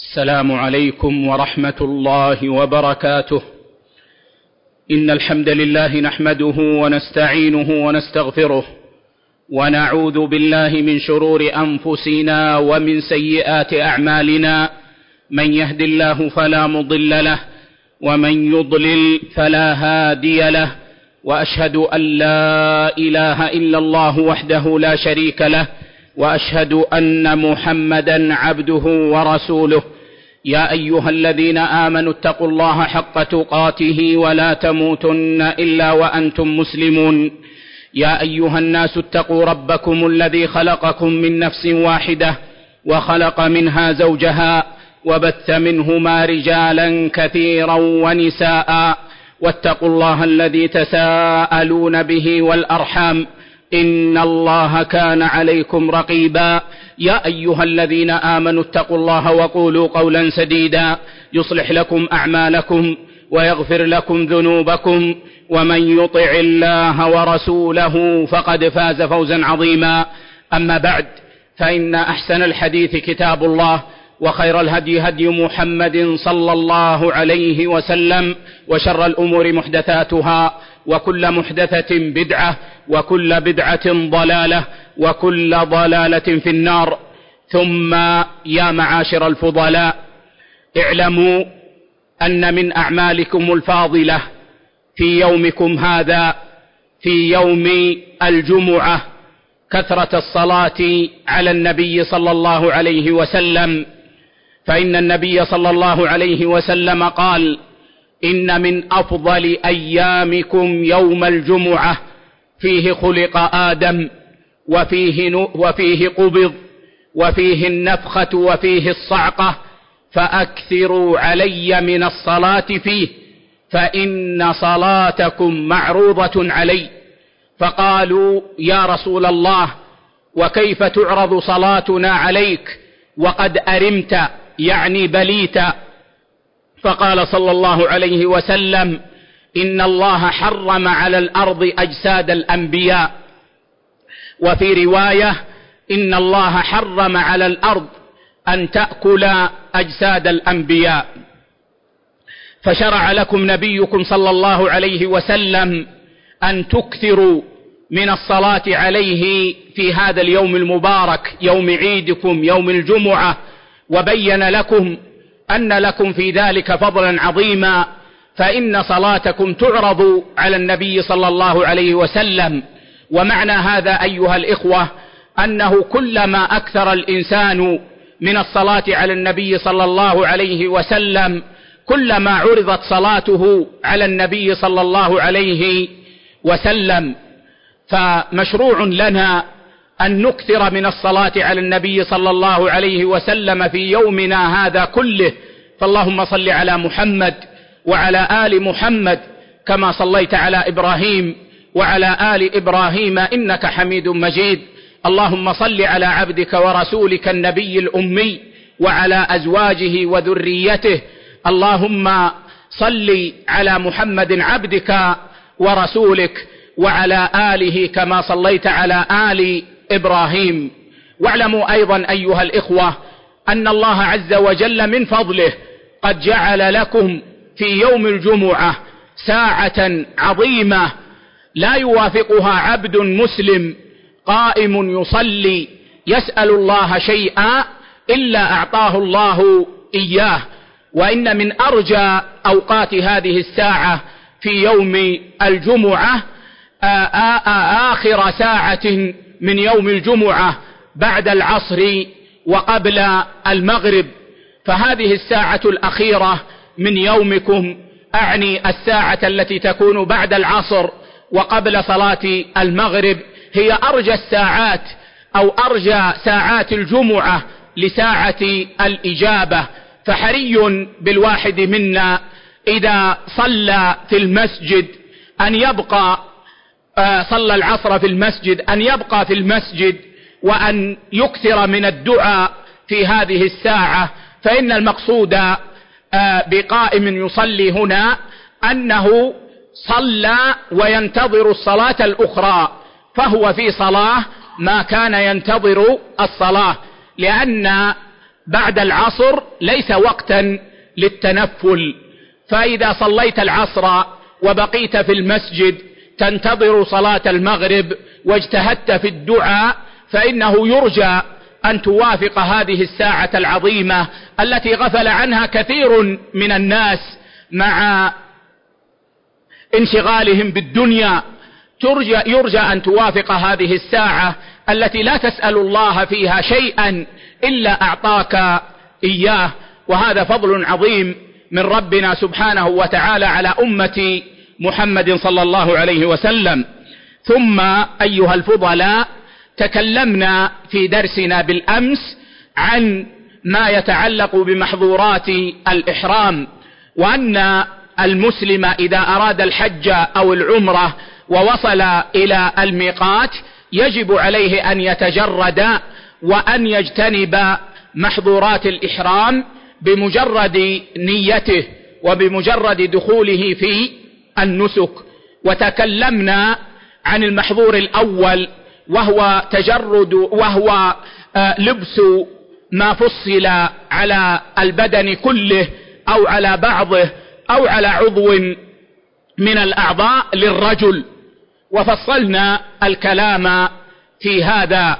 السلام عليكم ورحمة الله وبركاته. إن الحمد لله نحمده ونستعينه ونستغفره، ونعوذ بالله من شرور أنفسنا ومن سيئات أعمالنا. من يهد الله فلا مضل له، ومن يضلل فلا هادي له، وأشهد أن لا إله إلا الله وحده لا شريك له، وأشهد أن محمدا عبده ورسوله. يا أيها الذين آمنوا اتقوا الله حق تقاته ولا تموتن إلا وأنتم مسلمون. يا أيها الناس اتقوا ربكم الذي خلقكم من نفس واحدة، وخلق منها زوجها، وبث منهما رجالا كثيرا ونساء، واتقوا الله الذي تساءلون به والأرحام، إن الله كان عليكم رقيبا. يا أيها الذين آمنوا اتقوا الله وقولوا قولا سديدا يصلح لكم أعمالكم ويغفر لكم ذنوبكم، ومن يطع الله ورسوله فقد فاز فوزا عظيما. أما بعد، فإن أحسن الحديث كتاب الله، وخير الهدي هدي محمد صلى الله عليه وسلم، وشر الأمور محدثاتها، وكل محدثة بدعة، وكل بدعة ضلالة، وكل ضلالة في النار. ثم يا معاشر الفضلاء، اعلموا أن من أعمالكم الفاضلة في يومكم هذا، في يوم الجمعة، كثرة الصلاة على النبي صلى الله عليه وسلم. فإن النبي صلى الله عليه وسلم قال: إن من أفضل أيامكم يوم الجمعة، فيه خلق آدم، وفيه قبض، وفيه النفخة، وفيه الصعقة، فأكثروا علي من الصلاة فيه، فإن صلاتكم معروضة علي. فقالوا: يا رسول الله، وكيف تعرض صلاتنا عليك وقد أرمت، يعني بليت؟ فقال صلى الله عليه وسلم: إن الله حرم على الأرض أجساد الأنبياء. وفي رواية: إن الله حرم على الأرض أن تأكل أجساد الأنبياء. فشرع لكم نبيكم صلى الله عليه وسلم أن تكثروا من الصلاة عليه في هذا اليوم المبارك، يوم عيدكم، يوم الجمعة، وبين لكم أن لكم في ذلك فضلا عظيما، فإن صلاتكم تعرض على النبي صلى الله عليه وسلم. ومعنى هذا أيها الإخوة أنه كلما أكثر الإنسان من الصلاة على النبي صلى الله عليه وسلم، كلما عرضت صلاته على النبي صلى الله عليه وسلم. فمشروع لنا أن نكثر من الصلاة على النبي صلى الله عليه وسلم في يومنا هذا كله. فاللهم صل على محمد وعلى آل محمد كما صليت على إبراهيم وعلى آل إبراهيم إنك حميد مجيد. اللهم صل على عبدك ورسولك النبي الأمي وعلى أزواجه وذريته. اللهم صل على محمد عبدك ورسولك وعلى آله كما صليت على آل إبراهيم. واعلموا أيضا أيها الإخوة أن الله عز وجل من فضله قد جعل لكم في يوم الجمعة ساعة عظيمة لا يوافقها عبد مسلم قائم يصلي يسأل الله شيئا إلا أعطاه الله إياه. وإن من أرجى أوقات هذه الساعة في يوم الجمعة آخر ساعة من يوم الجمعة بعد العصر وقبل المغرب. فهذه الساعة الأخيرة من يومكم، أعني الساعة التي تكون بعد العصر وقبل صلاة المغرب، هي أرجى الساعات أو أرجى ساعات الجمعة لساعة الإجابة. فحري بالواحد منا إذا صلى في المسجد أن يبقى صلى العصر في المسجد أن يبقى في المسجد وأن يكثر من الدعاء في هذه الساعة. فإن المقصود بقائم يصلي هنا أنه صلى وينتظر الصلاة الأخرى، فهو في صلاة ما كان ينتظر الصلاة، لأن بعد العصر ليس وقتا للتنفل، فإذا صليت العصر وبقيت في المسجد تنتظر صلاة المغرب واجتهدت في الدعاء، فإنه يرجى أن توافق هذه الساعة العظيمة التي غفل عنها كثير من الناس مع انشغالهم بالدنيا. يرجى أن توافق هذه الساعة التي لا تسأل الله فيها شيئا إلا أعطاك إياه، وهذا فضل عظيم من ربنا سبحانه وتعالى على أمة محمد صلى الله عليه وسلم. ثم أيها الفضلاء، تكلمنا في درسنا بالأمس عن ما يتعلق بمحظورات الإحرام، وأن المسلم إذا أراد الحج أو العمرة ووصل إلى الميقات يجب عليه أن يتجرد وأن يجتنب محظورات الإحرام بمجرد نيته وبمجرد دخوله في النسك. وتكلمنا عن المحظور الأول وهو لبس ما فصل على البدن كله أو على بعضه أو على عضو من الأعضاء للرجل، وفصلنا الكلام في هذا،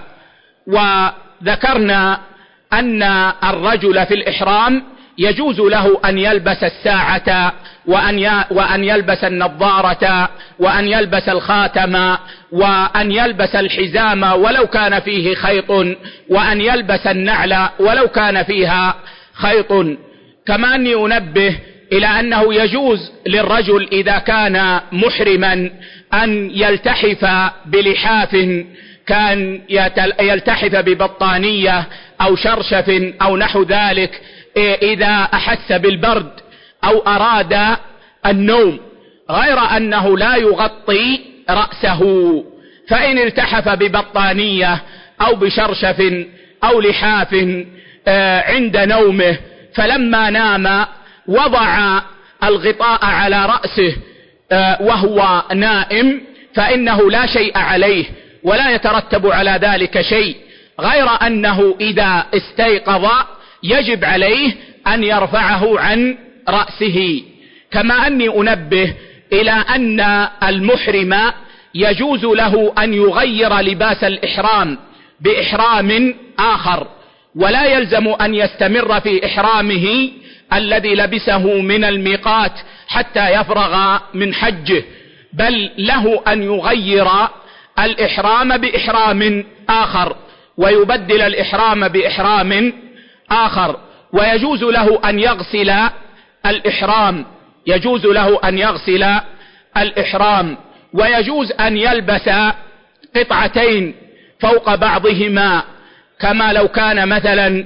وذكرنا أن الرجل في الإحرام يجوز له أن يلبس الساعة وأن يلبس النظارة وأن يلبس الخاتم وأن يلبس الحزام ولو كان فيه خيط وأن يلبس النعل ولو كان فيها خيط. كما أني أنبه إلى أنه يجوز للرجل إذا كان محرما أن يلتحف بلحاف، كان يلتحف ببطانية أو شرشف أو نحو ذلك إذا أحس بالبرد أو أراد النوم، غير أنه لا يغطي رأسه. فإن التحف ببطانية أو بشرشف أو لحاف عند نومه فلما نام وضع الغطاء على رأسه وهو نائم فإنه لا شيء عليه ولا يترتب على ذلك شيء، غير أنه إذا استيقظ يجب عليه أن يرفعه عن رأسه. كما أني أنبه إلى أن المحرم يجوز له أن يغير لباس الإحرام بإحرام آخر، ولا يلزم أن يستمر في إحرامه الذي لبسه من الميقات حتى يفرغ من حجه، بل له أن يغير الإحرام بإحرام آخر ويبدل الإحرام بإحرام آخر. ويجوز له أن يغسل الإحرام، يجوز له أن يغسل الإحرام، ويجوز أن يلبس قطعتين فوق بعضهما، كما لو كان مثلا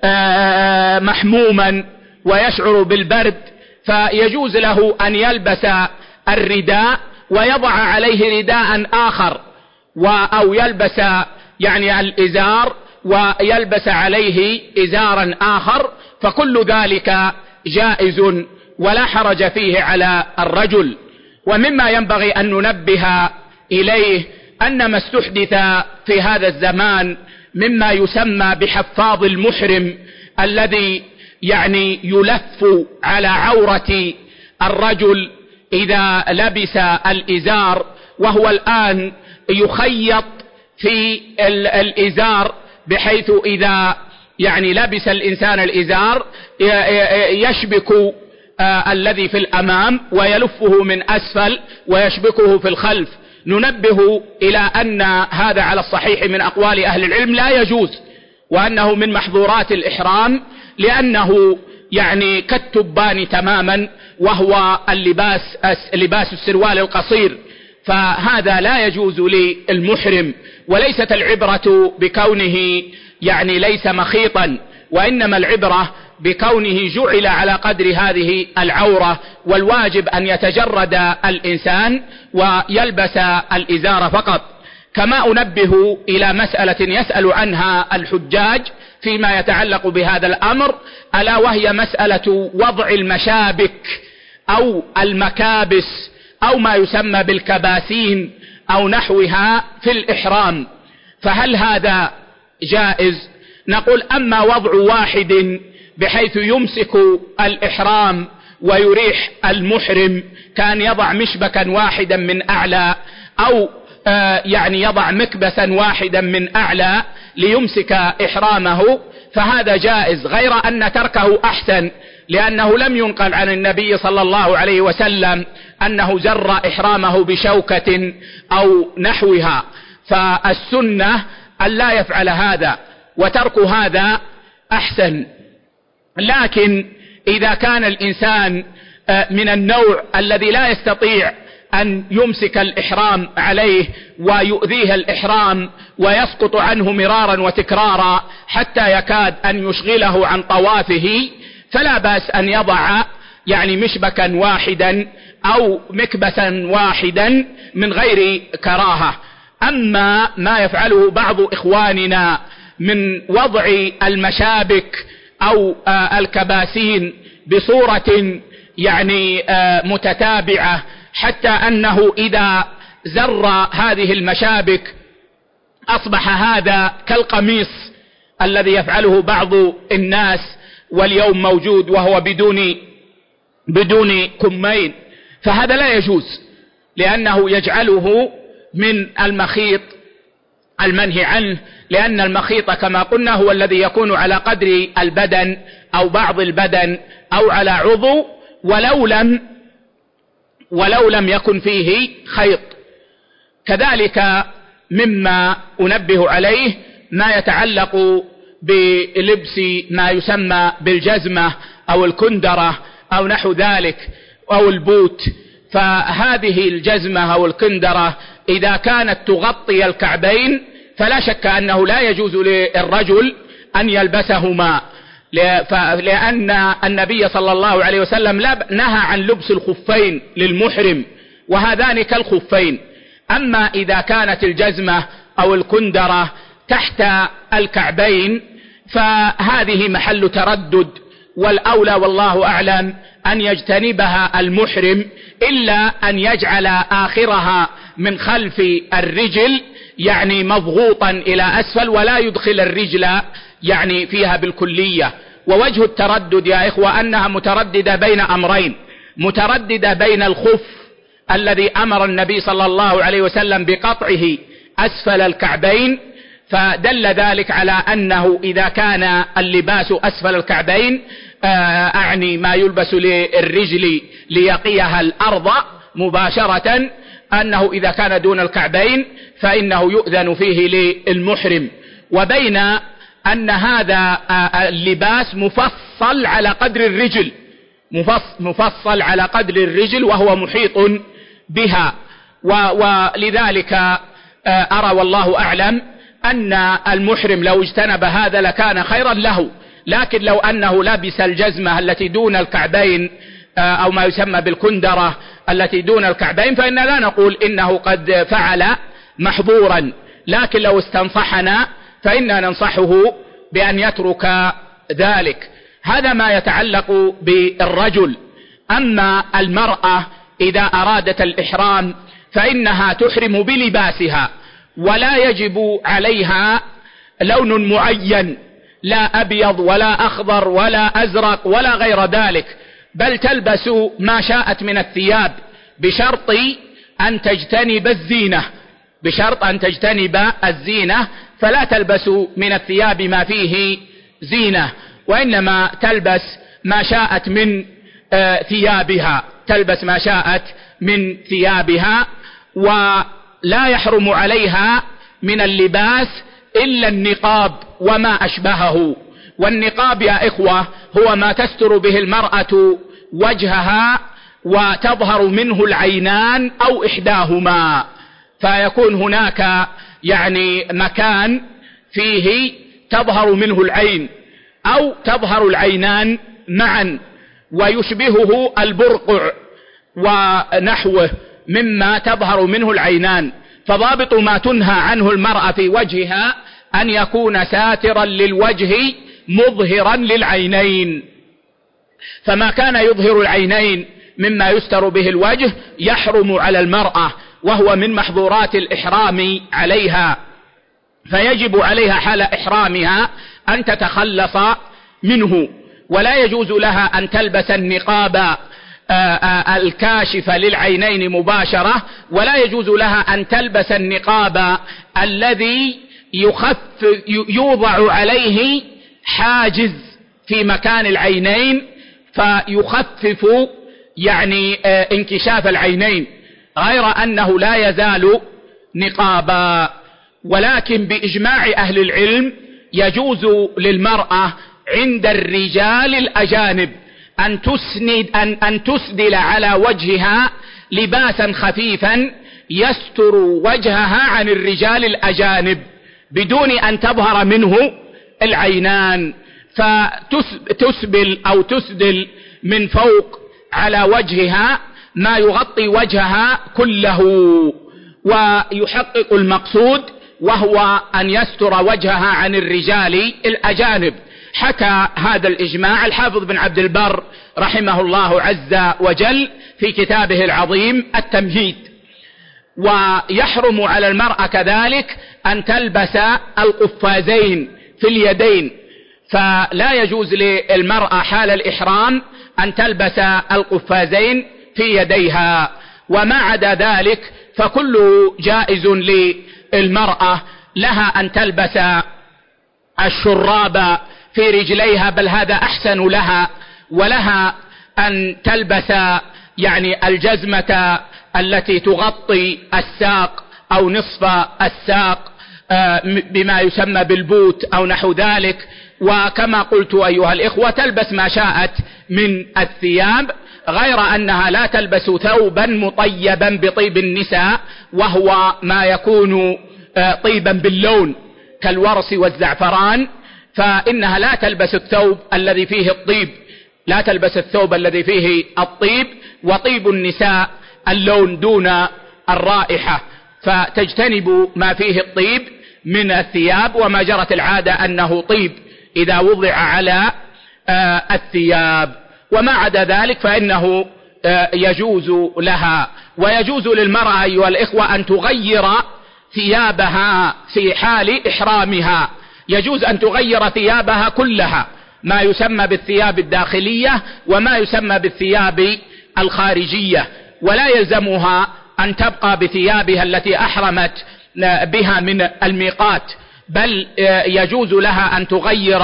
محموما ويشعر بالبرد فيجوز له أن يلبس الرداء ويضع عليه رداء آخر، أو يلبس يعني الإزار ويلبس عليه إزارا آخر، فكل ذلك جائز ولا حرج فيه على الرجل. ومما ينبغي أن ننبه إليه أن ما استحدث في هذا الزمان مما يسمى بحفاظ المحرم الذي يعني يلف على عورة الرجل إذا لبس الإزار، وهو الآن يخيط في الإزار بحيث إذا يعني لبس الإنسان الإزار يشبك الذي في الأمام ويلفه من أسفل ويشبكه في الخلف. ننبه إلى أن هذا على الصحيح من أقوال أهل العلم لا يجوز، وأنه من محظورات الإحرام، لأنه يعني كالتبان تماما، وهو لباس السروال القصير، فهذا لا يجوز للمحرم. وليست العبرة بكونه يعني ليس مخيطا، وإنما العبرة بكونه جعل على قدر هذه العورة، والواجب أن يتجرد الإنسان ويلبس الإزار فقط. كما أنبه إلى مسألة يسأل عنها الحجاج فيما يتعلق بهذا الأمر، ألا وهي مسألة وضع المشابك أو المكابس أو ما يسمى بالكباسين أو نحوها في الإحرام، فهل هذا جائز؟ نقول أما وضع واحد بحيث يمسك الإحرام ويريح المحرم، كان يضع مشبكا واحدا من أعلى، أو يعني يضع مكبسا واحدا من أعلى ليمسك إحرامه، فهذا جائز، غير أن تركه أحسن، لأنه لم ينقل عن النبي صلى الله عليه وسلم أنه زر إحرامه بشوكة أو نحوها، فالسنة أن لا يفعل هذا، وترك هذا أحسن. لكن إذا كان الإنسان من النوع الذي لا يستطيع أن يمسك الإحرام عليه ويؤذيه الإحرام ويسقط عنه مرارا وتكرارا حتى يكاد أن يشغله عن طوافه، فلا بأس أن يضع يعني مشبكا واحدا أو مكبسا واحدا من غير كراهة. أما ما يفعله بعض إخواننا من وضع المشابك أو الكباسين بصورة يعني متتابعة، حتى أنه إذا زر هذه المشابك أصبح هذا كالقميص الذي يفعله بعض الناس واليوم موجود، وهو بدون كمين، فهذا لا يجوز، لأنه يجعله من المخيط المنهي عنه، لأن المخيط كما قلنا هو الذي يكون على قدر البدن أو بعض البدن أو على عضو، ولو لم يكن فيه خيط. كذلك مما أنبه عليه ما يتعلق بلبس ما يسمى بالجزمة أو الكندرة أو نحو ذلك أو البوت، فهذه الجزمة أو الكندرة إذا كانت تغطي الكعبين فلا شك أنه لا يجوز للرجل أن يلبسهما، لأن النبي صلى الله عليه وسلم نهى عن لبس الخفين للمحرم، وهذان كالخفين. أما إذا كانت الجزمة أو الكندرة تحت الكعبين فهذه محل تردد، والأولى والله أعلم أن يجتنبها المحرم، إلا أن يجعل آخرها من خلف الرجل يعني مضغوطا إلى أسفل، ولا يدخل الرجل يعني فيها بالكلية. ووجه التردد يا إخوة أنها مترددة بين أمرين، مترددة بين الخف الذي أمر النبي صلى الله عليه وسلم بقطعه أسفل الكعبين، فدل ذلك على أنه إذا كان اللباس أسفل الكعبين أعني ما يلبس للرجل ليقيها الأرض مباشرة، أنه إذا كان دون الكعبين فإنه يؤذن فيه للمحرم، وبين أن هذا اللباس مفصل على قدر الرجل، مفصل على قدر الرجل وهو محيط بها. ولذلك أرى والله أعلم أن المحرم لو اجتنب هذا لكان خيرا له، لكن لو أنه لبس الجزمة التي دون الكعبين أو ما يسمى بالكندرة التي دون الكعبين فإننا لا نقول إنه قد فعل محظورا، لكن لو استنصحنا فإننا ننصحه بأن يترك ذلك. هذا ما يتعلق بالرجل. أما المرأة إذا أرادت الإحرام فإنها تحرم بلباسها، ولا يجب عليها لون معين، لا أبيض ولا أخضر ولا أزرق ولا غير ذلك، بل تلبس ما شاءت من الثياب بشرط أن تجتنب الزينة، بشرط أن تجتنب الزينة، فلا تلبس من الثياب ما فيه زينة، وإنما تلبس ما شاءت من ثيابها، تلبس ما شاءت من ثيابها، ولا يحرم عليها من اللباس إلا النقاب وما أشبهه. والنقاب يا إخوة هو ما تستر به المرأة وجهها وتظهر منه العينان أو إحداهما، فيكون هناك يعني مكان فيه تظهر منه العين أو تظهر العينان معا، ويشبهه البرقع ونحوه مما تظهر منه العينان. فضابط ما تنهى عنه المرأة في وجهها أن يكون ساترا للوجه مظهرا للعينين، فما كان يظهر العينين مما يستر به الوجه يحرم على المرأة، وهو من محظورات الإحرام عليها، فيجب عليها حال إحرامها أن تتخلص منه. ولا يجوز لها أن تلبس النقاب الكاشف للعينين مباشرة، ولا يجوز لها أن تلبس النقاب الذي يوضع عليه حاجز في مكان العينين فيخفف يعني انكشاف العينين، غير أنه لا يزال نقابا. ولكن بإجماع أهل العلم يجوز للمرأة عند الرجال الأجانب أن تسدل على وجهها لباسا خفيفا يستر وجهها عن الرجال الأجانب بدون أن تظهر منه العينان، فتسبل أو تسدل من فوق على وجهها ما يغطي وجهها كله ويحقق المقصود، وهو أن يستر وجهها عن الرجال الأجانب. حكى هذا الإجماع الحافظ بن عبد البر رحمه الله عز وجل في كتابه العظيم التمهيد. ويحرم على المرأة كذلك أن تلبس القفازين في اليدين، فلا يجوز للمرأة حال الإحرام أن تلبس القفازين في يديها. وما عدا ذلك فكله جائز للمرأة، لها أن تلبس الشراب في رجليها، بل هذا أحسن لها، ولها أن تلبس يعني الجزمة التي تغطي الساق أو نصف الساق بما يسمى بالبوت أو نحو ذلك. وكما قلت أيها الإخوة تلبس ما شاءت من الثياب، غير أنها لا تلبس ثوبا مطيبا بطيب النساء وهو ما يكون طيبا باللون كالورس والزعفران، فإنها لا تلبس الثوب الذي فيه الطيب، لا تلبس الثوب الذي فيه الطيب، وطيب النساء اللون دون الرائحة، فتجتنب ما فيه الطيب من الثياب، وما جرت العادة أنه طيب إذا وضع على الثياب. وما عدا ذلك فإنه يجوز لها. ويجوز للمرأة أيها الإخوة أن تغير ثيابها في حال إحرامها، يجوز أن تغير ثيابها كلها، ما يسمى بالثياب الداخلية وما يسمى بالثياب الخارجية، ولا يلزمها أن تبقى بثيابها التي أحرمت بها من الميقات، بل يجوز لها أن تغير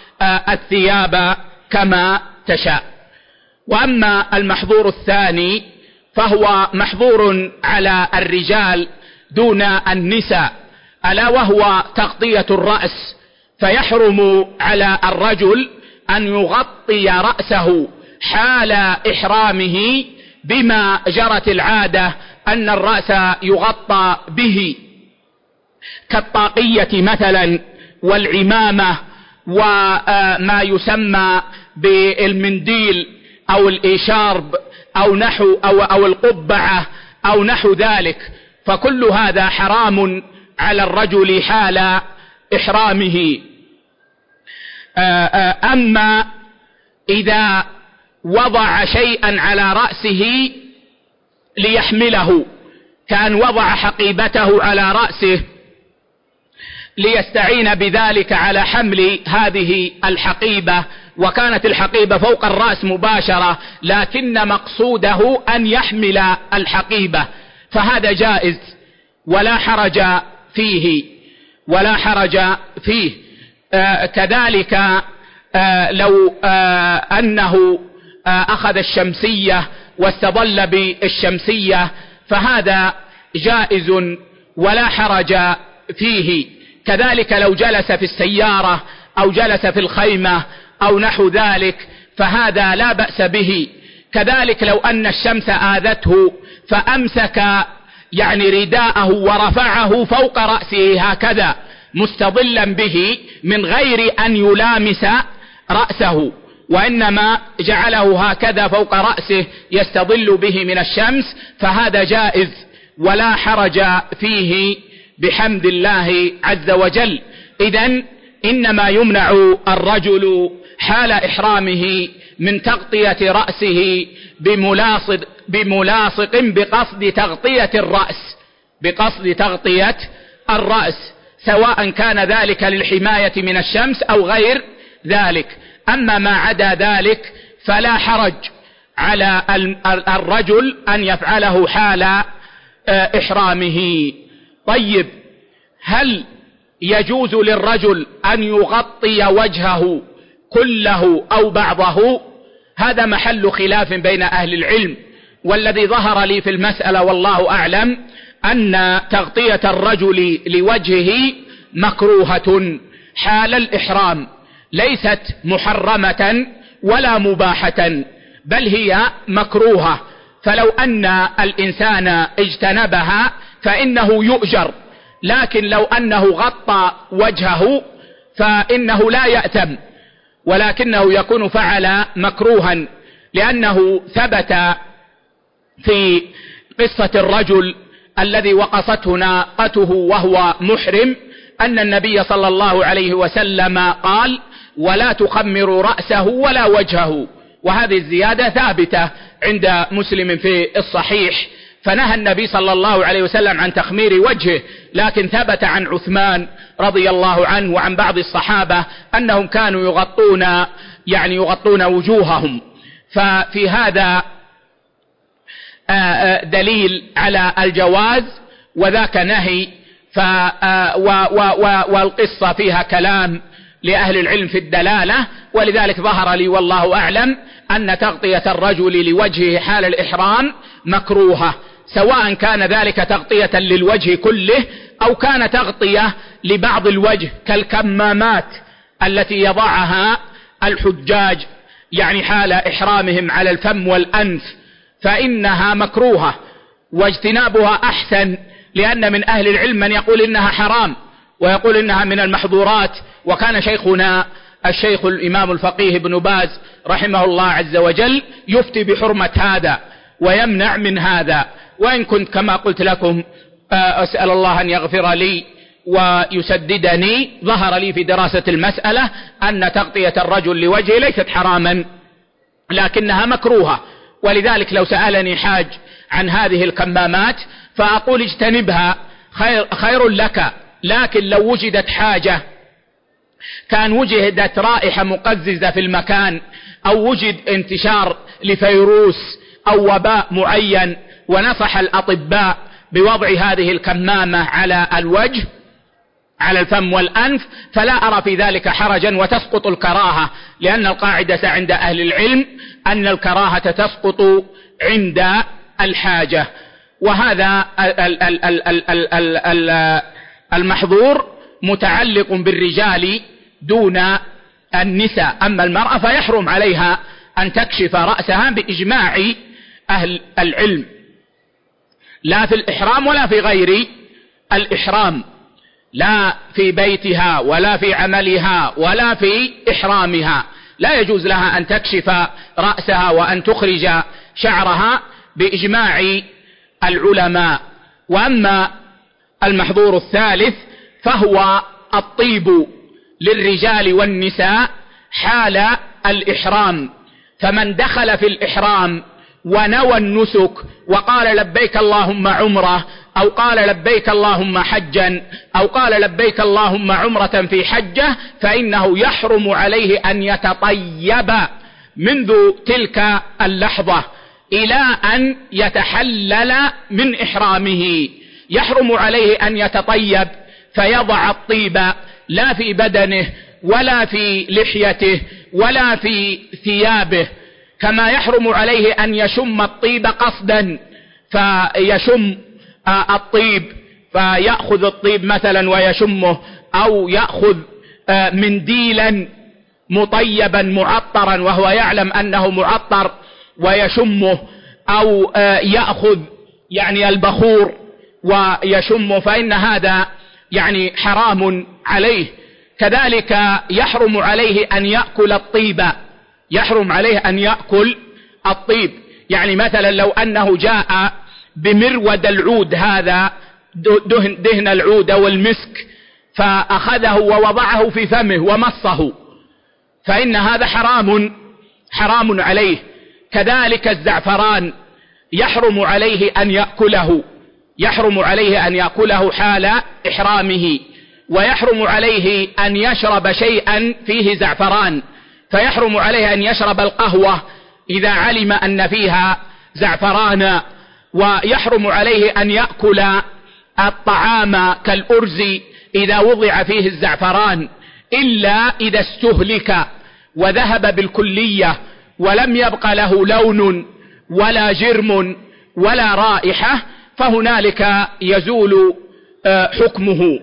الثياب كما تشاء. وأما المحظور الثاني فهو محظور على الرجال دون النساء، ألا وهو تغطية الرأس، فيحرم على الرجل أن يغطي رأسه حال إحرامه بما جرت العادة أن الرأس يغطى به كالطاقية مثلا والعمامة وما يسمى بالمنديل أو الإشارب أو القبعة أو نحو ذلك، فكل هذا حرام على الرجل حال إحرامه. أما إذا وضع شيئا على رأسه ليحمله، كان وضع حقيبته على رأسه ليستعين بذلك على حمل هذه الحقيبة، وكانت الحقيبة فوق الرأس مباشرة، لكن مقصوده أن يحمل الحقيبة، فهذا جائز ولا حرج فيه. كذلك لو أنه أخذ الشمسية واستظل بالشمسية فهذا جائز ولا حرج فيه. كذلك لو جلس في السيارة أو جلس في الخيمة أو نحو ذلك فهذا لا بأس به. كذلك لو أن الشمس آذته فأمسك يعني رداءه ورفعه فوق رأسه هكذا مستظلا به من غير أن يلامس رأسه، وإنما جعله هكذا فوق رأسه يستظل به من الشمس، فهذا جائز ولا حرج فيه بحمد الله عز وجل. إذن إنما يمنع الرجل حال إحرامه من تغطية رأسه بملاصق بقصد تغطية الرأس، سواء كان ذلك للحماية من الشمس أو غير ذلك. أما ما عدا ذلك فلا حرج على الرجل أن يفعله حال إحرامه. طيب، هل يجوز للرجل أن يغطي وجهه كله أو بعضه؟ هذا محل خلاف بين أهل العلم، والذي ظهر لي في المسألة والله أعلم أن تغطية الرجل لوجهه مكروهة حال الإحرام، ليست محرمة ولا مباحة، بل هي مكروهة. فلو أن الإنسان اجتنبها فإنه يؤجر، لكن لو أنه غطى وجهه فإنه لا يأثم، ولكنه يكون فعل مكروها، لأنه ثبت في قصة الرجل الذي وقصته ناقته وهو محرم أن النبي صلى الله عليه وسلم قال: ولا تخمروا رأسه ولا وجهه. وهذه الزيادة ثابتة عند مسلم في الصحيح. فنهى النبي صلى الله عليه وسلم عن تخمير وجهه، لكن ثبت عن عثمان رضي الله عنه وعن بعض الصحابة أنهم كانوا يغطون وجوههم. ففي هذا دليل على الجواز، وذاك نهي. والقصة فيها كلام لأهل العلم في الدلالة، ولذلك ظهر لي والله أعلم أن تغطية الرجل لوجهه حال الإحرام مكروهة، سواء كان ذلك تغطية للوجه كله أو كان تغطية لبعض الوجه، كالكمامات التي يضعها الحجاج حال إحرامهم على الفم والأنف، فإنها مكروهة، واجتنابها أحسن، لأن من أهل العلم من يقول إنها حرام ويقول إنها من المحظورات. وكان شيخنا الشيخ الإمام الفقيه ابن باز رحمه الله عز وجل يفتي بحرمة هذا ويمنع من هذا. وإن كنت كما قلت لكم أسأل الله أن يغفر لي ويسددني، ظهر لي في دراسة المسألة أن تغطية الرجل لوجهه ليست حراما لكنها مكروهة. ولذلك لو سألني حاج عن هذه الكمامات فأقول اجتنبها، خير لك. لكن لو وجدت حاجة، كان وجدت رائحة مقززة في المكان، أو وجد انتشار لفيروس أو وباء معين، ونصح الأطباء بوضع هذه الكمامة على الوجه على الفم والأنف، فلا أرى في ذلك حرجا وتسقط الكراهة، لأن القاعدة عند أهل العلم أن الكراهة تسقط عند الحاجة. وهذا المحظور متعلق بالرجال دون النساء. أما المرأة فيحرم عليها أن تكشف رأسها بإجماع أهل العلم، لا في الإحرام ولا في غير الإحرام، لا في بيتها ولا في عملها ولا في إحرامها، لا يجوز لها أن تكشف رأسها وأن تخرج شعرها بإجماع العلماء. وأما المحظور الثالث فهو الطيب للرجال والنساء حال الإحرام. فمن دخل في الإحرام ونوى النسك وقال لبيك اللهم عمرة، أو قال لبيك اللهم حجا، أو قال لبيك اللهم عمرة في حجة، فإنه يحرم عليه أن يتطيب منذ تلك اللحظة إلى أن يتحلل من إحرامه. يحرم عليه أن يتطيب فيضع الطيب لا في بدنه ولا في لحيته ولا في ثيابه، كما يحرم عليه أن يشم الطيب قصدا، فيشم الطيب فيأخذ الطيب مثلا ويشمه، أو يأخذ منديلا مطيبا معطرا وهو يعلم أنه معطر ويشمه، أو يأخذ البخور ويشمه، فإن هذا حرام عليه. كذلك يحرم عليه أن يأكل الطيب، يحرم عليه أن يأكل الطيب. مثلا لو أنه جاء بمرود العود، هذا دهن العود والمسك، فأخذه ووضعه في فمه ومصه، فإن هذا حرام عليه. كذلك الزعفران يحرم عليه أن يأكله، يحرم عليه أن يأكله حال إحرامه. ويحرم عليه أن يشرب شيئا فيه زعفران، فيحرم عليه أن يشرب القهوة إذا علم أن فيها زعفرانا، ويحرم عليه أن يأكل الطعام كالأرز إذا وضع فيه الزعفران، إلا إذا استهلك وذهب بالكلية ولم يبق له لون ولا جرم ولا رائحة، فهنالك يزول حكمه.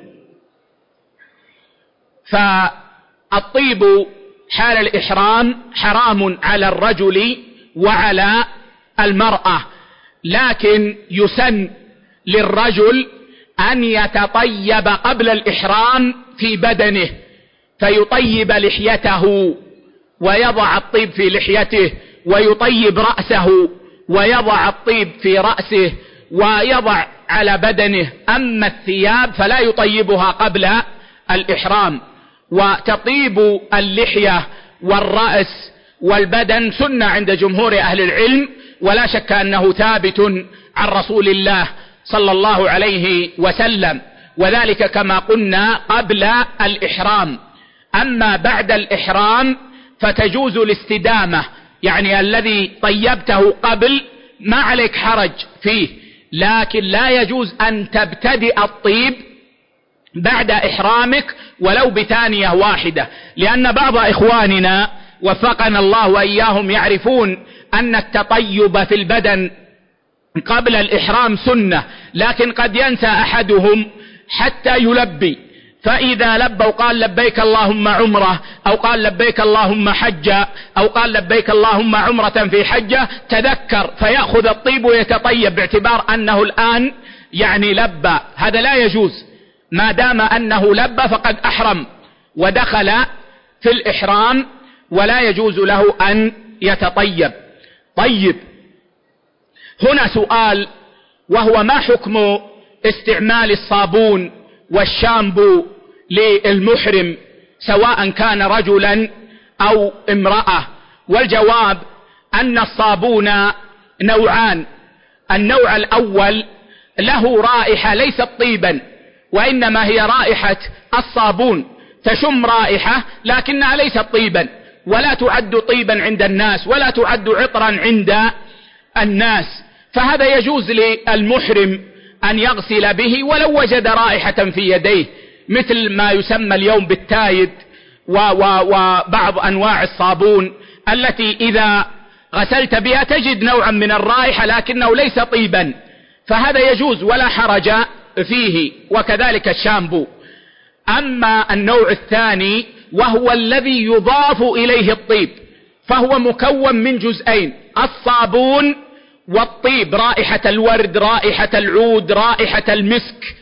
فالطيب حال الإحرام حرام على الرجل وعلى المرأة، لكن يسن للرجل أن يتطيب قبل الإحرام في بدنه، فيطيب لحيته ويضع الطيب في لحيته، ويطيب رأسه ويضع الطيب في رأسه، ويضع على بدنه. أما الثياب فلا يطيبها قبل الإحرام. وتطيب اللحية والرأس والبدن سنة عند جمهور أهل العلم، ولا شك أنه ثابت عن رسول الله صلى الله عليه وسلم، وذلك كما قلنا قبل الإحرام. أما بعد الإحرام فتجوز الاستدامة، يعني الذي طيبته قبل ما عليك حرج فيه، لكن لا يجوز أن تبتدئ الطيب بعد إحرامك ولو بثانية واحدة، لأن بعض إخواننا وفقنا الله وإياهم يعرفون أن التطيب في البدن قبل الإحرام سنة، لكن قد ينسى أحدهم حتى يلبي، فإذا لبى وقال لبيك اللهم عمرة، أو قال لبيك اللهم حجة، أو قال لبيك اللهم عمرة في حجة، تذكر فيأخذ الطيب ويتطيب باعتبار أنه الآن يعني لبى. هذا لا يجوز، ما دام أنه لبى فقد أحرم ودخل في الإحرام، ولا يجوز له أن يتطيب. طيب، هنا سؤال، وهو ما حكم استعمال الصابون والشامبو للمحرم سواء كان رجلا أو امرأة؟ والجواب أن الصابون نوعان. النوع الأول له رائحة ليست طيبا، وإنما هي رائحة الصابون، تشم رائحة لكنها ليست طيبا، ولا تعد طيبا عند الناس، ولا تعد عطرا عند الناس، فهذا يجوز للمحرم أن يغسل به ولو وجد رائحة في يديه، مثل ما يسمى اليوم بالتايد وبعض أنواع الصابون التي إذا غسلت بها تجد نوعا من الرائحة لكنه ليس طيبا، فهذا يجوز ولا حرج فيه، وكذلك الشامبو. أما النوع الثاني وهو الذي يضاف إليه الطيب، فهو مكون من جزئين: الصابون والطيب، رائحة الورد، رائحة العود، رائحة المسك،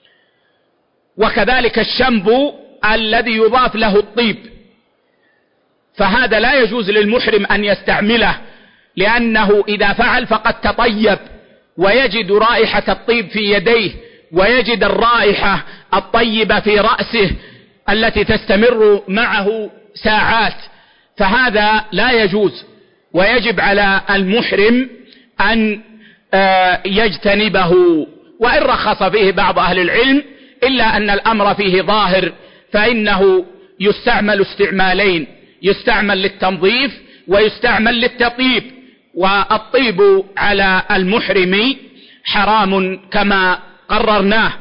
وكذلك الشامبو الذي يضاف له الطيب. فهذا لا يجوز للمحرم أن يستعمله، لأنه إذا فعل فقد تطيب ويجد رائحة الطيب في يديه، ويجد الرائحة الطيبة في رأسه التي تستمر معه ساعات، فهذا لا يجوز، ويجب على المحرم أن يجتنبه. وإن رخص فيه بعض أهل العلم إلا أن الأمر فيه ظاهر، فإنه يستعمل استعمالين: يستعمل للتنظيف ويستعمل للتطيب، والطيب على المحرم حرام كما قررناه.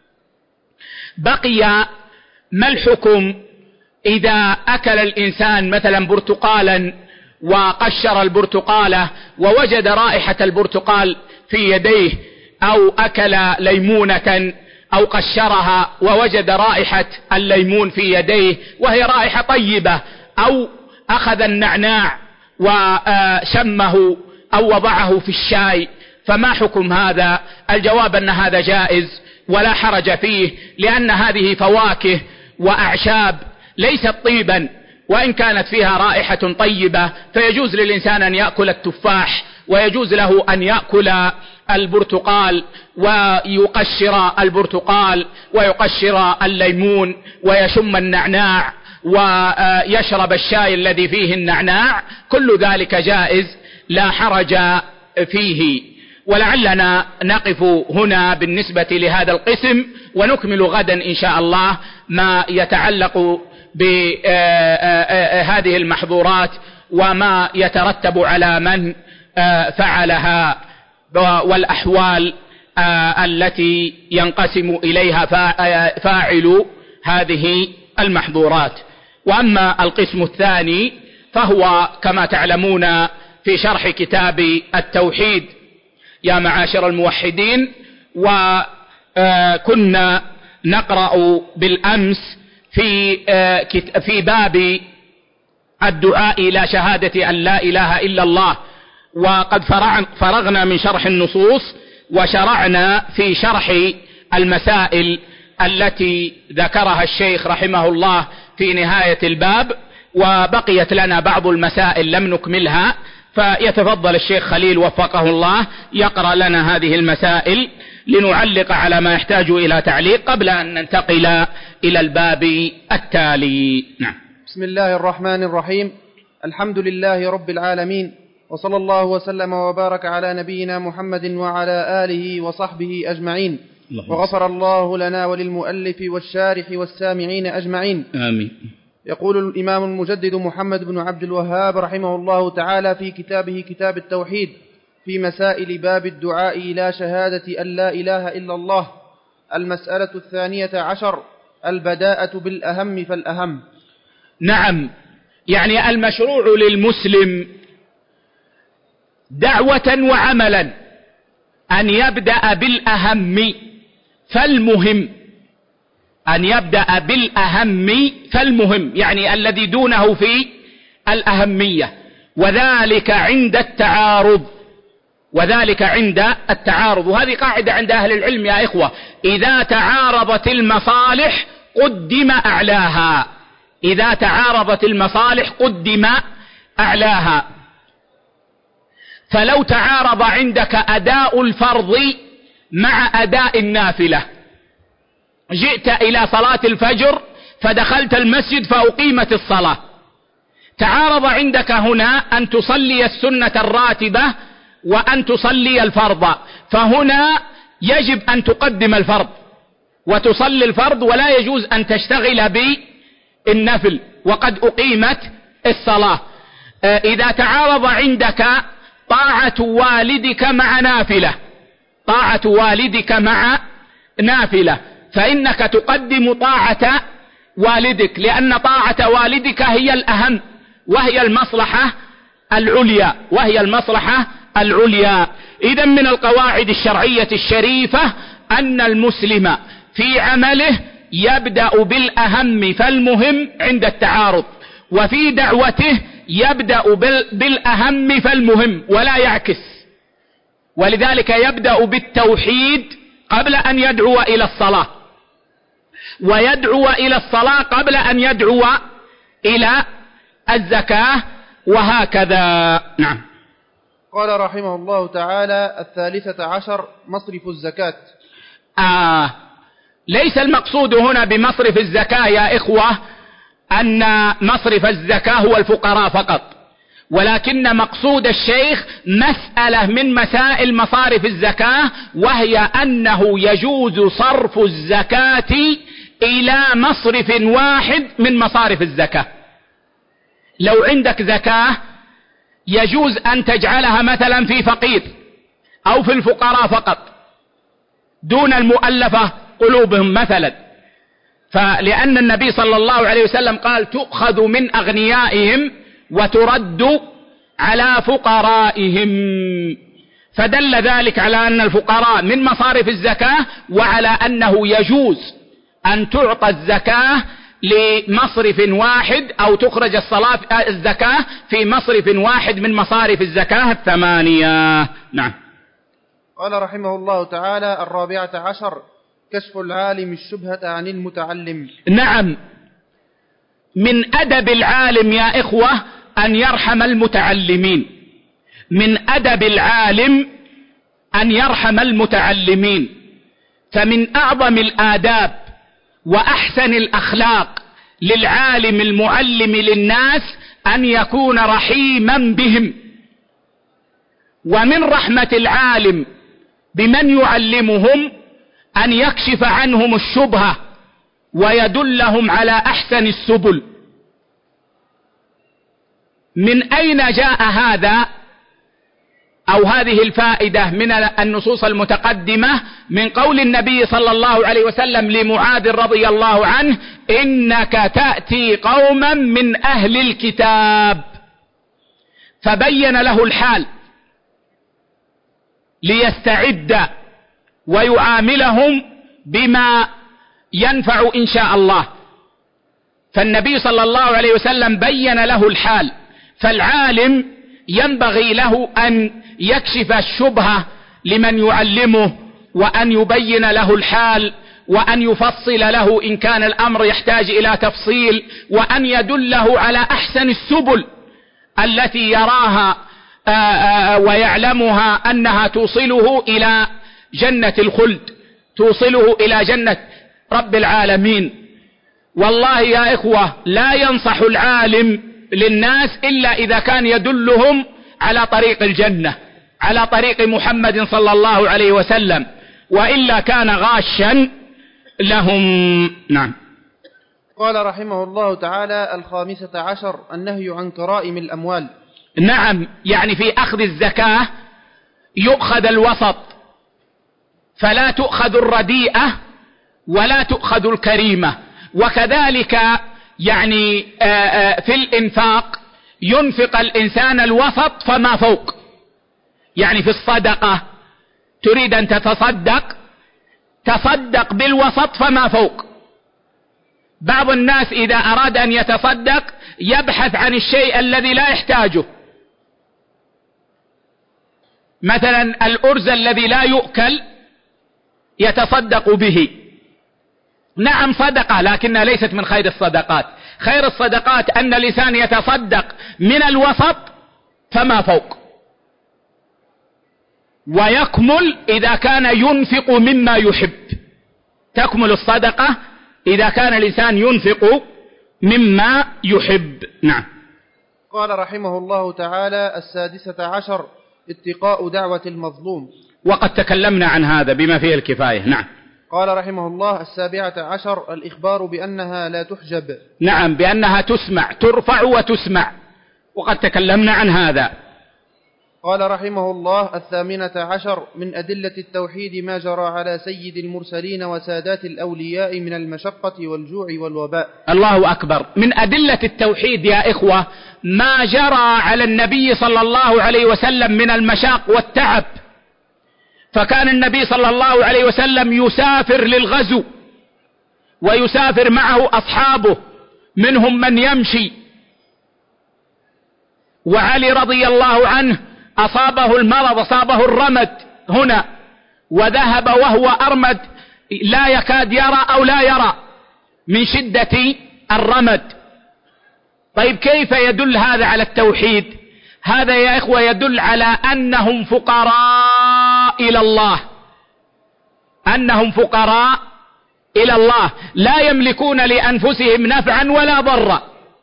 بقي ما الحكم إذا أكل الإنسان مثلا برتقالا وقشر البرتقالة ووجد رائحة البرتقال في يديه، أو أكل ليمونة أو قشرها ووجد رائحة الليمون في يديه وهي رائحة طيبة، أو أخذ النعناع وشمه أو وضعه في الشاي، فما حكم هذا؟ الجواب أن هذا جائز ولا حرج فيه، لأن هذه فواكه وأعشاب ليست طيبا، وإن كانت فيها رائحة طيبة فيجوز للإنسان أن يأكل التفاح، ويجوز له أن يأكل البرتقال ويقشر البرتقال ويقشر الليمون ويشم النعناع ويشرب الشاي الذي فيه النعناع، كل ذلك جائز لا حرج فيه. ولعلنا نقف هنا بالنسبة لهذا القسم، ونكمل غدا إن شاء الله ما يتعلق بهذه المحظورات وما يترتب على من فعلها والأحوال التي ينقسم إليها فاعل هذه المحظورات. وأما القسم الثاني فهو كما تعلمون في شرح كتاب التوحيد يا معاشر الموحدين، وكنا نقرأ بالأمس في باب الدعاء إلى شهادة أن لا إله إلا الله، وقد فرغنا من شرح النصوص وشرعنا في شرح المسائل التي ذكرها الشيخ رحمه الله في نهاية الباب، وبقيت لنا بعض المسائل لم نكملها، فيتفضل الشيخ خليل وفقه الله يقرأ لنا هذه المسائل لنعلق على ما يحتاج إلى تعليق قبل أن ننتقل إلى الباب التالي. نعم. بسم الله الرحمن الرحيم. الحمد لله رب العالمين، وصلى الله وسلم وبارك على نبينا محمد وعلى آله وصحبه أجمعين، وغفر الله لنا وللمؤلف والشارح والسامعين أجمعين، آمين. يقول الإمام المجدد محمد بن عبد الوهاب رحمه الله تعالى في كتابه كتاب التوحيد في مسائل باب الدعاء إلى شهادة أن لا إله إلا الله: المسألة 12، البداءة بالأهم فالأهم. نعم، يعني المشروع للمسلم دعوة وعملا أن يبدأ بالأهم فالمهم، أن يبدأ بالأهم فالمهم، يعني الذي دونه في الأهمية، وذلك عند التعارض، وذلك عند التعارض. وهذه قاعدة عند أهل العلم يا إخوة: إذا تعارضت المصالح قدم أعلاها، إذا تعارضت المصالح قدم أعلاها. فلو تعارض عندك أداء الفرض مع أداء النافلة، جئت إلى صلاة الفجر فدخلت المسجد فأقيمت الصلاة، تعارض عندك هنا أن تصلي السنة الراتبة وأن تصلي الفرض، فهنا يجب أن تقدم الفرض وتصلي الفرض، ولا يجوز أن تشتغل بالنفل وقد أقيمت الصلاة. إذا تعارض عندك طاعة والدك مع نافلة، طاعة والدك مع نافلة، فإنك تقدم طاعة والدك، لأن طاعة والدك هي الأهم وهي المصلحة العليا، وهي المصلحة العليا. إذن من القواعد الشرعية الشريفة أن المسلم في عمله يبدأ بالأهم فالمهم عند التعارض، وفي دعوته يبدأ بالأهم فالمهم ولا يعكس، ولذلك يبدأ بالتوحيد قبل أن يدعو إلى الصلاة، ويدعو إلى الصلاة قبل أن يدعو إلى الزكاة، وهكذا. نعم. قال رحمه الله تعالى: 13 مصرف الزكاة. ليس المقصود هنا بمصرف الزكاة يا إخوة أن مصرف الزكاة هو الفقراء فقط، ولكن مقصود الشيخ مسألة من مسائل مصارف الزكاة، وهي أنه يجوز صرف الزكاة إلى مصرف واحد من مصارف الزكاة. لو عندك زكاة يجوز أن تجعلها مثلا في فقير أو في الفقراء فقط دون المؤلفة قلوبهم مثلا، فلأن النبي صلى الله عليه وسلم قال: تؤخذ من أغنيائهم وترد على فقرائهم، فدل ذلك على أن الفقراء من مصارف الزكاة، وعلى أنه يجوز أن تعطى الزكاة لمصرف واحد أو تخرج الزكاة في مصرف واحد من مصارف الزكاة 8. نعم. قال رحمه الله تعالى: 14 كشف العالم الشبهة عن المتعلم. نعم، من أدب العالم يا إخوة أن يرحم المتعلمين، من أدب العالم أن يرحم المتعلمين، فمن أعظم الآداب وأحسن الأخلاق للعالم المعلم للناس أن يكون رحيما بهم. ومن رحمة العالم بمن يعلمهم أن يكشف عنهم الشبهة ويدلهم على أحسن السبل. من أين جاء هذا أو هذه الفائدة من النصوص المتقدمة؟ من قول النبي صلى الله عليه وسلم لمعاذ رضي الله عنه: إنك تأتي قوما من أهل الكتاب. فبين له الحال ليستعد ويعاملهم بما ينفع إن شاء الله. فالنبي صلى الله عليه وسلم بين له الحال، فالعالم ينبغي له أن يكشف الشبهة لمن يعلمه، وأن يبين له الحال، وأن يفصل له إن كان الأمر يحتاج إلى تفصيل، وأن يدله على أحسن السبل التي يراها ويعلمها أنها توصله إلى جنة الخلد، توصله إلى جنة رب العالمين. والله يا إخوة لا ينصح العالم للناس إلا إذا كان يدلهم على طريق الجنة، على طريق محمد صلى الله عليه وسلم، وإلا كان غاشا لهم. نعم. قال رحمه الله تعالى: 15 النهي عن كرائم الأموال. نعم، يعني في أخذ الزكاة يؤخذ الوسط، فلا تؤخذ الرديئة ولا تؤخذ الكريمة. وكذلك يعني في الإنفاق ينفق الإنسان الوسط فما فوق. يعني في الصدقة تريد أن تتصدق، تصدق بالوسط فما فوق. بعض الناس إذا أراد أن يتصدق يبحث عن الشيء الذي لا يحتاجه، مثلا الأرز الذي لا يؤكل يتصدق به. نعم صدقة، لكنها ليست من خير الصدقات. خير الصدقات أن الإنسان يتصدق من الوسط فما فوق، ويكمل إذا كان ينفق مما يحب. تكمل الصدقة إذا كان الإنسان ينفق مما يحب. نعم. قال رحمه الله تعالى: 16 اتقاء دعوة المظلوم. وقد تكلمنا عن هذا بما فيه الكفاية. نعم. قال رحمه الله: 17 الإخبار بأنها لا تحجب. نعم، بأنها تسمع، ترفع وتسمع، وقد تكلمنا عن هذا. قال رحمه الله: 18 من أدلة التوحيد ما جرى على سيد المرسلين وسادات الأولياء من المشقة والجوع والوباء. الله أكبر. من أدلة التوحيد يا إخوة ما جرى على النبي صلى الله عليه وسلم من المشاق والتعب. فكان النبي صلى الله عليه وسلم يسافر للغزو، ويسافر معه أصحابه، منهم من يمشي. وعلي رضي الله عنه أصابه المرض، أصابه الرمد هنا، وذهب وهو أرمد لا يكاد يرى أو لا يرى من شدة الرمد. طيب كيف يدل هذا على التوحيد؟ هذا يا إخوة يدل على أنهم فقراء إلى الله، أنهم فقراء إلى الله، لا يملكون لأنفسهم نفعا ولا ضرا.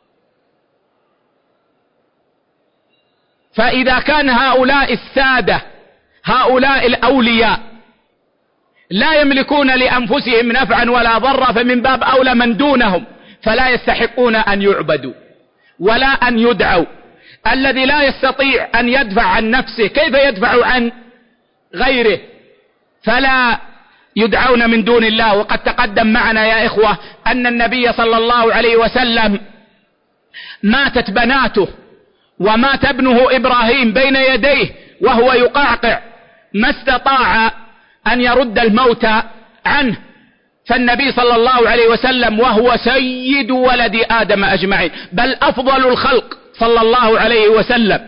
فإذا كان هؤلاء السادة، هؤلاء الأولياء لا يملكون لأنفسهم نفعا ولا ضرا، فمن باب أولى من دونهم، فلا يستحقون أن يعبدوا ولا أن يدعوا. الذي لا يستطيع أن يدفع عن نفسه كيف يدفع عن غيره؟ فلا يدعون من دون الله. وقد تقدم معنا يا إخوة أن النبي صلى الله عليه وسلم ماتت بناته ومات ابنه إبراهيم بين يديه وهو يقعقع، ما استطاع أن يرد الموت عنه. فالنبي صلى الله عليه وسلم وهو سيد ولد آدم أجمعين، بل أفضل الخلق صلى الله عليه وسلم،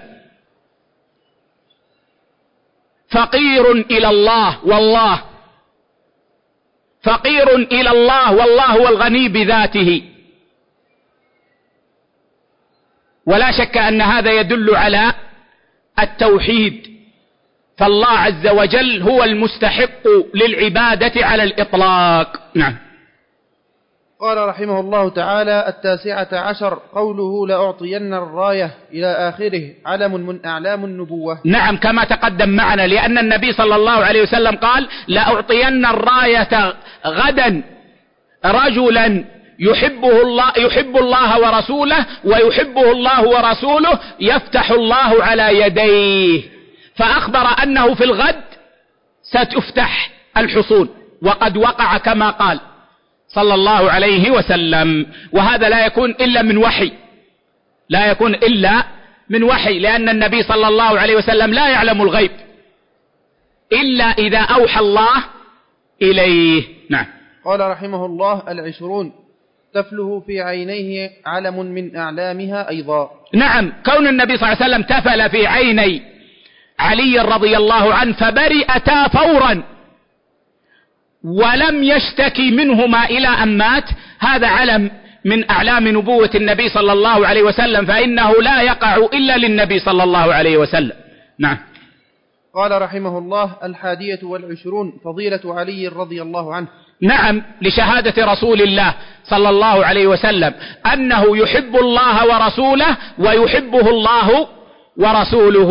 فقير إلى الله، والله فقير إلى الله، والله هو الغني بذاته. ولا شك أن هذا يدل على التوحيد، فالله عز وجل هو المستحق للعبادة على الإطلاق. نعم. قال رحمه الله تعالى: 19 قوله لأعطين الراية إلى آخره، علم من أعلام النبوة. نعم، كما تقدم معنا، لأن النبي صلى الله عليه وسلم قال: لأعطين الراية غدا رجلا يحب الله ورسوله ويحبه الله ورسوله يفتح الله على يديه. فأخبر أنه في الغد ستفتح الحصون، وقد وقع كما قال صلى الله عليه وسلم. وهذا لا يكون إلا من وحي، لأن النبي صلى الله عليه وسلم لا يعلم الغيب إلا إذا أوحى الله إليه. نعم. قال رحمه الله: 20 تفله في عينيه علم من أعلامها أيضا. نعم، كون النبي صلى الله عليه وسلم تفل في عيني علي رضي الله عنه فبرئتا فورا ولم يشتكي منهما إلى أن مات، هذا علم من أعلام نبوة النبي صلى الله عليه وسلم، فإنه لا يقع إلا للنبي صلى الله عليه وسلم. نعم. قال رحمه الله: 21 فضيلة علي رضي الله عنه. نعم، لشهادة رسول الله صلى الله عليه وسلم أنه يحب الله ورسوله ويحبه الله ورسوله،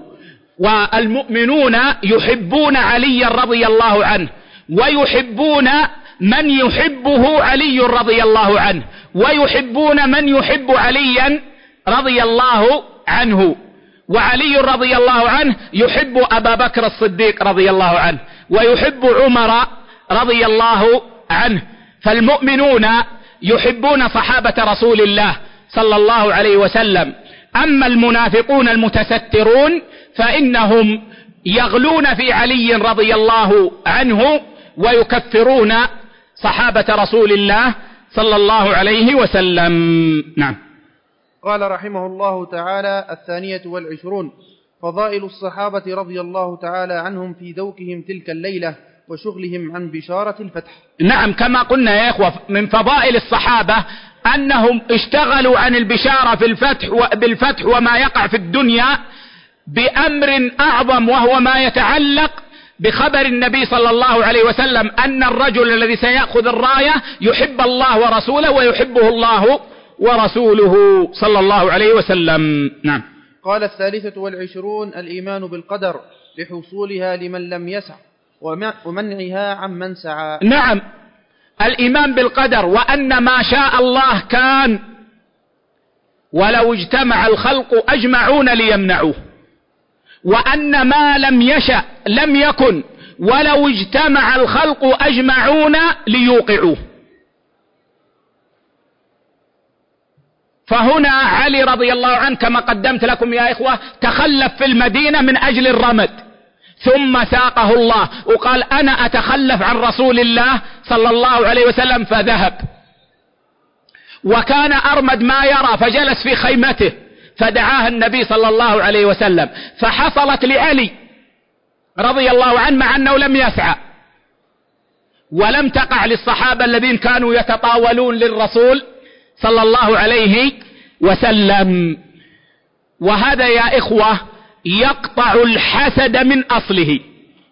والمؤمنون يحبون علي رضي الله عنه ويحبون من يحبه علي رضي الله عنه ويحبون من يحب عليا رضي الله عنه. وعلي رضي الله عنه يحب أبا بكر الصديق رضي الله عنه ويحب عمر رضي الله عنه. فالمؤمنون يحبون صحابة رسول الله صلى الله عليه وسلم. أما المنافقون المتسترون فإنهم يغلون في علي رضي الله عنه ويكفرون صحابة رسول الله صلى الله عليه وسلم. نعم. قال رحمه الله تعالى: 22 فضائل الصحابة رضي الله تعالى عنهم في ذوقهم تلك الليلة وشغلهم عن بشارة الفتح. نعم، كما قلنا يا إخوة، من فضائل الصحابة أنهم اشتغلوا عن البشارة بالفتح وما يقع في الدنيا بأمر أعظم، وهو ما يتعلق بخبر النبي صلى الله عليه وسلم أن الرجل الذي سيأخذ الراية يحب الله ورسوله ويحبه الله ورسوله صلى الله عليه وسلم. نعم. قال 23 الإيمان بالقدر لحصولها لمن لم يسع ومنعها عمن سعى. نعم، الإيمان بالقدر، وأن ما شاء الله كان ولو اجتمع الخلق أجمعون ليمنعوه، وأن ما لم يشأ لم يكن ولو اجتمع الخلق أجمعون ليوقعوه. فهنا علي رضي الله عنه كما قدمت لكم يا إخوة تخلف في المدينة من أجل الرمد، ثم ساقه الله وقال: أنا أتخلف عن رسول الله صلى الله عليه وسلم، فذهب. وكان أرمد ما يرى فجلس في خيمته، فدعاه النبي صلى الله عليه وسلم، فحصلت لعلي رضي الله عنه مع أنه لم يسعى، ولم تقع للصحابة الذين كانوا يتطاولون للرسول صلى الله عليه وسلم. وهذا يا إخوة يقطع الحسد من أصله،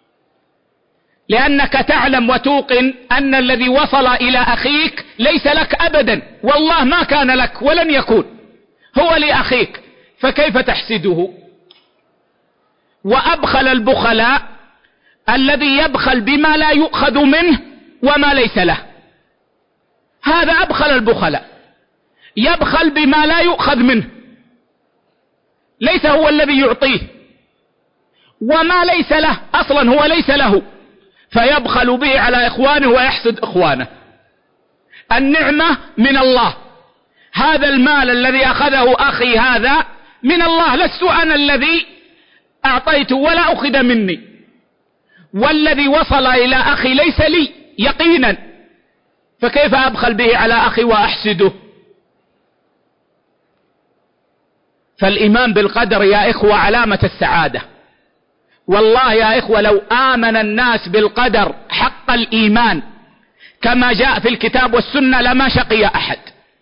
لأنك تعلم وتوقن أن الذي وصل إلى أخيك ليس لك أبدا، والله ما كان لك ولن يكون، هو لأخيك، فكيف تحسده؟ وأبخل البخلاء الذي يبخل بما لا يؤخذ منه وما ليس له، هذا أبخل البخلاء، يبخل بما لا يؤخذ منه، ليس هو الذي يعطيه، وما ليس له أصلا هو ليس له، فيبخل به على إخوانه ويحسد إخوانه. النعمة من الله، هذا المال الذي أخذه أخي هذا من الله، لست أنا الذي أعطيته ولا أخذ مني، والذي وصل إلى أخي ليس لي يقينا، فكيف أبخل به على أخي وأحسده؟ فالإيمان بالقدر يا إخوة علامة السعادة. والله يا إخوة لو آمن الناس بالقدر حق الإيمان كما جاء في الكتاب والسنة لما شقي أحد،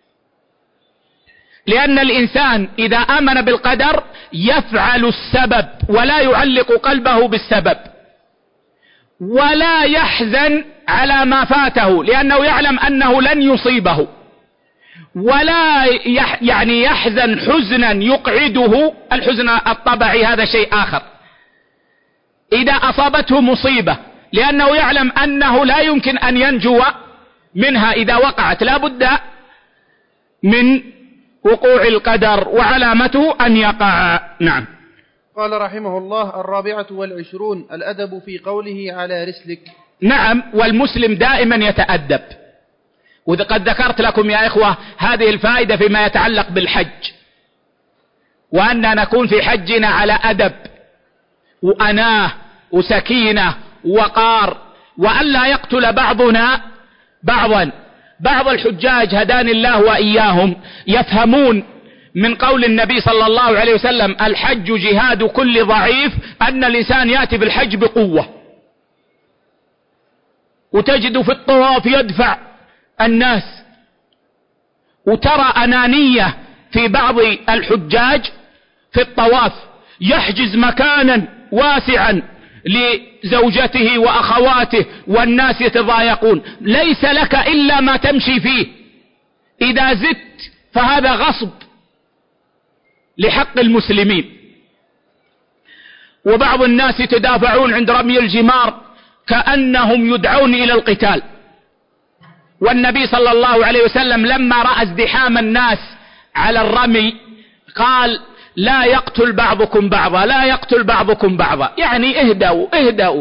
لأن الإنسان إذا آمن بالقدر يفعل السبب ولا يعلق قلبه بالسبب، ولا يحزن على ما فاته لأنه يعلم أنه لن يصيبه، ولا يعني يحزن حزنا يقعده. الحزن الطبعي هذا شيء آخر. إذا أصابته مصيبة لأنه يعلم أنه لا يمكن أن ينجو منها إذا وقعت، لا بد من وقوع القدر وعلامته أن يقع. نعم. قال رحمه الله: 24 الأدب في قوله على رسلك. نعم، والمسلم دائما يتأدب، وقد ذكرت لكم يا إخوة هذه الفائدة فيما يتعلق بالحج، وأننا نكون في حجنا على أدب وأناه وسكينة ووقار، وألا يقتل بعضنا بعضا. بعض الحجاج هداني الله وإياهم يفهمون من قول النبي صلى الله عليه وسلم: الحج جهاد كل ضعيف، أن الإنسان يأتي بالحج بقوة، وتجد في الطواف يدفع الناس، وترى أنانية في بعض الحجاج في الطواف، يحجز مكانا واسعا لزوجته وأخواته والناس يتضايقون، ليس لك إلا ما تمشي فيه، إذا زدت فهذا غصب لحق المسلمين. وبعض الناس يتدافعون عند رمي الجمار كأنهم يدعون إلى القتال، والنبي صلى الله عليه وسلم لما رأى ازدحام الناس على الرمي قال: لا يقتل بعضكم بعضا، لا يقتل بعضكم بعضا، يعني اهدأوا.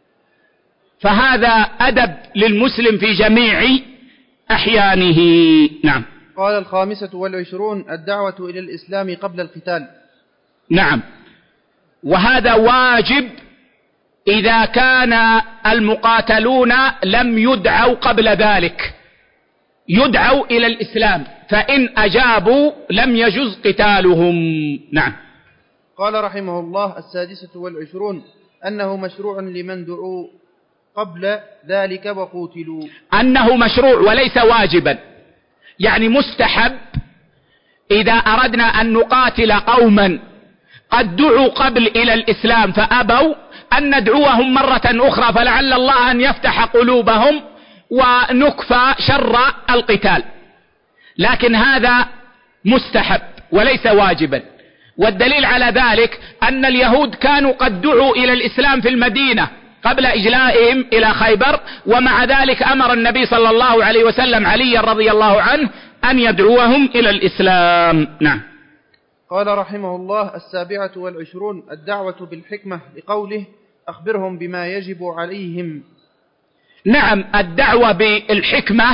فهذا أدب للمسلم في جميع أحيانه. نعم. قال 25 الدعوة إلى الإسلام قبل القتال. نعم، وهذا واجب إذا كان المقاتلون لم يدعوا قبل ذلك، يدعوا إلى الإسلام، فإن أجابوا لم يجز قتالهم. نعم. قال رحمه الله 26 أنه مشروع لمن دعوا قبل ذلك وقوتلوا. أنه مشروع وليس واجبا، يعني مستحب إذا أردنا أن نقاتل قوما قد دعوا قبل إلى الإسلام فأبوا أن ندعوهم مرة أخرى، فلعل الله أن يفتح قلوبهم ونكفى شر القتال، لكن هذا مستحب وليس واجبا. والدليل على ذلك أن اليهود كانوا قد دعوا إلى الإسلام في المدينة قبل إجلائهم إلى خيبر، ومع ذلك أمر النبي صلى الله عليه وسلم علي رضي الله عنه أن يدعوهم إلى الإسلام. نعم. قال رحمه الله 27 الدعوة بالحكمة لقوله: أخبرهم بما يجب عليهم. نعم، الدعوة بالحكمة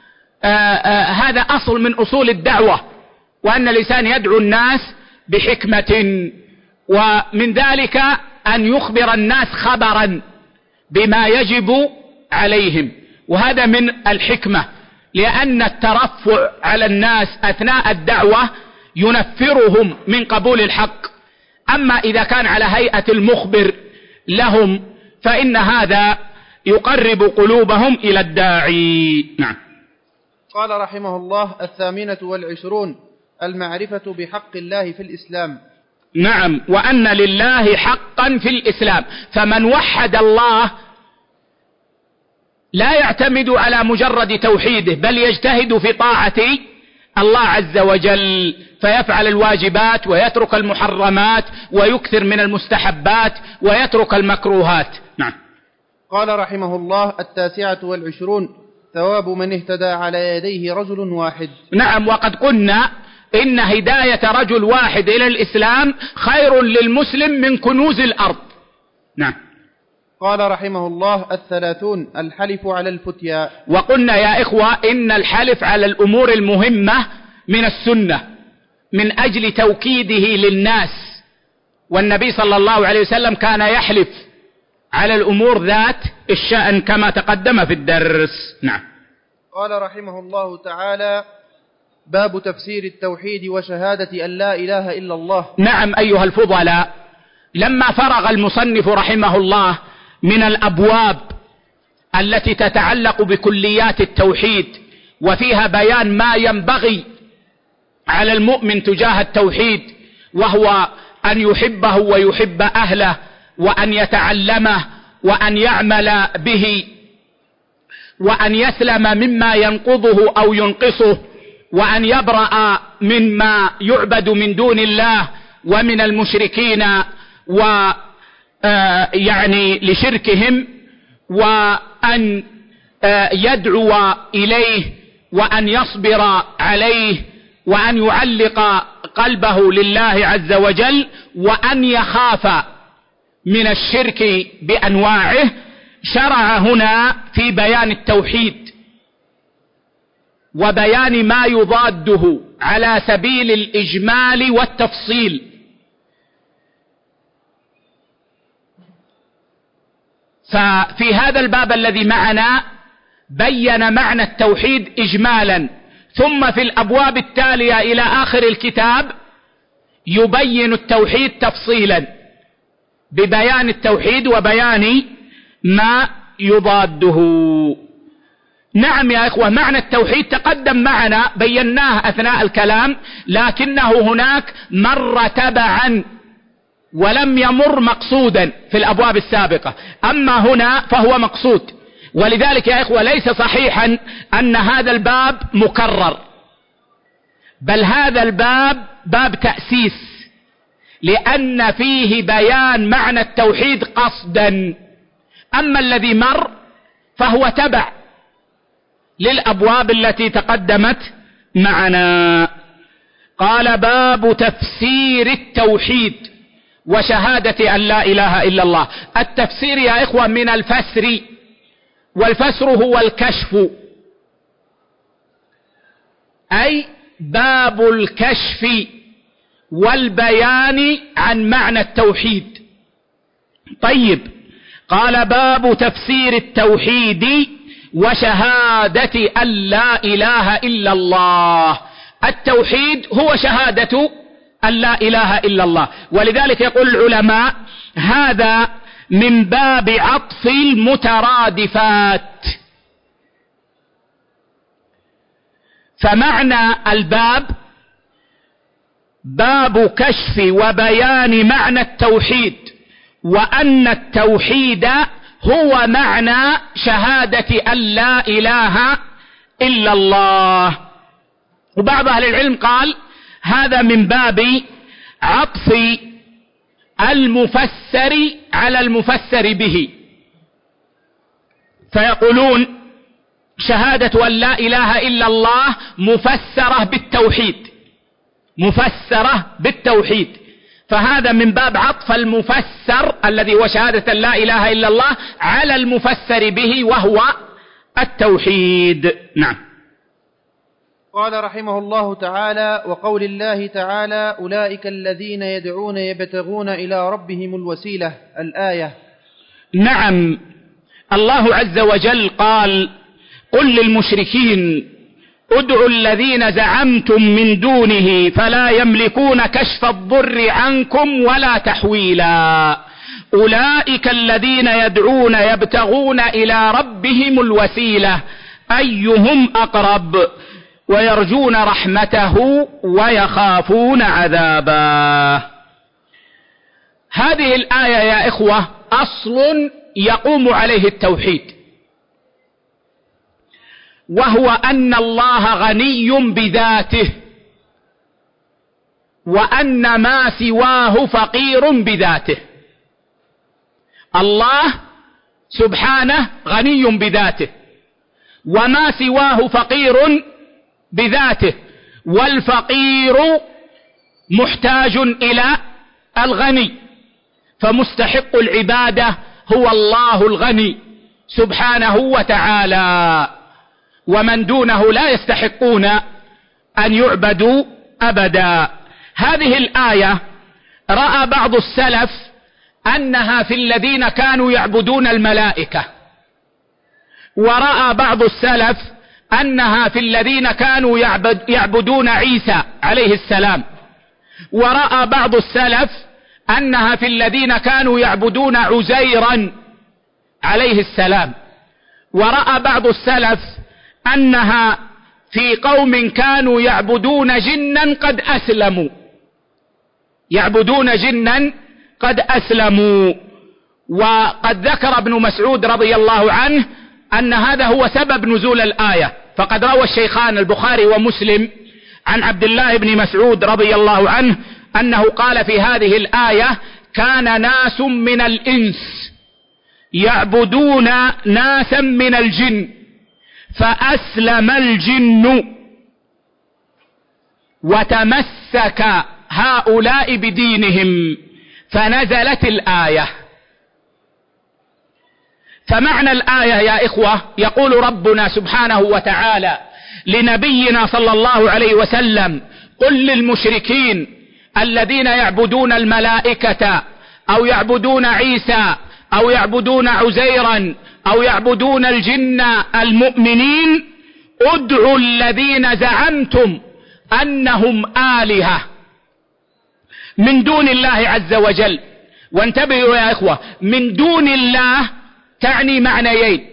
هذا أصل من أصول الدعوة، وأن الإنسان يدعو الناس بحكمة، ومن ذلك أن يخبر الناس خبرا بما يجب عليهم، وهذا من الحكمة، لأن الترفع على الناس أثناء الدعوة ينفرهم من قبول الحق. أما إذا كان على هيئة المخبر لهم فإن هذا يقرب قلوبهم إلى الداعي. نعم. قال رحمه الله 28 المعرفة بحق الله في الإسلام. نعم، وأن لله حقا في الإسلام، فمن وحد الله لا يعتمد على مجرد توحيده، بل يجتهد في طاعة الله عز وجل، فيفعل الواجبات ويترك المحرمات ويكثر من المستحبات ويترك المكروهات. نعم. قال رحمه الله 29 ثواب من اهتدى على يديه رجل واحد. نعم، وقد قلنا إن هداية رجل واحد إلى الإسلام خير للمسلم من كنوز الأرض. نعم. قال رحمه الله 30 الحلف على الفتيا. وقلنا يا إخوة إن الحلف على الأمور المهمة من السنة من أجل توكيده للناس، والنبي صلى الله عليه وسلم كان يحلف على الأمور ذات الشأن كما تقدم في الدرس. نعم. قال رحمه الله تعالى باب تفسير التوحيد وشهادة أن لا إله إلا الله. نعم أيها الفضلاء، لما فرغ المصنف رحمه الله من الأبواب التي تتعلق بكليات التوحيد وفيها بيان ما ينبغي على المؤمن تجاه التوحيد، وهو أن يحبه ويحب أهله، وأن يتعلمه وأن يعمل به وأن يسلم مما ينقضه أو ينقصه، وأن يبرأ مما يعبد من دون الله ومن المشركين ويعني لشركهم، وأن يدعو إليه، وأن يصبر عليه، وأن يعلق قلبه لله عز وجل، وأن يخاف من الشرك بأنواعه. شرع هنا في بيان التوحيد وبيان ما يضاده على سبيل الإجمال والتفصيل. ففي هذا الباب الذي معنا بين معنى التوحيد إجمالا، ثم في الأبواب التالية إلى آخر الكتاب يبين التوحيد تفصيلا ببيان التوحيد وبيان ما يضاده. نعم يا إخوة، معنى التوحيد تقدم معنا بيناه أثناء الكلام، لكنه هناك مر تبعا ولم يمر مقصودا في الأبواب السابقة، أما هنا فهو مقصود. ولذلك يا إخوة ليس صحيحا أن هذا الباب مكرر، بل هذا الباب باب تأسيس، لأن فيه بيان معنى التوحيد قصدا. أما الذي مر فهو تبع للأبواب التي تقدمت معنا. قال: باب تفسير التوحيد وشهادة أن لا إله إلا الله. التفسير يا إخوة من الفسر، والفسر هو الكشف، أي باب الكشف والبيان عن معنى التوحيد. طيب، قال: باب تفسير التوحيد وشهادة أن لا إله إلا الله. التوحيد هو شهادة أن لا إله إلا الله، ولذلك يقول العلماء: هذا من باب عطف المترادفات. فمعنى الباب باب كشف وبيان معنى التوحيد، وأن التوحيد هو معنى شهادة أن لا إله إلا الله. وبعض أهل العلم قال هذا من باب عطف المفسر على المفسر به، فيقولون شهادة أن لا إله إلا الله مفسرة بالتوحيد، مفسرة بالتوحيد، فهذا من باب عطف المفسر الذي هو شهادة لا إله إلا الله على المفسر به وهو التوحيد. نعم. قال رحمه الله تعالى: وقول الله تعالى: أولئك الذين يدعون يبتغون إلى ربهم الوسيلة، الآية. نعم، الله عز وجل قال: قل للمشركين ادعوا الذين زعمتم من دونه فلا يملكون كشف الضر عنكم ولا تحويلا، أولئك الذين يدعون يبتغون إلى ربهم الوسيلة أيهم أقرب ويرجون رحمته ويخافون عذابه. هذه الآية يا إخوة أصل يقوم عليه التوحيد، وهو أن الله غني بذاته، وأن ما سواه فقير بذاته. الله سبحانه غني بذاته، وما سواه فقير بذاته، والفقير محتاج إلى الغني، فمستحق العبادة هو الله الغني سبحانه وتعالى، ومن دونه لا يستحقون أن يعبدوا أبدا. هذه الآية رأى بعض السلف أنها في الذين كانوا يعبدون الملائكة، ورأى بعض السلف أنها في الذين كانوا يعبدون عيسى عليه السلام، ورأى بعض السلف أنها في الذين كانوا يعبدون عزيرا عليه السلام، ورأى بعض السلف أنها في قوم كانوا يعبدون جنا قد أسلموا، يعبدون جنا قد أسلموا. وقد ذكر ابن مسعود رضي الله عنه أن هذا هو سبب نزول الآية، فقد روى الشيخان البخاري ومسلم عن عبد الله بن مسعود رضي الله عنه أنه قال في هذه الآية: كان ناس من الإنس يعبدون ناسا من الجن فأسلم الجن وتمسك هؤلاء بدينهم فنزلت الآية. فمعنى الآية يا إخوة، يقول ربنا سبحانه وتعالى لنبينا صلى الله عليه وسلم: قل للمشركين الذين يعبدون الملائكة أو يعبدون عيسى أو يعبدون عزيرا أو يعبدون الجن المؤمنين: ادعوا الذين زعمتم أنهم آلهة من دون الله عز وجل. وانتبهوا يا إخوة، من دون الله تعني معنيين: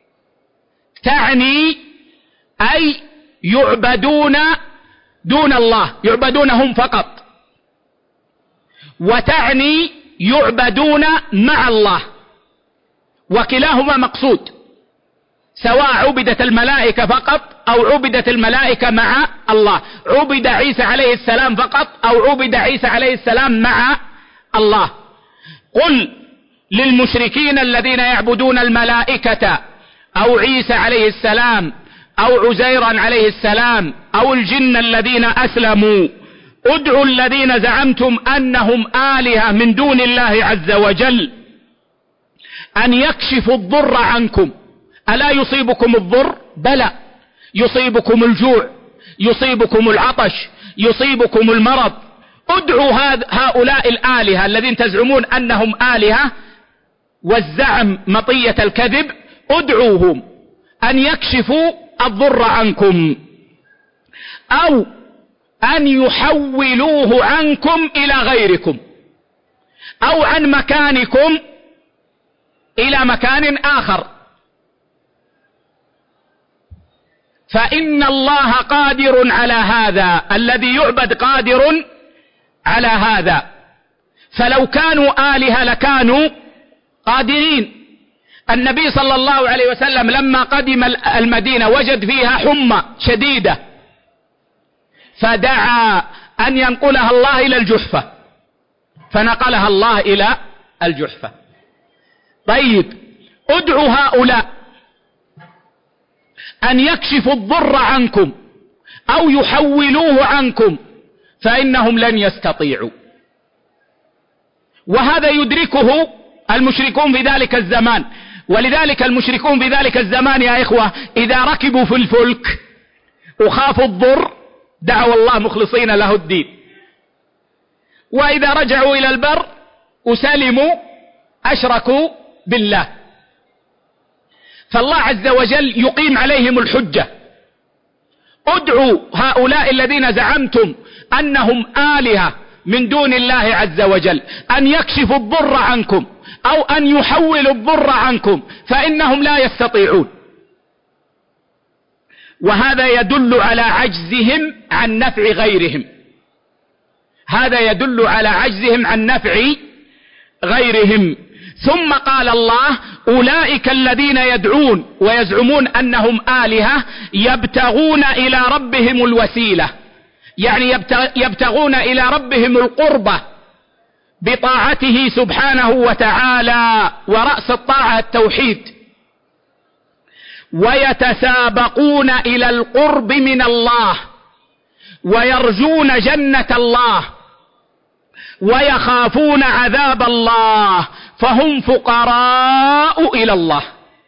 تعني أي يعبدون دون الله، يعبدونهم فقط، وتعني يعبدون مع الله، وكلاهما مقصود، سواء عبدت الملائكة فقط أو عبدت الملائكة مع الله، عبد عيسى عليه السلام فقط أو عبد عيسى عليه السلام مع الله. قل للمشركين الذين يعبدون الملائكة أو عيسى عليه السلام أو عزيرا عليه السلام أو الجن الذين أسلموا: ادعوا الذين زعمتم أنهم آلهة من دون الله عز وجل أن يكشفوا الضر عنكم. ألا يصيبكم الضر؟ بلى، يصيبكم الجوع، يصيبكم العطش، يصيبكم المرض. ادعوا هؤلاء الآلهة الذين تزعمون أنهم آلهة، والزعم مطية الكذب، ادعوهم أن يكشفوا الضر عنكم أو أن يحولوه عنكم إلى غيركم أو عن مكانكم إلى مكان آخر، فإن الله قادر على هذا، الذي يعبد قادر على هذا. فلو كانوا آلهة لكانوا قادرين. النبي صلى الله عليه وسلم لما قدم المدينة وجد فيها حمى شديدة، فدعا أن ينقلها الله إلى الجحفة، فنقلها الله إلى الجحفة. طيب، ادعوا هؤلاء أن يكشفوا الضر عنكم أو يحولوه عنكم، فإنهم لن يستطيعوا. وهذا يدركه المشركون في ذلك الزمان. ولذلك المشركون في ذلك الزمان يا إخوة إذا ركبوا في الفلك وخافوا الضر دعوا الله مخلصين له الدين، وإذا رجعوا إلى البر وسلموا أشركوا بالله. فالله عز وجل يقيم عليهم الحجة: ادعوا هؤلاء الذين زعمتم أنهم آلهة من دون الله عز وجل أن يكشفوا الضر عنكم أو أن يحولوا الضر عنكم، فإنهم لا يستطيعون. وهذا يدل على عجزهم عن نفع غيرهم، هذا يدل على عجزهم عن نفع غيرهم. ثم قال الله: أولئك الذين يدعون ويزعمون أنهم آلهة يبتغون إلى ربهم الوسيلة، يعني يبتغون إلى ربهم القربة بطاعته سبحانه وتعالى، ورأس الطاعة التوحيد، ويتسابقون إلى القرب من الله، ويرجون جنة الله، ويخافون عذاب الله، فهم فقراء إلى الله.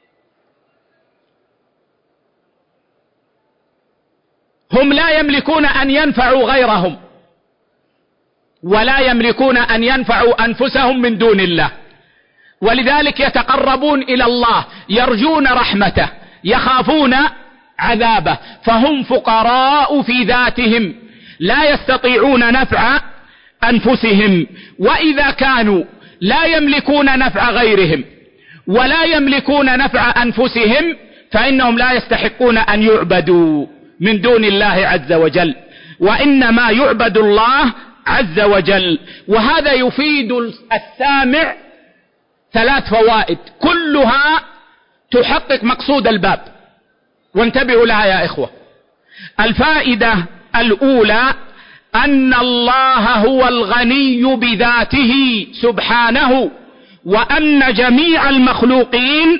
هم لا يملكون أن ينفعوا غيرهم، ولا يملكون أن ينفعوا أنفسهم من دون الله، ولذلك يتقربون إلى الله، يرجون رحمته، يخافون عذابه، فهم فقراء في ذاتهم لا يستطيعون نفع أنفسهم. وإذا كانوا لا يملكون نفع غيرهم ولا يملكون نفع أنفسهم، فإنهم لا يستحقون أن يعبدوا من دون الله عز وجل، وإنما يعبد الله عز وجل. وهذا يفيد السامع 3 فوائد كلها تحقق مقصود الباب. وانتبهوا لها يا إخوة. الفائدة الأولى أن الله هو الغني بذاته سبحانه، وأن جميع المخلوقين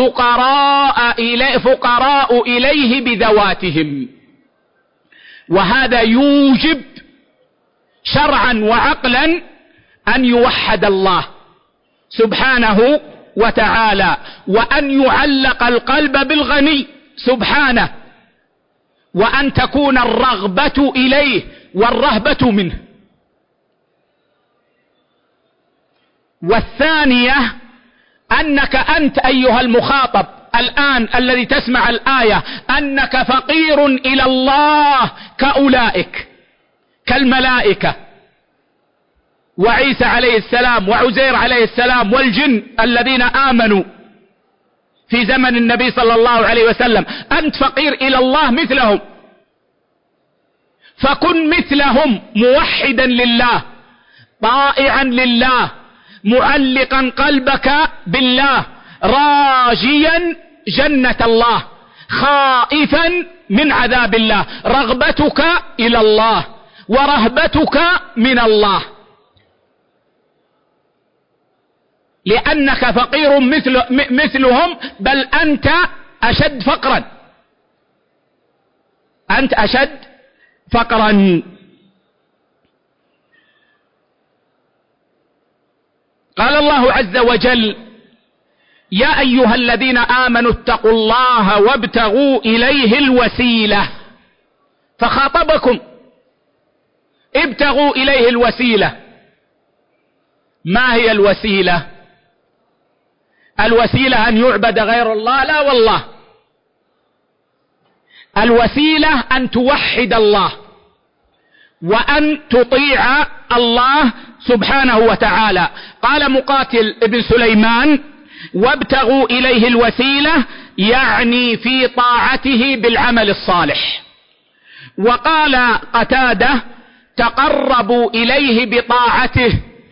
فقراء إليه بذواتهم، وهذا يوجب شرعا وعقلا أن يوحد الله سبحانه وتعالى، وأن يعلق القلب بالغني سبحانه، وأن تكون الرغبة إليه والرهبة منه. والثانية أنك أنت أيها المخاطب الآن الذي تسمع الآية، أنك فقير إلى الله كأولئك، كالملائكة وعيسى عليه السلام وعزير عليه السلام والجن الذين آمنوا في زمن النبي صلى الله عليه وسلم. أنت فقير إلى الله مثلهم، فكن مثلهم موحدا لله، طائعا لله، معلقا قلبك بالله، راجيا جنة الله، خائفا من عذاب الله، رغبتك إلى الله ورهبتك من الله، لأنك فقير مثلهم، بل أنت أشد فقرا، أنت أشد فقرا. قال الله عز وجل: يا أيها الذين آمنوا اتقوا الله وابتغوا إليه الوسيلة. فخاطبكم، ابتغوا إليه الوسيلة. ما هي الوسيلة؟ الوسيلة أن يعبد غير الله؟ لا والله، الوسيلة أن توحد الله وأن تطيع الله سبحانه وتعالى. قال مقاتل ابن سليمان: وابتغوا إليه الوسيلة، يعني في طاعته بالعمل الصالح. وقال قتادة: تقربوا إليه بطاعته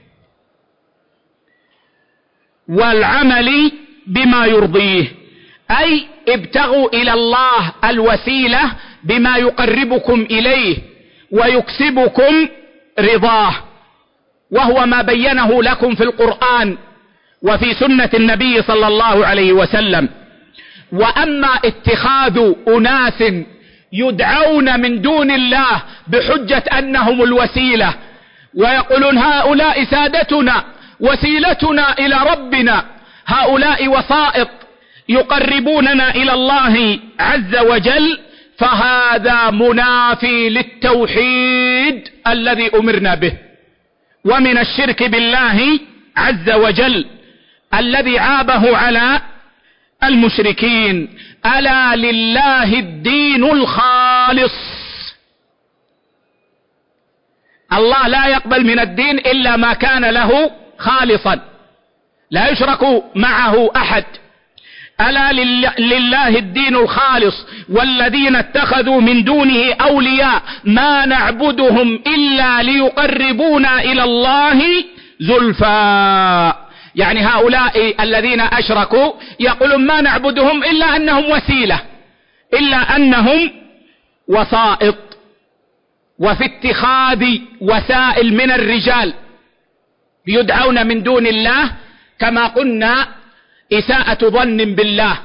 والعمل بما يرضيه، أي ابتغوا إلى الله الوسيلة بما يقربكم إليه ويكسبكم رضاه، وهو ما بينه لكم في القرآن وفي سنة النبي صلى الله عليه وسلم. وأما اتخاذ أناس يدعون من دون الله بحجة أنهم الوسيلة، ويقولون هؤلاء سادتنا وسيلتنا إلى ربنا، هؤلاء وسائط يقربوننا إلى الله عز وجل، فهذا منافي للتوحيد الذي أمرنا به، ومن الشرك بالله عز وجل الذي عابه على المشركين. ألا لله الدين الخالص. الله لا يقبل من الدين إلا ما كان له خالصا، لا يشرك معه أحد. ألا لله الدين الخالص والذين اتخذوا من دونه أولياء ما نعبدهم إلا ليقربونا إلى الله زلفى. يعني هؤلاء الذين أشركوا يقولون ما نعبدهم إلا أنهم وسيلة، إلا أنهم وسائط. وفي اتخاذ وسائل من الرجال يدعون من دون الله كما قلنا إساءة ظن بالله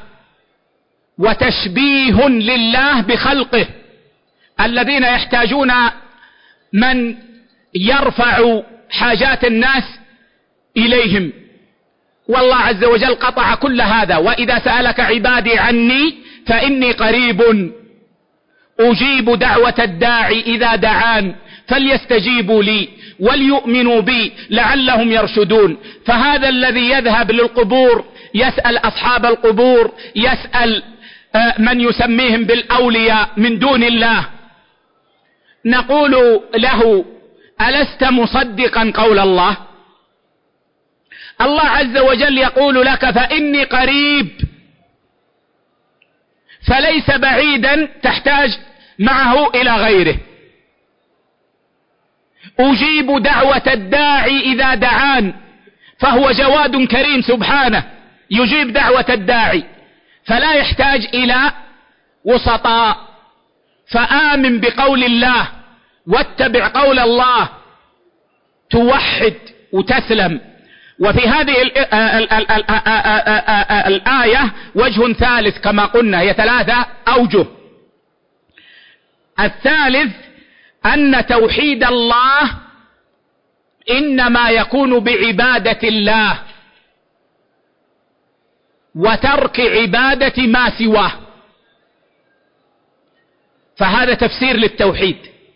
وتشبيه لله بخلقه، الذين يحتاجون من يرفع حاجات الناس إليهم، والله عز وجل قطع كل هذا. وإذا سألك عبادي عني فإني قريب أجيب دعوة الداعي إذا دعان فليستجيبوا لي وليؤمنوا بي لعلهم يرشدون. فهذا الذي يذهب للقبور يسأل أصحاب القبور، يسأل من يسميهم بالأولياء من دون الله، نقول له: ألست مصدقا قول الله؟ الله عز وجل يقول لك: فإني قريب، فليس بعيدا تحتاج معه إلى غيره. أجيب دعوة الداعي إذا دعان، فهو جواد كريم سبحانه، يجيب دعوة الداعي. فلا يحتاج إلى وسطاء. فآمن بقول الله واتبع قول الله توحد وتسلم. وفي هذه الآية وجه ثالث كما قلنا، هي 3 أوجه. الثالث أن توحيد الله إنما يكون بعبادة الله وترك عبادة ما سواه. فهذا تفسير للتوحيد،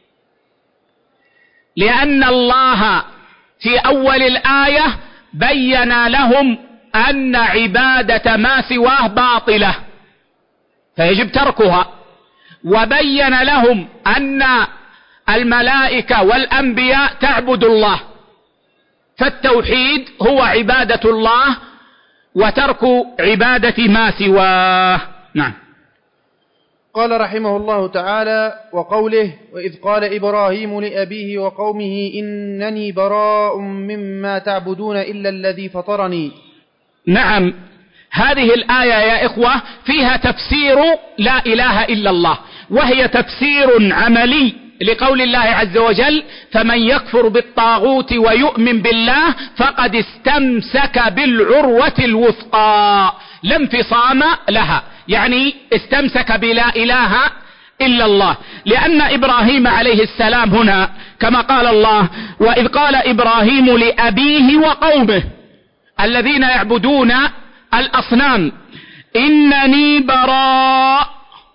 لأن الله في أول الآية بين لهم أن عبادة ما سواه باطلة فيجب تركها، وبين لهم أن الملائكة والأنبياء تعبد الله، فالتوحيد هو عبادة الله وترك عبادة ما سواه. نعم. قال رحمه الله تعالى: وقوله: وإذ قال إبراهيم لأبيه وقومه إنني براء مما تعبدون إلا الذي فطرني. نعم، هذه الآية يا إخوة فيها تفسير لا إله إلا الله، وهي تفسير عملي لقول الله عز وجل: فمن يكفر بالطاغوت ويؤمن بالله فقد استمسك بالعروة الوثقى لا انفصام لها، يعني استمسك بلا إله إلا الله. لأن إبراهيم عليه السلام هنا كما قال الله: وإذ قال إبراهيم لأبيه وقومه الذين يعبدون الأصنام إنني براء.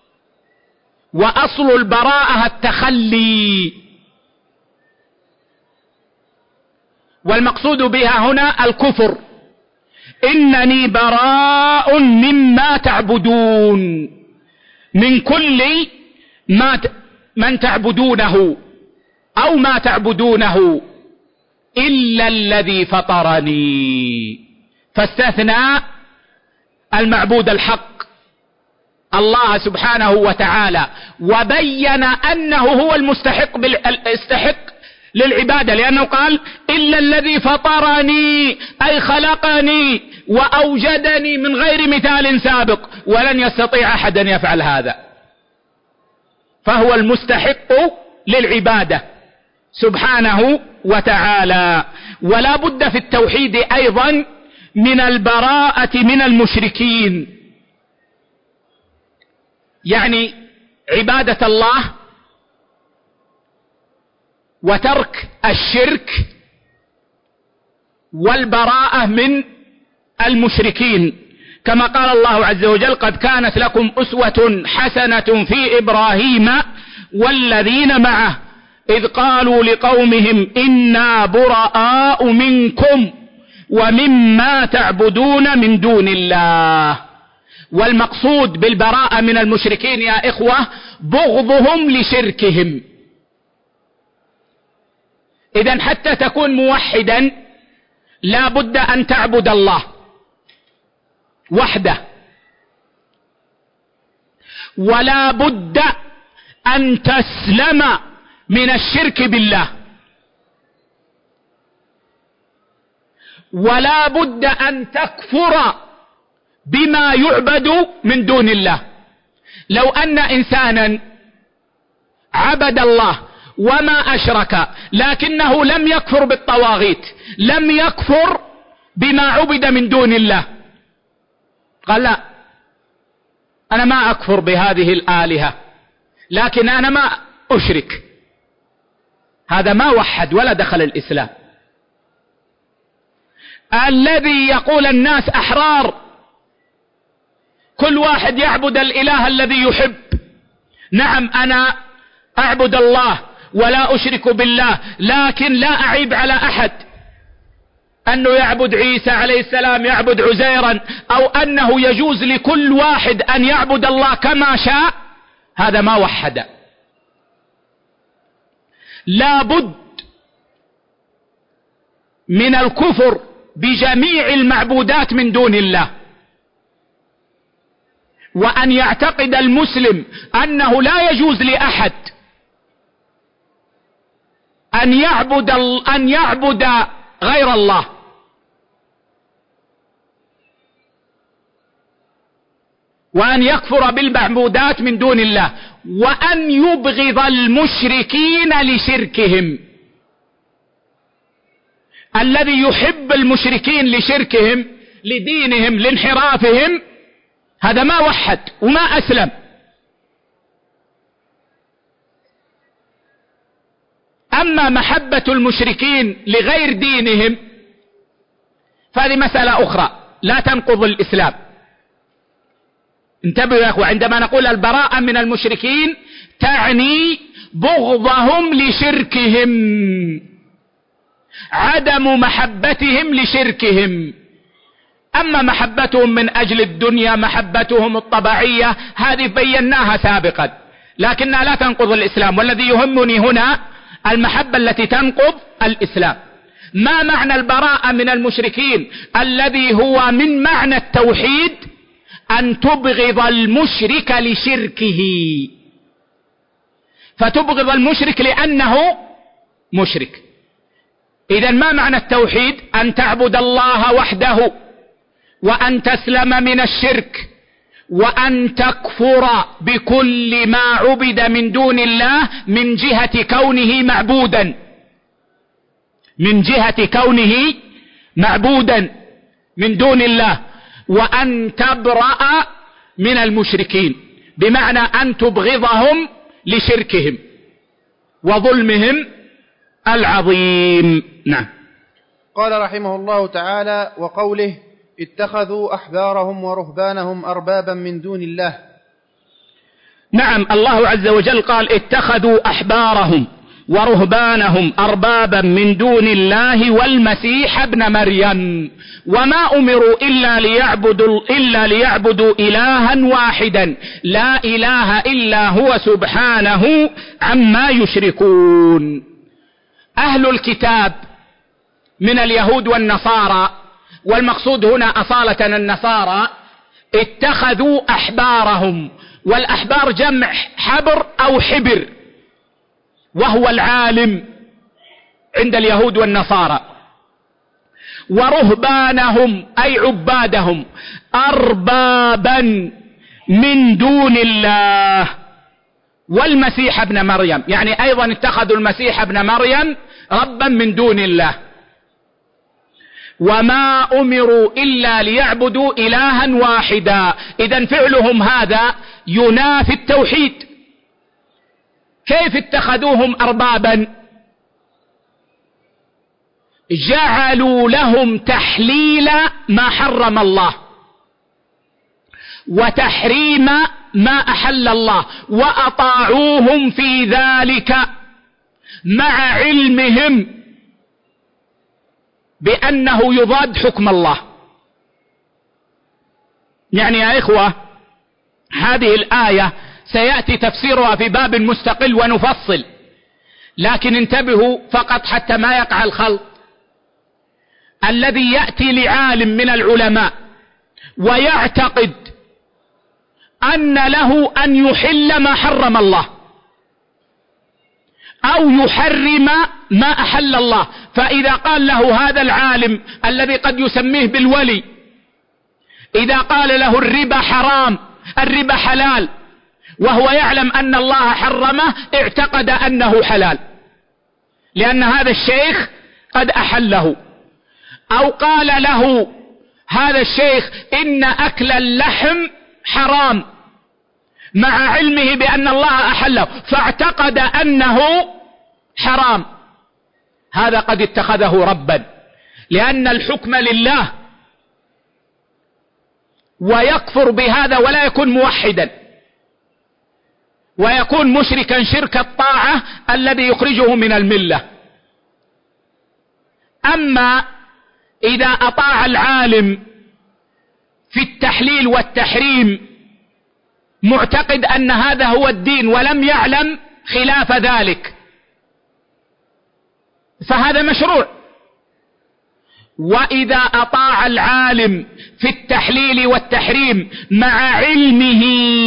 وأصل البراءة التخلي، والمقصود بها هنا الكفر. إنني براء مما تعبدون، من كل من تعبدونه أو ما تعبدونه إلا الذي فطرني. فاستثنى المعبود الحق الله سبحانه وتعالى، وبين أنه هو المستحق للعبادة، لأنه قال: إلا الذي فطرني، أي خلقني وأوجدني من غير مثال سابق، ولن يستطيع أحد أن يفعل هذا، فهو المستحق للعبادة سبحانه وتعالى. ولا بد في التوحيد أيضا من البراءة من المشركين، يعني عبادة الله وترك الشرك والبراءة من المشركين، كما قال الله عز وجل: قد كانت لكم أسوة حسنة في إبراهيم والذين معه إذ قالوا لقومهم إنا براء منكم ومما تعبدون من دون الله. والمقصود بالبراءة من المشركين يا إخوة بغضهم لشركهم. إذن حتى تكون موحدا لا بد أن تعبد الله وحده، ولا بد أن تسلم من الشرك بالله، ولا بد أن تكفر بما يعبد من دون الله. لو أن إنسانا عبد الله وما أشرك لكنه لم يكفر بالطواغيت، لم يكفر بما عبد من دون الله، قال: لا، أنا ما أكفر بهذه الآلهة لكن أنا ما أشرك، هذا ما وحد ولا دخل الإسلام. الذي يقول الناس أحرار، كل واحد يعبد الإله الذي يحب. نعم، أنا أعبد الله ولا أشرك بالله، لكن لا أعيب على أحد أنه يعبد عيسى عليه السلام، يعبد عزيرا، أو أنه يجوز لكل واحد أن يعبد الله كما شاء، هذا ما وحد. لا بد من الكفر بجميع المعبودات من دون الله، وأن يعتقد المسلم أنه لا يجوز لأحد أن يعبد غير الله. وأن يكفر بالمعبودات من دون الله، وأن يبغض المشركين لشركهم. الذي يحب المشركين لشركهم، لدينهم، لانحرافهم، هذا ما وحد وما أسلم. أما محبة المشركين لغير دينهم فهذه مسألة أخرى لا تنقض الإسلام. انتبهوا يا أخوة، عندما نقول البراءة من المشركين تعني بغضهم لشركهم، عدم محبتهم لشركهم. أما محبتهم من أجل الدنيا، محبتهم الطبيعية، هذه بيناها سابقا، لكنها لا تنقض الإسلام. والذي يهمني هنا المحبة التي تنقض الإسلام. ما معنى البراءة من المشركين الذي هو من معنى التوحيد؟ أن تبغض المشرك لشركه، فتبغض المشرك لأنه مشرك. إذن ما معنى التوحيد؟ أن تعبد الله وحده، وأن تسلم من الشرك، وأن تكفر بكل ما عبد من دون الله من جهة كونه معبودا، من جهة كونه معبودا من دون الله، وأن تبرأ من المشركين، بمعنى أن تبغضهم لشركهم وظلمهم العظيم. نعم. قال رحمه الله تعالى: وقوله اتخذوا أحبارهم ورهبانهم أربابا من دون الله. نعم، الله عز وجل قال اتخذوا أحبارهم ورهبانهم أربابا من دون الله والمسيح ابن مريم وما أمروا إلا ليعبدوا إلها واحدا لا إله إلا هو سبحانه عما يشركون. أهل الكتاب من اليهود والنصارى، والمقصود هنا أصالة النصارى، اتخذوا أحبارهم، والأحبار جمع حبر أو حبر، وهو العالم عند اليهود والنصارى، ورهبانهم أي عبادهم أربابا من دون الله والمسيح ابن مريم، يعني أيضا اتخذوا المسيح ابن مريم ربا من دون الله. وما أمروا إلا ليعبدوا إلها واحدا. إذن فعلهم هذا ينافي التوحيد. كيف اتخذوهم أربابا؟ جعلوا لهم تحليل ما حرم الله وتحريم ما أحل الله، وأطاعوهم في ذلك مع علمهم بأنه يضاد حكم الله. يعني يا إخوة، هذه الآية سيأتي تفسيرها في باب مستقل ونفصل، لكن انتبهوا فقط حتى ما يقع الخلط. الذي يأتي لعالم من العلماء ويعتقد أن له أن يحل ما حرم الله أو يحرم ما أحل الله، فإذا قال له هذا العالم الذي قد يسميه بالولي، إذا قال له الربا حرام، الربا حلال، وهو يعلم أن الله حرمه، اعتقد أنه حلال لأن هذا الشيخ قد أحله. أو قال له هذا الشيخ إن أكل اللحم حرام مع علمه بأن الله أحله، فاعتقد أنه حرام، هذا قد اتخذه ربا، لأن الحكم لله، ويكفر بهذا ولا يكون موحدا، ويكون مشركا شرك الطاعة الذي يخرجه من الملة. أما إذا أطاع العالم في التحليل والتحريم معتقد أن هذا هو الدين ولم يعلم خلاف ذلك، فهذا مشروع. وإذا أطاع العالم في التحليل والتحريم مع علمه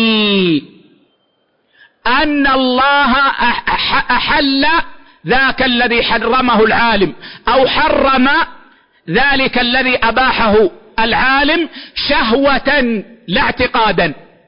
أن الله أحل ذاك الذي حرمه العالم أو حرم ذلك الذي أباحه العالم شهوة لا اعتقادا،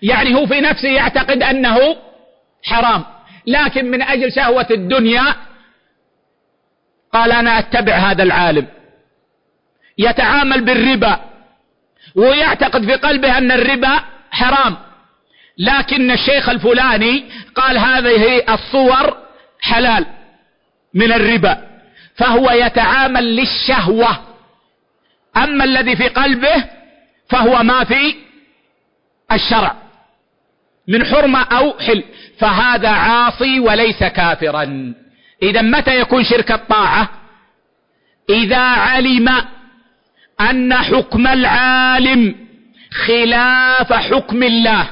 يعني هو في نفسه يعتقد أنه حرام، لكن من أجل شهوة الدنيا قال أنا أتبع هذا العالم. يتعامل بالربا ويعتقد في قلبه أن الربا حرام، لكن الشيخ الفلاني قال هذه الصور حلال من الربا، فهو يتعامل للشهوة، أما الذي في قلبه فهو ما في الشرع من حرمة أو حل، فهذا عاصي وليس كافرا. إذا متى يكون شرك الطاعة؟ إذا علم أن حكم العالم خلاف حكم الله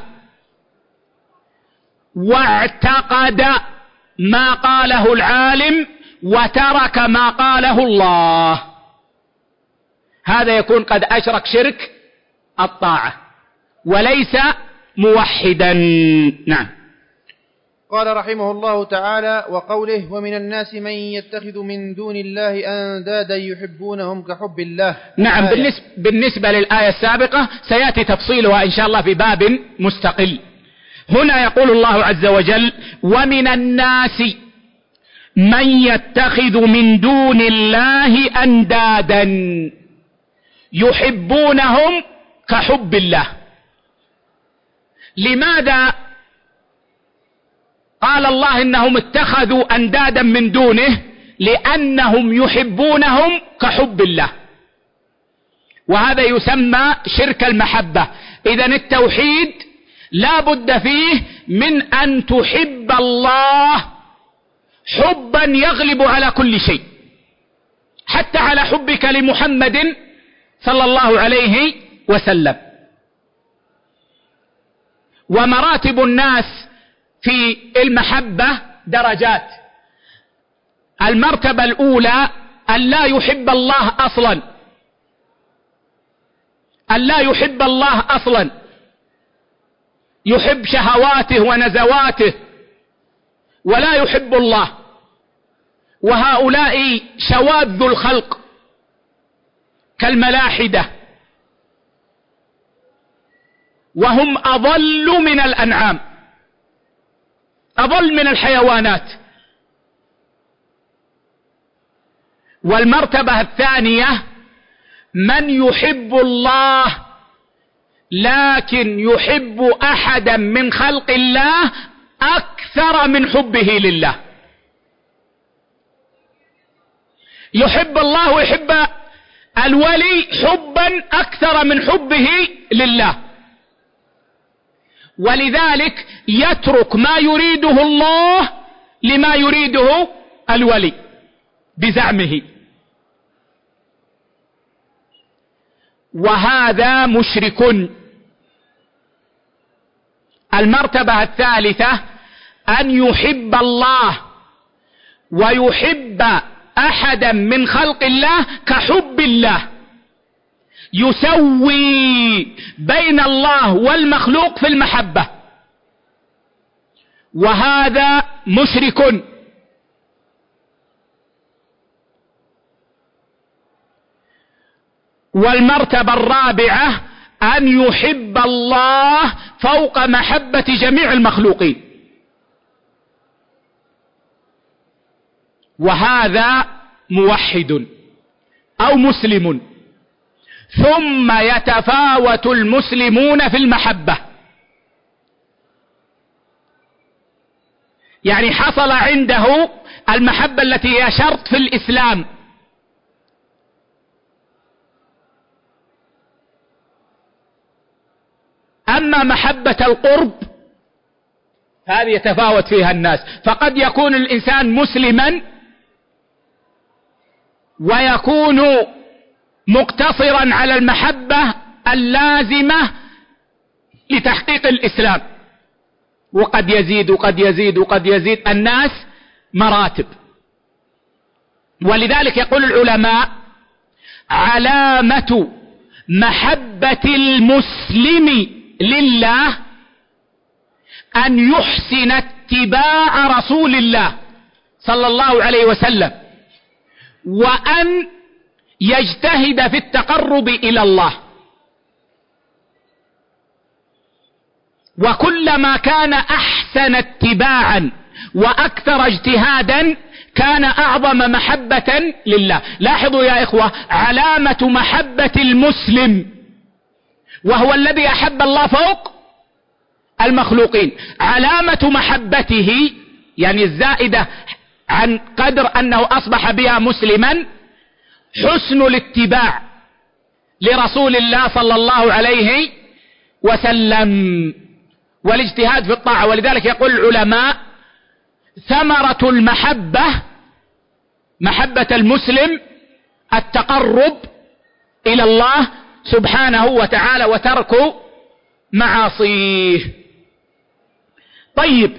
واعتقد ما قاله العالم وترك ما قاله الله، هذا يكون قد أشرك شرك الطاعة وليس موحدا. نعم. قال رحمه الله تعالى: وقوله: ومن الناس من يتخذ من دون الله أندادا يحبونهم كحب الله. نعم. بالنسبة للآية السابقة سيأتي تفصيلها إن شاء الله في باب مستقل. هنا يقول الله عز وجل: ومن الناس من يتخذ من دون الله أندادا يحبونهم كحب الله. لماذا قال الله إنهم اتخذوا أندادا من دونه؟ لأنهم يحبونهم كحب الله، وهذا يسمى شرك المحبة. إذن التوحيد لا بد فيه من أن تحب الله حبا يغلب على كل شيء، حتى على حبك لمحمد صلى الله عليه وسلم. ومراتب الناس في المحبة درجات. المرتبة الأولى أن لا يحب الله أصلا، أن لا يحب الله أصلا، يحب شهواته ونزواته ولا يحب الله، وهؤلاء شواذ الخلق كالملاحدة، وهم أضل من الأنعام، أضل من الحيوانات. والمرتبة الثانية من يحب الله لكن يحب أحدا من خلق الله أكثر من حبه لله. يحب الله ويحب الولي حبا أكثر من حبه لله، ولذلك يترك ما يريده الله لما يريده الولي بزعمه، وهذا مشرك. المرتبة الثالثة أن يحب الله ويحب أحدا من خلق الله كحب الله، يسوي بين الله والمخلوق في المحبة، وهذا مشرك. والمرتبة الرابعة أن يحب الله فوق محبة جميع المخلوقين، وهذا موحد أو مسلم. ثم يتفاوت المسلمون في المحبة، يعني حصل عنده المحبة التي هي شرط في الإسلام، أما محبة القرب هذه يتفاوت فيها الناس، فقد يكون الإنسان مسلما ويكون مقتصرا على المحبة اللازمة لتحقيق الإسلام، وقد يزيد وقد يزيد وقد يزيد. الناس مراتب، ولذلك يقول العلماء: علامة محبة المسلم لله أن يحسن اتباع رسول الله صلى الله عليه وسلم، وأن يجتهد في التقرب إلى الله. وكلما كان أحسن اتباعا وأكثر اجتهادا كان أعظم محبة لله. لاحظوا يا إخوة، علامة محبة المسلم وهو الذي أحب الله فوق المخلوقين، علامة محبته يعني الزائدة عن قدر أنه أصبح بها مسلما حسن الاتباع لرسول الله صلى الله عليه وسلم والاجتهاد في الطاعة. ولذلك يقول العلماء: ثمرة المحبة، محبة المسلم، التقرب إلى الله سبحانه وتعالى وترك معاصيه. طيب،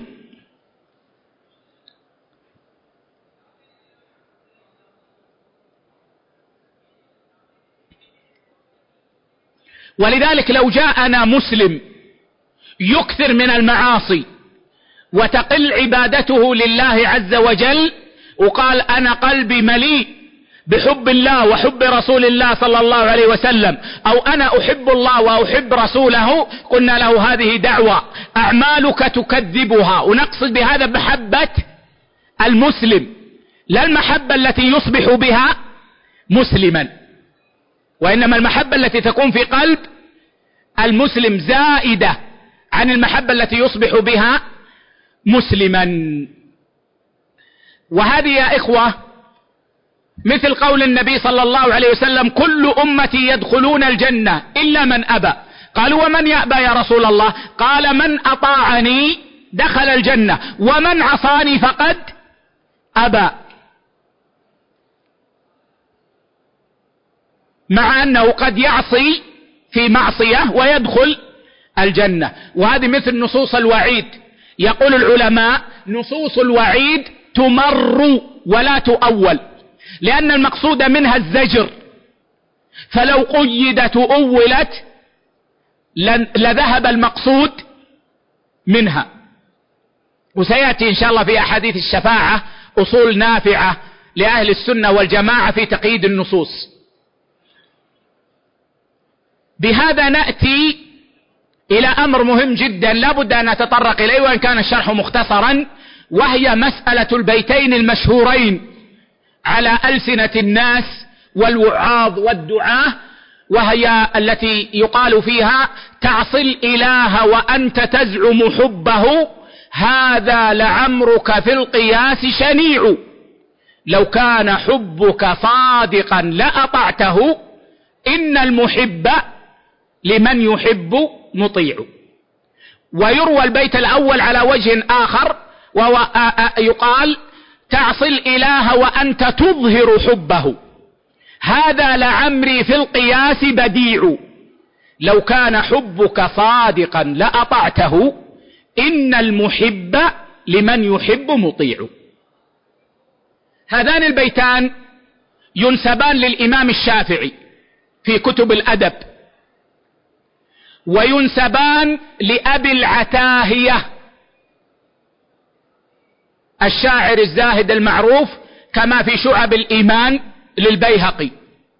ولذلك لو جاءنا مسلم يكثر من المعاصي وتقل عبادته لله عز وجل وقال: أنا قلبي مليء بحب الله وحب رسول الله صلى الله عليه وسلم، أو أنا أحب الله وأحب رسوله، قلنا له: هذه دعوة أعمالك تكذبها. ونقصد بهذا محبة المسلم، لا المحبة التي يصبح بها مسلما، وإنما المحبة التي تكون في قلب المسلم زائدة عن المحبة التي يصبح بها مسلما. وهذه يا إخوة مثل قول النبي صلى الله عليه وسلم: كل أمتي يدخلون الجنة إلا من أبى. قالوا: ومن يأبى يا رسول الله؟ قال: من أطاعني دخل الجنة ومن عصاني فقد أبى. مع أنه قد يعصي في معصية ويدخل الجنة. وهذه مثل نصوص الوعيد. يقول العلماء: نصوص الوعيد تمر ولا تؤول، لأن المقصود منها الزجر، فلو قيدت وأولت لذهب المقصود منها. وسيأتي إن شاء الله في أحاديث الشفاعة أصول نافعة لأهل السنة والجماعة في تقييد النصوص. بهذا نأتي إلى أمر مهم جدا لا بد أن نتطرق إليه وإن كان الشرح مختصرا، وهي مسألة البيتين المشهورين على ألسنة الناس والوعاظ والدعاة، وهي التي يقال فيها: تعصي الإله وأنت تزعم حبه، هذا لعمرك في القياس شنيع، لو كان حبك صادقا لأطعته، إن المحب لمن يحب مطيع. ويروى البيت الأول على وجه آخر، وهو يقال: تعصي الإله وأنت تظهر حبه، هذا لعمري في القياس بديع، لو كان حبك صادقا لأطعته، إن المحب لمن يحب مطيع. هذان البيتان ينسبان للإمام الشافعي في كتب الأدب، وينسبان لأبي العتاهية الشاعر الزاهد المعروف كما في شعب الإيمان للبيهقي،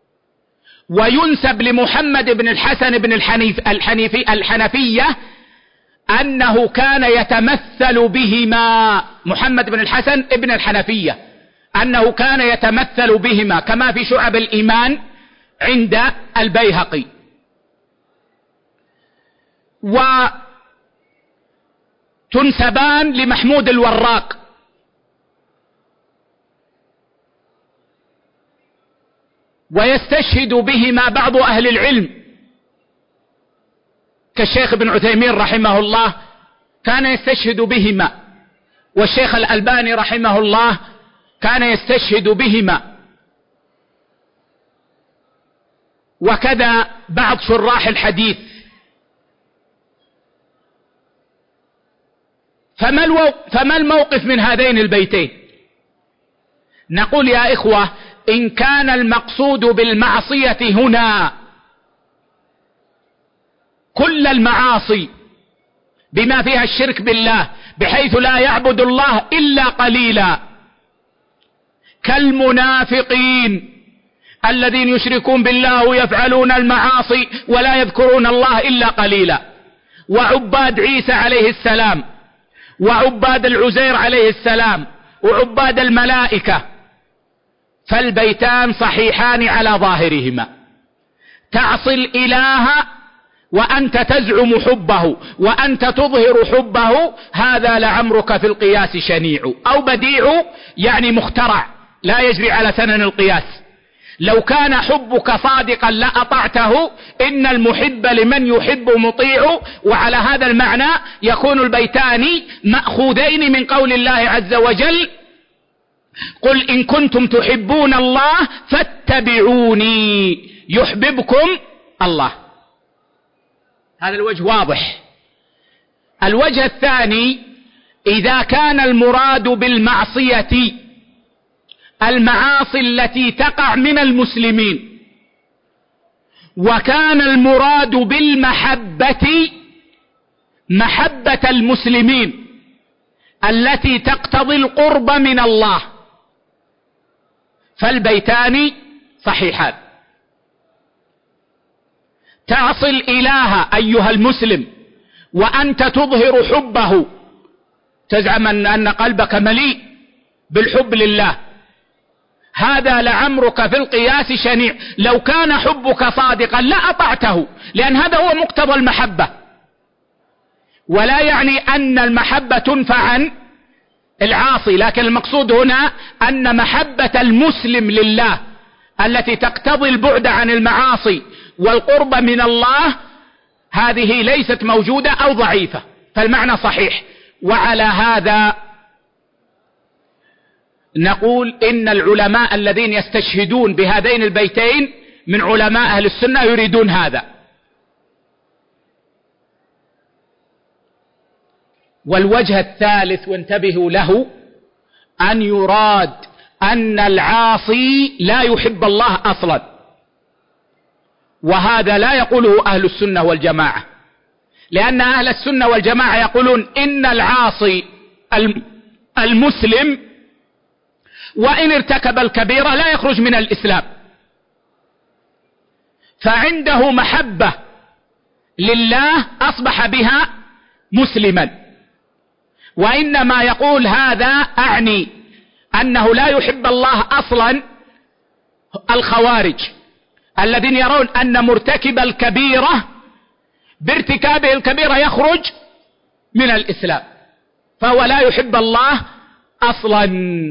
وينسب لمحمد بن الحسن بن الحنفية أنه كان يتمثل بهما، محمد بن الحسن بن الحنفية أنه كان يتمثل بهما كما في شعب الإيمان عند البيهقي. وتنسبان لمحمود الوراق، ويستشهد بهما بعض أهل العلم كالشيخ ابن عثيمين رحمه الله كان يستشهد بهما، والشيخ الألباني رحمه الله كان يستشهد بهما، وكذا بعض شراح الحديث. فما الموقف من هذين البيتين؟ نقول يا إخوة: إن كان المقصود بالمعصية هنا كل المعاصي بما فيها الشرك بالله بحيث لا يعبد الله إلا قليلا، كالمنافقين الذين يشركون بالله ويفعلون المعاصي ولا يذكرون الله إلا قليلا، وعباد عيسى عليه السلام وعباد العزير عليه السلام وعباد الملائكة، فالبيتان صحيحان على ظاهرهما. تعصي الإله وأنت تزعم حبه وأنت تظهر حبه، هذا لعمرك في القياس شنيع، أو بديع يعني مخترع لا يجري على سنن القياس. لو كان حبك صادقا لأطعته، إن المحب لمن يحب مطيع. وعلى هذا المعنى يكون البيتان مأخوذين من قول الله عز وجل: قل إن كنتم تحبون الله فاتبعوني يحببكم الله. هذا الوجه واضح. الوجه الثاني: إذا كان المراد بالمعصية المعاصي التي تقع من المسلمين، وكان المراد بالمحبة محبة المسلمين التي تقتضي القرب من الله، فالبيتان صحيحان. تعصي الإله أيها المسلم وأنت تظهر حبه، تزعم أن قلبك مليء بالحب لله، هذا لعمرك في القياس شنيع. لو كان حبك صادقا لأطعته، لأن هذا هو مقتضى المحبة. ولا يعني أن المحبة تنفع عن العاصي، لكن المقصود هنا أن محبة المسلم لله التي تقتضي البعد عن المعاصي والقرب من الله، هذه ليست موجودة أو ضعيفة، فالمعنى صحيح. وعلى هذا نقول إن العلماء الذين يستشهدون بهذين البيتين من علماء أهل السنة يريدون هذا. والوجه الثالث، وانتبهوا له، أن يراد أن العاصي لا يحب الله أصلا، وهذا لا يقوله أهل السنة والجماعة، لأن أهل السنة والجماعة يقولون إن العاصي المسلم وإن ارتكب الكبيرة لا يخرج من الإسلام، فعنده محبة لله أصبح بها مسلما. وإنما يقول هذا أعني أنه لا يحب الله أصلا الخوارج الذين يرون أن مرتكب الكبيرة بارتكابه الكبيرة يخرج من الإسلام، فهو لا يحب الله أصلا.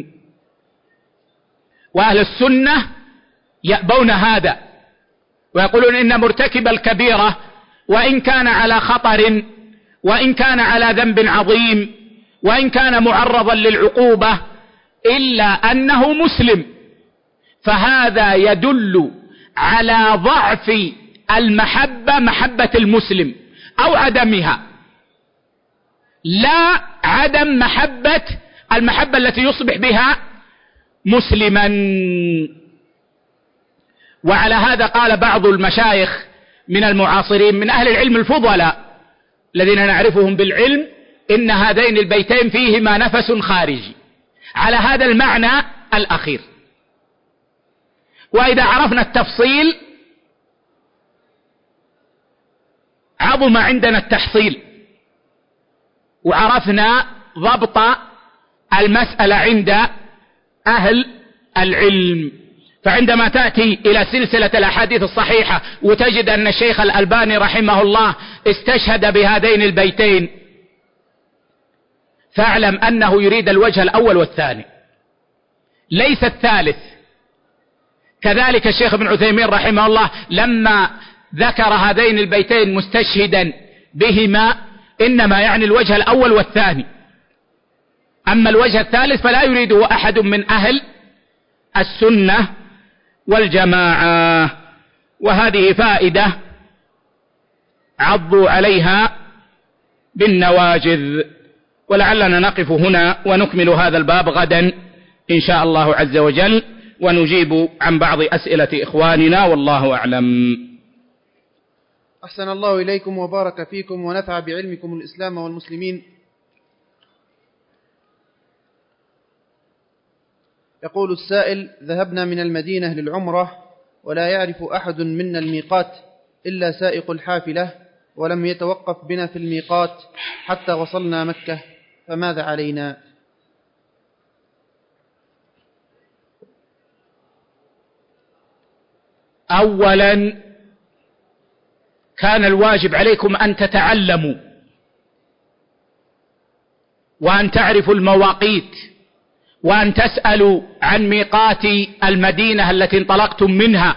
وأهل السنة يأبون هذا ويقولون إن مرتكب الكبيرة وإن كان على خطر وإن كان على ذنب عظيم وإن كان معرضا للعقوبة إلا أنه مسلم، فهذا يدل على ضعف المحبة، محبة المسلم أو عدمها، لا عدم المحبة التي يصبح بها مسلما. وعلى هذا قال بعض المشايخ من المعاصرين من أهل العلم الفضلاء الذين نعرفهم بالعلم إن هذين البيتين فيهما نفس خارجي، على هذا المعنى الأخير. وإذا عرفنا التفصيل عظم عندنا التحصيل، وعرفنا ضبط المسألة عند أهل العلم. فعندما تأتي إلى سلسلة الأحاديث الصحيحة وتجد أن الشيخ الألباني رحمه الله استشهد بهذين البيتين، فاعلم أنه يريد الوجه الأول والثاني ليس الثالث. كذلك الشيخ ابن عثيمين رحمه الله لما ذكر هذين البيتين مستشهدا بهما إنما يعني الوجه الأول والثاني، أما الوجه الثالث فلا يريده أحد من أهل السنة والجماعة. وهذه فائدة عضوا عليها بالنواجذ. ولعلنا نقف هنا ونكمل هذا الباب غدا إن شاء الله عز وجل، ونجيب عن بعض أسئلة إخواننا، والله أعلم. أحسن الله إليكم وبارك فيكم ونفع بعلمكم الإسلام والمسلمين. يقول السائل: ذهبنا من المدينة للعمرة ولا يعرف أحد منا الميقات إلا سائق الحافلة، ولم يتوقف بنا في الميقات حتى وصلنا مكة، فماذا علينا؟ أولا كان الواجب عليكم أن تتعلموا وأن تعرفوا المواقيت وأن تسألوا عن ميقات المدينة التي انطلقتم منها،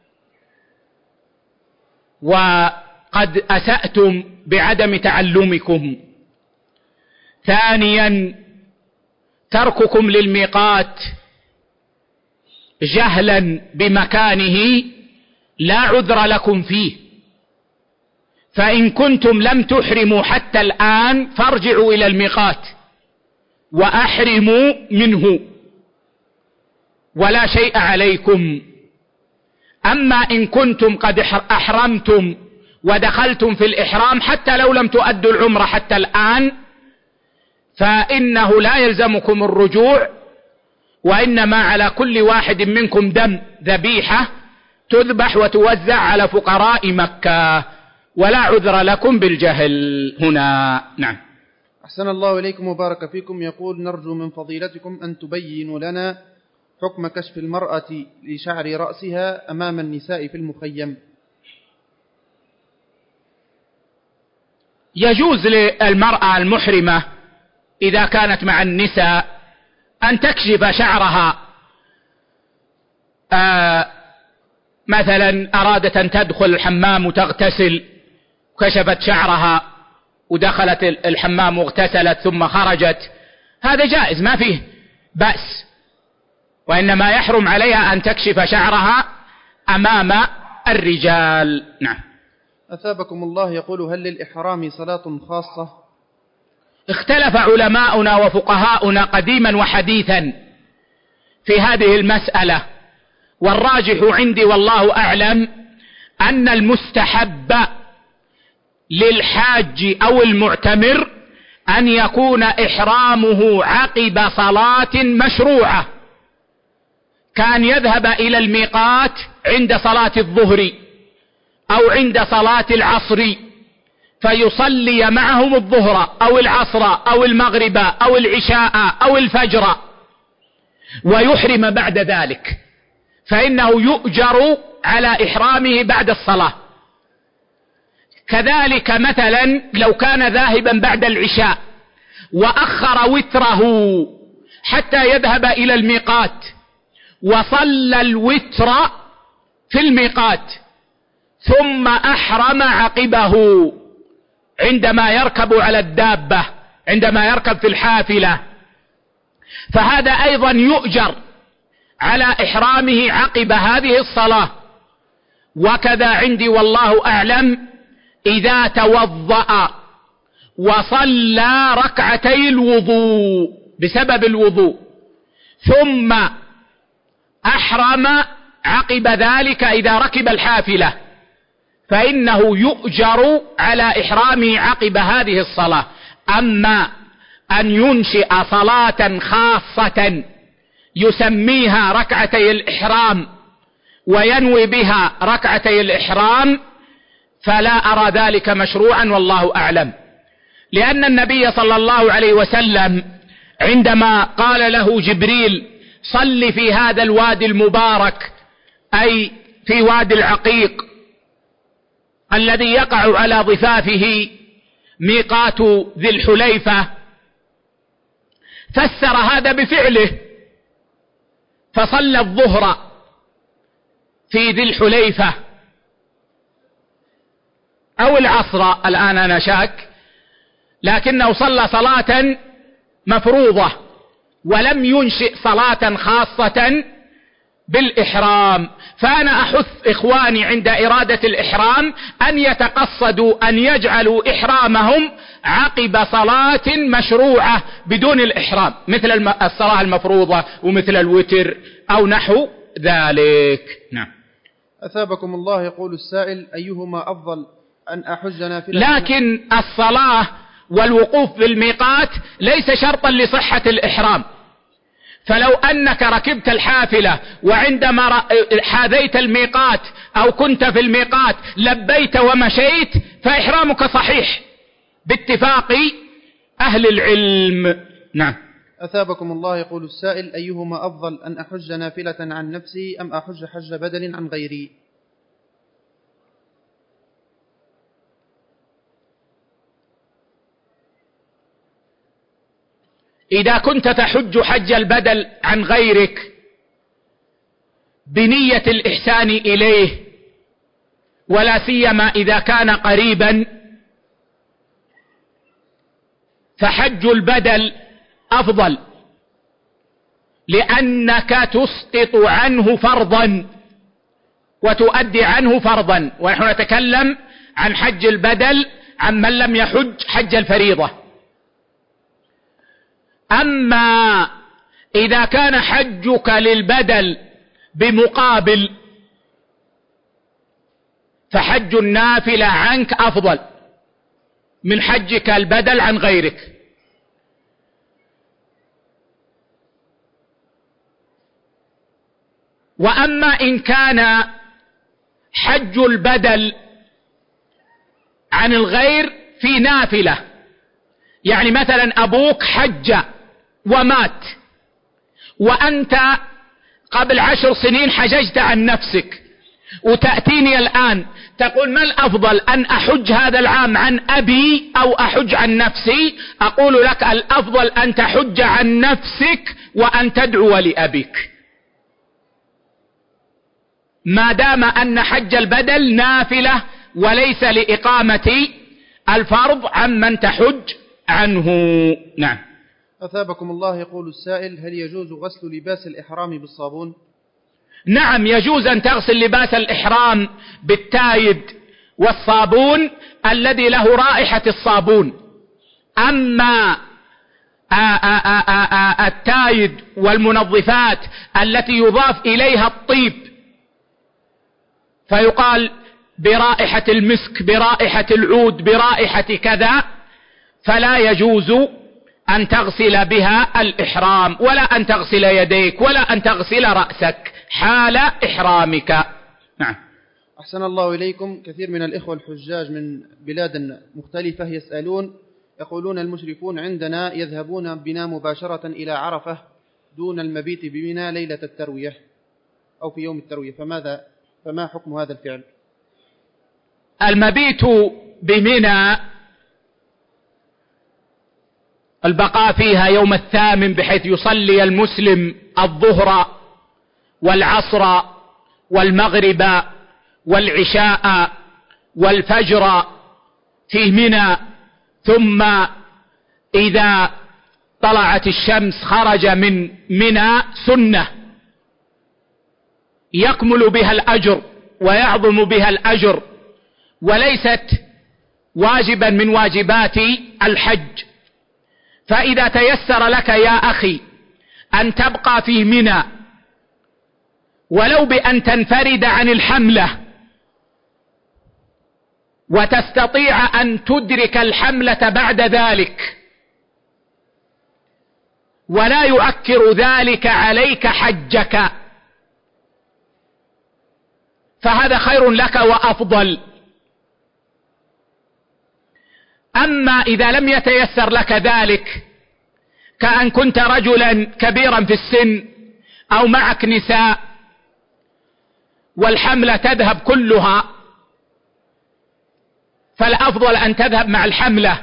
وقد أسأتم بعدم تعلمكم. ثانيا ترككم للميقات جهلا بمكانه لا عذر لكم فيه، فإن كنتم لم تحرموا حتى الآن فارجعوا إلى الميقات وأحرموا منه ولا شيء عليكم. أما إن كنتم قد أحرمتم ودخلتم في الإحرام حتى لو لم تؤدوا العمرة حتى الآن فإنه لا يلزمكم الرجوع، وإنما على كل واحد منكم دم ذبيحة تذبح وتوزع على فقراء مكة، ولا عذر لكم بالجهل هنا. نعم. أحسن الله إليكم وبارك فيكم. يقول: نرجو من فضيلتكم أن تبينوا لنا حكم كشف المرأة لشعر رأسها أمام النساء في المخيم. يجوز للمرأة المحرمة إذا كانت مع النساء أن تكشف شعرها، مثلا أرادت أن تدخل الحمام وتغتسل كشفت شعرها ودخلت الحمام واغتسلت ثم خرجت، هذا جائز ما فيه بأس، وإنما يحرم عليها أن تكشف شعرها أمام الرجال. نعم. أثابكم الله. يقول: هل للإحرام صلاة خاصة؟ اختلف علماؤنا وفقهاؤنا قديما وحديثا في هذه المسألة، والراجح عندي والله أعلم أن المستحب للحاج أو المعتمر أن يكون إحرامه عقب صلاة مشروعة، كان يذهب إلى الميقات عند صلاة الظهر أو عند صلاة العصر فيصلي معهم الظهر أو العصر أو المغرب أو العشاء أو الفجر ويحرم بعد ذلك، فإنه يؤجر على إحرامه بعد الصلاة. كذلك مثلا لو كان ذاهبا بعد العشاء وأخر وتره حتى يذهب إلى الميقات وصلى الوتر في الميقات ثم أحرم عقبه عندما يركب على الدابة، عندما يركب في الحافلة، فهذا أيضا يؤجر على إحرامه عقب هذه الصلاة. وكذا عندي والله أعلم إذا توضأ وصلى ركعتي الوضوء بسبب الوضوء ثم أحرم عقب ذلك إذا ركب الحافلة فإنه يؤجر على إحرامه عقب هذه الصلاة. أما أن ينشئ صلاة خاصة يسميها ركعتي الإحرام وينوي بها ركعتي الإحرام فلا أرى ذلك مشروعا والله أعلم، لأن النبي صلى الله عليه وسلم عندما قال له جبريل: صل في هذا الوادي المبارك، أي في وادي العقيق الذي يقع على ضفافه ميقات ذي الحليفة، فسر هذا بفعله فصلى الظهر في ذي الحليفة أو العصر، الآن أنا شاك، لكنه صلى صلاة مفروضة ولم ينشئ صلاة خاصة بالإحرام. فأنا أحث إخواني عند إرادة الإحرام أن يتقصدوا أن يجعلوا إحرامهم عقب صلاة مشروعة بدون الإحرام، مثل الصلاة المفروضة ومثل الوتر أو نحو ذلك. نعم. أثابكم الله. يقول السائل: أيهما أفضل، أن أحج نافلة؟ لكن الصلاة والوقوف بالميقات ليس شرطا لصحة الإحرام، فلو أنك ركبت الحافلة وعندما حاذيت الميقات أو كنت في الميقات لبيت ومشيت فإحرامك صحيح باتفاق أهل العلم. نعم. أثابكم الله. يقول السائل: أيهما أفضل، أن أحج نافلة عن نفسي أم أحج حج بدل عن غيري؟ إذا كنت تحج حج البدل عن غيرك بنية الإحسان إليه، ولا سيما إذا كان قريبا، فحج البدل أفضل، لأنك تسقط عنه فرضا وتؤدي عنه فرضا، ونحن نتكلم عن حج البدل عن من لم يحج حج الفريضة. أما إذا كان حجك للبدل بمقابل، فحج النافلة عنك أفضل من حجك البدل عن غيرك. وأما إن كان حج البدل عن الغير في نافلة، يعني مثلا أبوك حج ومات وأنت قبل 10 سنين حججت عن نفسك، وتأتيني الآن تقول: ما الأفضل، أن أحج هذا العام عن أبي أو أحج عن نفسي؟ أقول لك: الأفضل أن تحج عن نفسك وأن تدعو لأبيك، ما دام أن حج البدل نافلة وليس لإقامة الفرض عمن تحج عنه. نعم. أثابكم الله. يقول السائل: هل يجوز غسل لباس الإحرام بالصابون؟ نعم، يجوز أن تغسل لباس الإحرام بالتايد والصابون الذي له رائحة الصابون. أما التايد والمنظفات التي يضاف إليها الطيب، فيقال برائحة المسك، برائحة العود، برائحة كذا، فلا يجوز أن تغسل بها الإحرام، ولا أن تغسل يديك، ولا أن تغسل رأسك حال إحرامك. نعم. أحسن الله إليكم. كثير من الإخوة الحجاج من بلاد مختلفة يسألون، يقولون: المشرفون عندنا يذهبون بنا مباشرة إلى عرفة دون المبيت بمنى ليلة التروية أو في يوم التروية، فما حكم هذا الفعل؟ المبيت بمنى البقاء فيها يوم 8 بحيث يصلي المسلم الظهر والعصر والمغرب والعشاء والفجر في منى، ثم إذا طلعت الشمس خرج من منى، سنة يكمل بها الأجر ويعظم بها الأجر، وليست واجبا من واجبات الحج. فإذا تيسر لك يا أخي أن تبقى في منى ولو بأن تنفرد عن الحملة وتستطيع أن تدرك الحملة بعد ذلك ولا يؤكر ذلك عليك حجك، فهذا خير لك وأفضل. أما إذا لم يتيسر لك ذلك، كأن كنت رجلا كبيرا في السن أو معك نساء والحملة تذهب كلها، فالأفضل أن تذهب مع الحملة،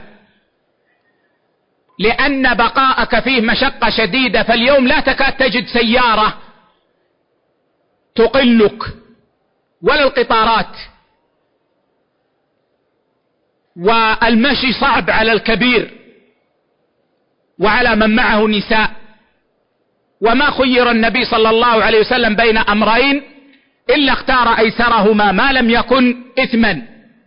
لأن بقاءك فيه مشقة شديدة. فاليوم لا تكاد تجد سيارة تقلك ولا القطارات، والمشي صعب على الكبير وعلى من معه نساء. وما خير النبي صلى الله عليه وسلم بين أمرين إلا اختار أيسرهما ما لم يكن إثما.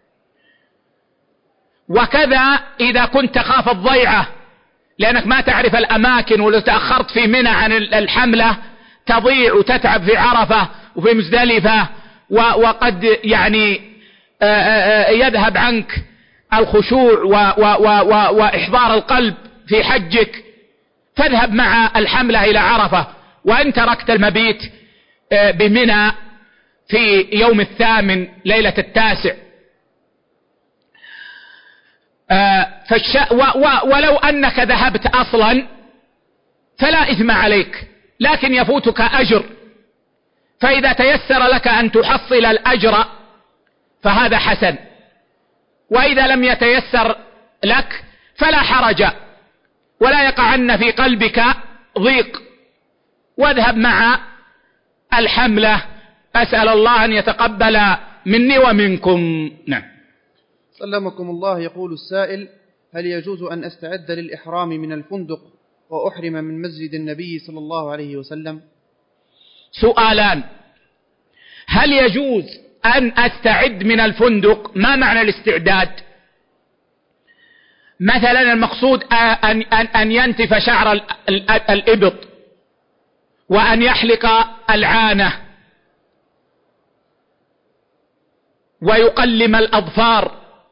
وكذا إذا كنت تخاف الضيعة لأنك ما تعرف الأماكن، ولو تأخرت في منى عن الحملة تضيع وتتعب في عرفة وفي مزدلفة، وقد يعني يذهب عنك الخشوع وإحضار القلب في حجك، فاذهب مع الحملة إلى عرفة، وإن تركت المبيت بمنى في يوم 8 ليلة 9. ولو أنك ذهبت أصلا فلا إثم عليك، لكن يفوتك أجر، فإذا تيسر لك أن تحصل الأجر فهذا حسن، وإذا لم يتيسر لك فلا حرج، ولا يقعن في قلبك ضيق، واذهب مع الحملة. أسأل الله أن يتقبل مني ومنكم. نعم. سلمكم الله. يقول السائل: هل يجوز أن أستعد للإحرام من الفندق وأحرم من مسجد النبي صلى الله عليه وسلم؟ سؤالان: هل يجوز أن أستعد من الفندق؟ ما معنى الاستعداد؟ مثلا المقصود أن ينتف شعر الإبط، وأن يحلق العانة، ويقلم الأظفار،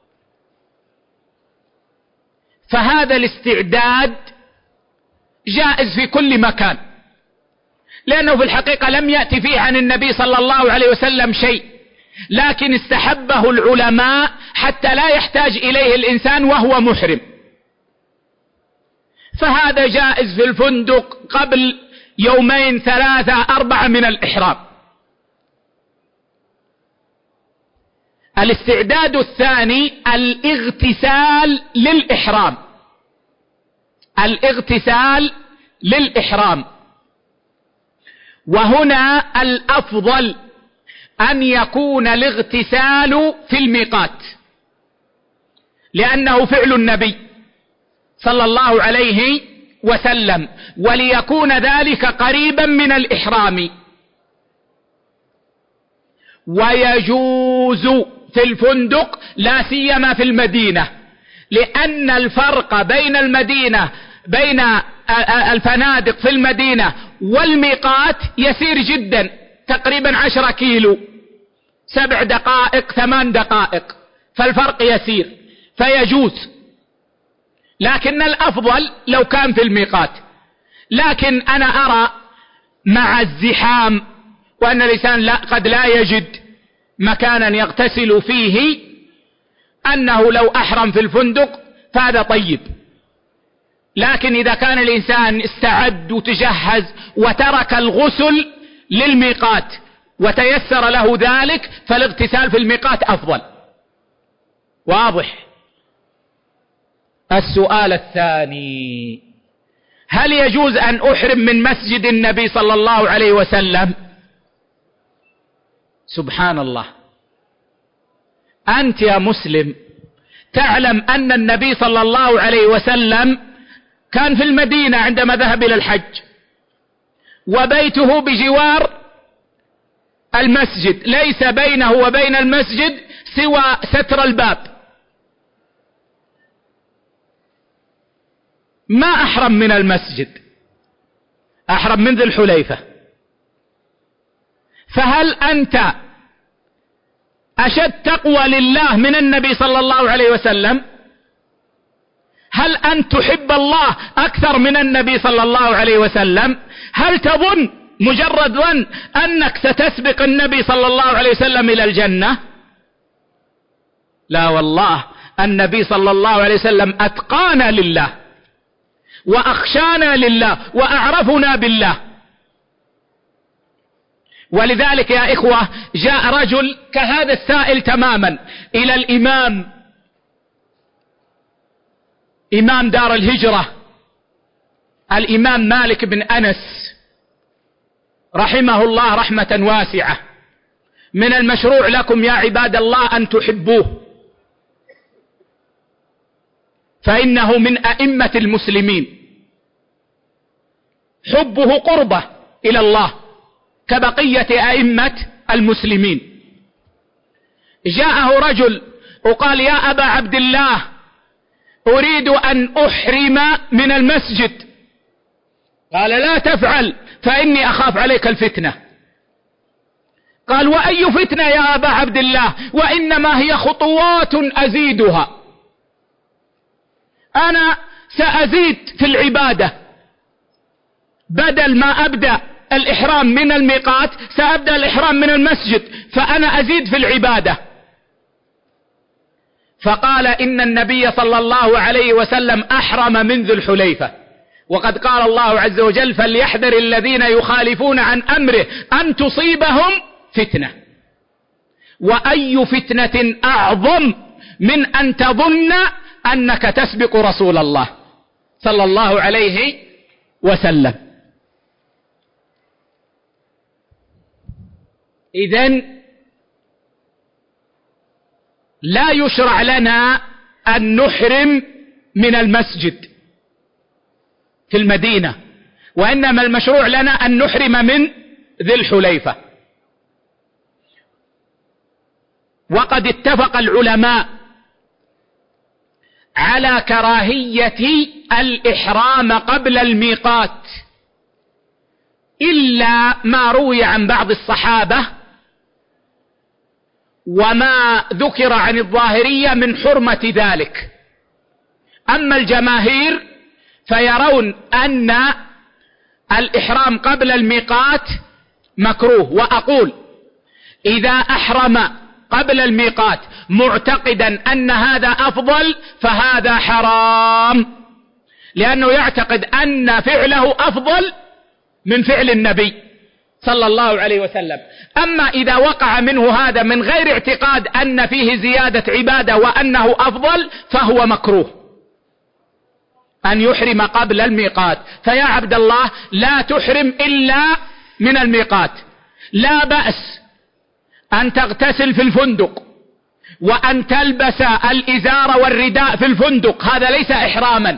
فهذا الاستعداد جائز في كل مكان، لأنه في الحقيقة لم يأتي فيه عن النبي صلى الله عليه وسلم شيء، لكن استحبه العلماء حتى لا يحتاج إليه الإنسان وهو محرم، فهذا جائز في الفندق قبل 2 3 4 من الإحرام. الاستعداد الثاني الاغتسال للإحرام. الاغتسال للإحرام، وهنا الأفضل أن يكون الاغتسال في الميقات، لأنه فعل النبي صلى الله عليه وسلم، وليكون ذلك قريبا من الإحرام. ويجوز في الفندق لا سيما في المدينة، لأن الفرق بين الفنادق في المدينة والميقات يسير جدا، تقريبا 10 كيلو، 7 دقائق 8 دقائق، فالفرق يسير، فيجوز، لكن الأفضل لو كان في الميقات. لكن أنا أرى مع الزحام وأن الإنسان قد لا يجد مكانا يغتسل فيه، أنه لو أحرم في الفندق فهذا طيب، لكن إذا كان الإنسان استعد وتجهز وترك الغسل للميقات وتيسر له ذلك، فالاغتسال في الميقات أفضل. واضح؟ السؤال الثاني: هل يجوز أن أحرم من مسجد النبي صلى الله عليه وسلم؟ سبحان الله، أنت يا مسلم تعلم أن النبي صلى الله عليه وسلم كان في المدينة عندما ذهب إلى الحج، وبيته بجوار المسجد، ليس بينه وبين المسجد سوى ستر الباب. ما أحرم من المسجد، أحرم من ذي الحليفة. فهل أنت أشد تقوى لله من النبي صلى الله عليه وسلم؟ هل أنت تحب الله أكثر من النبي صلى الله عليه وسلم؟ هل تظن مجرد ظن أنك ستسبق النبي صلى الله عليه وسلم إلى الجنة؟ لا والله، النبي صلى الله عليه وسلم أتقانا لله، وأخشانا لله، وأعرفنا بالله. ولذلك يا إخوة جاء رجل كهذا السائل تماما إلى إمام دار الهجرة، الإمام مالك بن أنس رحمه الله رحمة واسعة. من المشروع لكم يا عباد الله أن تحبوه، فإنه من أئمة المسلمين، حبه قربة إلى الله كبقية أئمة المسلمين. جاءه رجل وقال: يا أبا عبد الله، أريد أن أحرم من المسجد. قال: لا تفعل، فإني أخاف عليك الفتنة. قال: وأي فتنة يا أبا عبد الله؟ وإنما هي خطوات أزيدها، أنا سأزيد في العبادة، بدل ما أبدأ الإحرام من الميقات سأبدأ الإحرام من المسجد، فأنا أزيد في العبادة. فقال إن النبي صلى الله عليه وسلم أحرم من ذي الحليفة، وقد قال الله عز وجل: فليحذر الذين يخالفون عن أمره أن تصيبهم فتنة. وأي فتنة أعظم من أن تظن أنك تسبق رسول الله صلى الله عليه وسلم. إذن لا يشرع لنا أن نحرم من المسجد في المدينة، وإنما المشروع لنا أن نحرم من ذي الحليفة. وقد اتفق العلماء على كراهية الإحرام قبل الميقات، إلا ما روي عن بعض الصحابة وما ذكر عن الظاهرية من حرمة ذلك. أما الجماهير فيرون أن الإحرام قبل الميقات مكروه. وأقول إذا أحرم قبل الميقات معتقدا أن هذا أفضل فهذا حرام، لأنه يعتقد أن فعله أفضل من فعل النبي صلى الله عليه وسلم. أما إذا وقع منه هذا من غير اعتقاد أن فيه زيادة عبادة وأنه أفضل فهو مكروه أن يحرم قبل الميقات. فيا عبد الله لا تحرم إلا من الميقات. لا بأس أن تغتسل في الفندق وأن تلبس الإزار والرداء في الفندق، هذا ليس إحراما،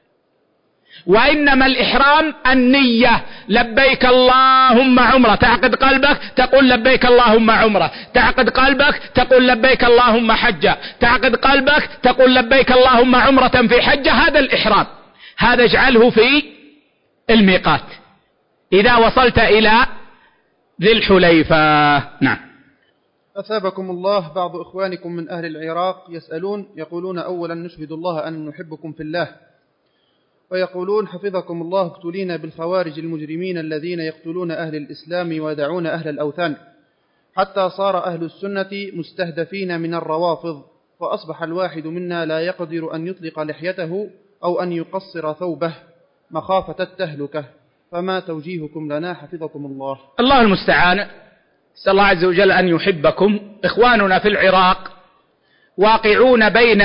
وإنما الإحرام النية. لبيك اللهم عمرة، تعقد قلبك تقول لبيك اللهم عمرة، تعقد قلبك تقول لبيك اللهم حجة، تعقد قلبك تقول لبيك اللهم عمرة في حجة. هذا الإحرام، هذا اجعله في الميقات إذا وصلت إلى ذي الحليفة. نعم. أثابكم الله، بعض إخوانكم من أهل العراق يقولون أولا نشهد الله أن نحبكم في الله، ويقولون حفظكم الله ابتلينا بالخوارج المجرمين الذين يقتلون أهل الإسلام ويدعون أهل الأوثان، حتى صار أهل السنة مستهدفين من الروافض، فأصبح الواحد منا لا يقدر أن يطلق لحيته أو أن يقصر ثوبه مخافة التهلكة، فما توجيهكم لنا حفظكم الله؟ الله المستعان. نسأل الله عز وجل أن يحبكم. إخواننا في العراق واقعون بين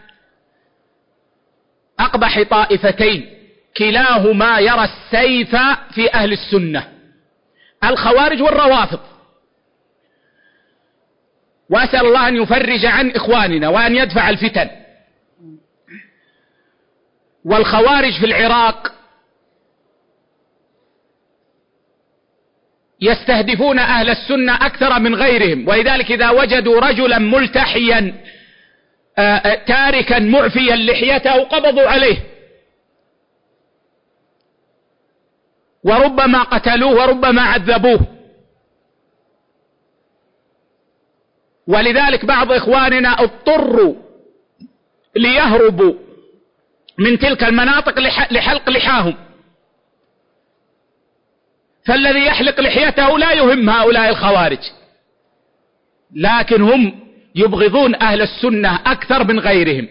أقبح طائفتين كلاهما يرى السيف في أهل السنة، الخوارج والروافض. وأسأل الله أن يفرج عن إخواننا وأن يدفع الفتن. والخوارج في العراق يستهدفون أهل السنة أكثر من غيرهم، ولذلك إذا وجدوا رجلا ملتحيا تاركا معفيا لحيته قبضوا عليه، وربما قتلوه وربما عذبوه. ولذلك بعض إخواننا اضطروا ليهربوا من تلك المناطق لحلق لحاهم، فالذي يحلق لحيته لا يهم هؤلاء الخوارج، لكن هم يبغضون أهل السنة أكثر من غيرهم.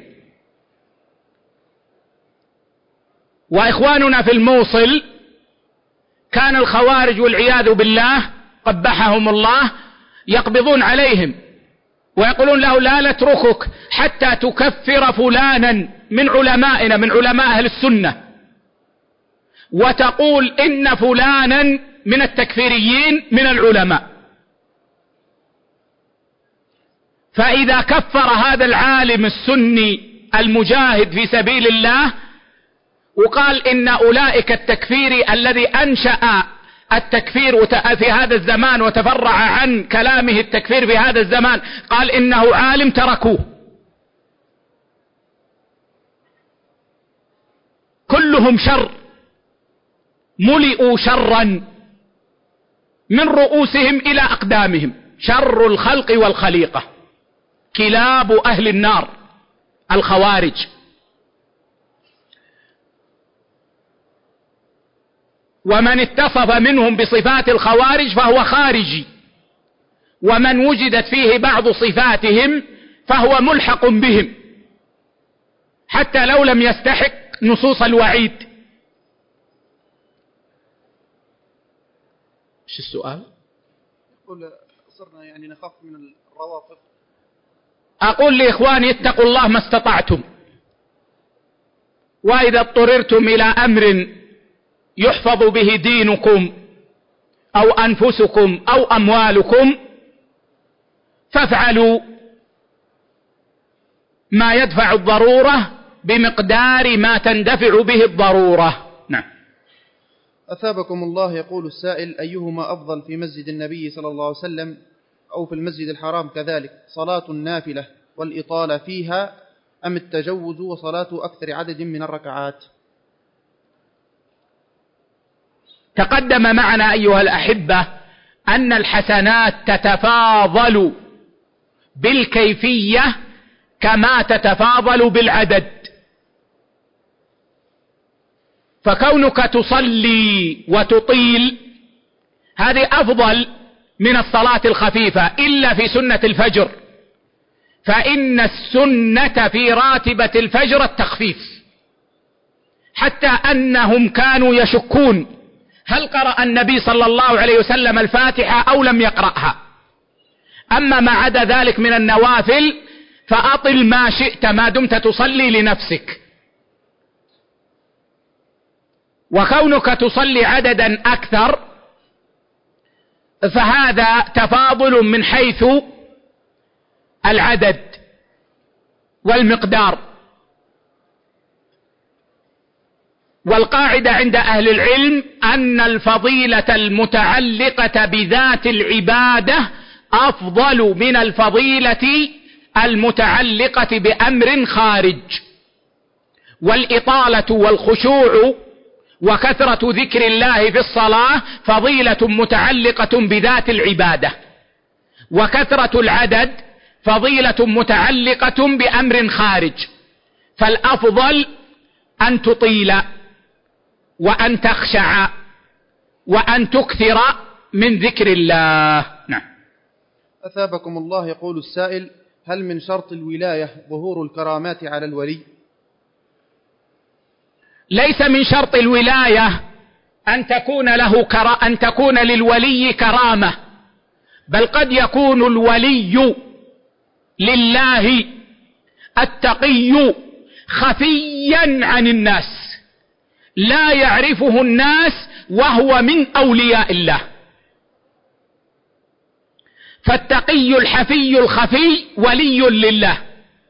وإخواننا في الموصل كان الخوارج والعياذ بالله قبحهم الله يقبضون عليهم ويقولون له لا نتركك حتى تكفر فلانا من علمائنا من علماء أهل السنة، وتقول إن فلانا من التكفيريين من العلماء. فإذا كفر هذا العالم السني المجاهد في سبيل الله وقال إن أولئك التكفيري الذي أنشأ التكفير في هذا الزمان وتفرع عن كلامه التكفير في هذا الزمان، قال إنه عالم، تركوه. كلهم شر، ملئوا شرا من رؤوسهم إلى أقدامهم، شر الخلق والخليقة، كلاب أهل النار الخوارج. ومن اتصف منهم بصفات الخوارج فهو خارجي، ومن وجدت فيه بعض صفاتهم فهو ملحق بهم حتى لو لم يستحق نصوص الوعيد. ايش السؤال؟ يقول صرنا يعني نخاف من الروافض. أقول لإخواني اتقوا الله ما استطعتم، وإذا اضطررتم إلى أمر يحفظ به دينكم أو أنفسكم أو أموالكم فافعلوا ما يدفع الضرورة بمقدار ما تندفع به الضرورة. نعم. أثابكم الله. يقول السائل: أيهما أفضل في مسجد النبي صلى الله عليه وسلم أو في المسجد الحرام كذلك، صلاة النافلة والإطالة فيها أم التجوز وصلاة أكثر عدد من الركعات؟ تقدم معنا أيها الأحبة أن الحسنات تتفاضل بالكيفية كما تتفاضل بالعدد، فكونك تصلي وتطيل هذه أفضل من الصلاة الخفيفة، إلا في سنة الفجر، فإن السنة في راتبة الفجر التخفيف، حتى أنهم كانوا يشكون هل قرأ النبي صلى الله عليه وسلم الفاتحة أو لم يقرأها. أما ما عدا ذلك من النوافل فأطل ما شئت ما دمت تصلي لنفسك، وكونك تصلي عددا أكثر فهذا تفاضل من حيث العدد والمقدار. والقاعدة عند أهل العلم أن الفضيلة المتعلقة بذات العبادة أفضل من الفضيلة المتعلقة بأمر خارج. والإطالة والخشوع وكثرة ذكر الله في الصلاة فضيلة متعلقة بذات العبادة، وكثرة العدد فضيلة متعلقة بأمر خارج، فالأفضل أن تطيل وأن تخشع وأن تكثر من ذكر الله. نعم. أثابكم الله. يقول السائل: هل من شرط الولاية ظهور الكرامات على الولي؟ ليس من شرط الولاية أن تكون للولي كرامة، بل قد يكون الولي لله التقي خفيا عن الناس لا يعرفه الناس وهو من أولياء الله، فالتقي الحفي الخفي ولي لله.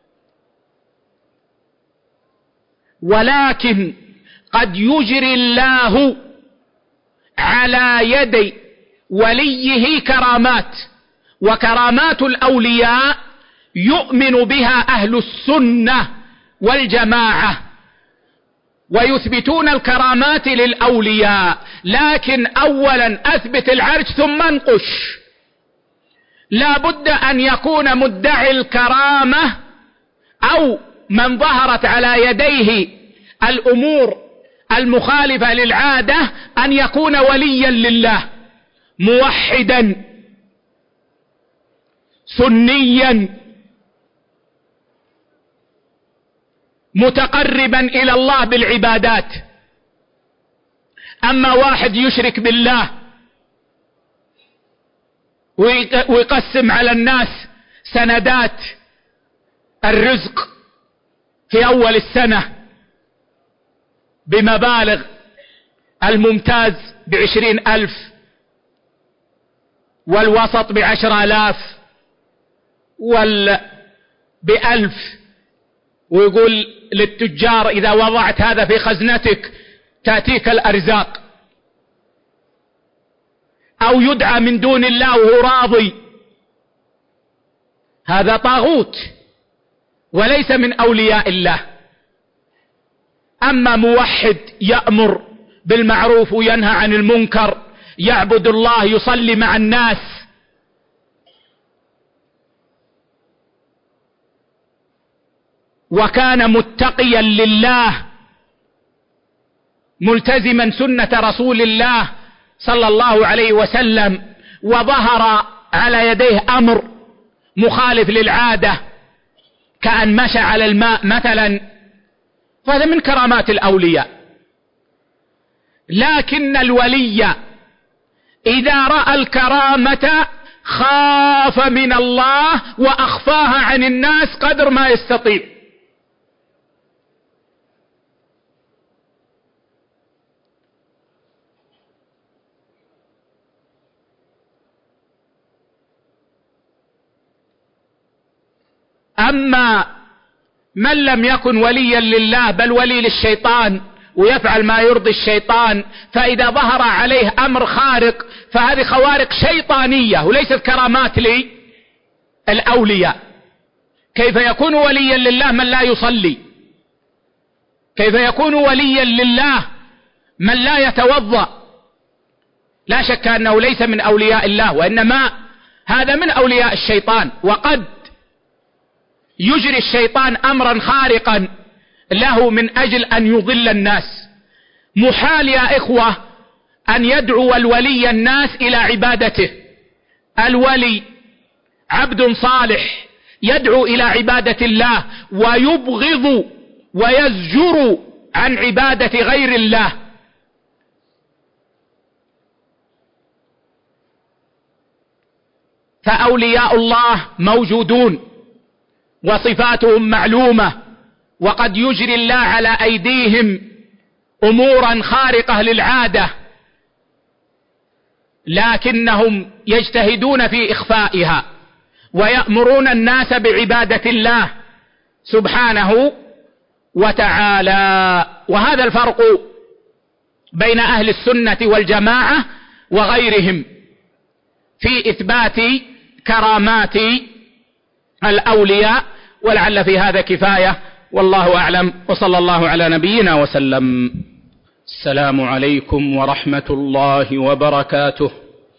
ولكن قد يجري الله على يد وليه كرامات، وكرامات الأولياء يؤمن بها أهل السنة والجماعة ويثبتون الكرامات للأولياء، لكن أولا أثبت العرش ثم انقش. لا بد أن يكون مدعي الكرامة أو من ظهرت على يديه الأمور المخالفة للعادة أن يكون وليا لله، موحدا سنيا متقربا إلى الله بالعبادات. أما واحد يشرك بالله ويقسم على الناس سندات الرزق في أول السنة بمبالغ، الممتاز ب20,000 والوسط ب10,000 ب1,000، ويقول للتجار إذا وضعت هذا في خزنتك تأتيك الأرزاق، أو يدعى من دون الله وهو راضي، هذا طاغوت وليس من أولياء الله. أما موحد يأمر بالمعروف وينهى عن المنكر، يعبد الله، يصلي مع الناس، وكان متقيا لله ملتزما سنة رسول الله صلى الله عليه وسلم وظهر على يديه أمر مخالف للعادة كأن مشى على الماء مثلا، فهذا من كرامات الأولياء. لكن الولي إذا رأى الكرامة خاف من الله وأخفاها عن الناس قدر ما يستطيع. أما من لم يكن وليا لله بل ولي للشيطان ويفعل ما يرضي الشيطان، فإذا ظهر عليه أمر خارق فهذه خوارق شيطانية وليست كرامات للأولياء. كيف يكون وليا لله من لا يصلي؟ كيف يكون وليا لله من لا يتوضأ؟ لا شك أنه ليس من أولياء الله، وإنما هذا من أولياء الشيطان. وقد يجري الشيطان أمرا خارقا له من أجل أن يضل الناس. محال يا إخوة أن يدعو الولي الناس إلى عبادته. الولي عبد صالح يدعو إلى عبادة الله ويبغض ويزجر عن عبادة غير الله. فأولياء الله موجودون وصفاتهم معلومة، وقد يجري الله على أيديهم أمورا خارقة للعادة، لكنهم يجتهدون في إخفائها ويأمرون الناس بعبادة الله سبحانه وتعالى. وهذا الفرق بين أهل السنة والجماعة وغيرهم في إثبات كرامات الأولياء. ولعل في هذا كفاية، والله أعلم، وصلى الله على نبينا وسلم. السلام عليكم ورحمة الله وبركاته.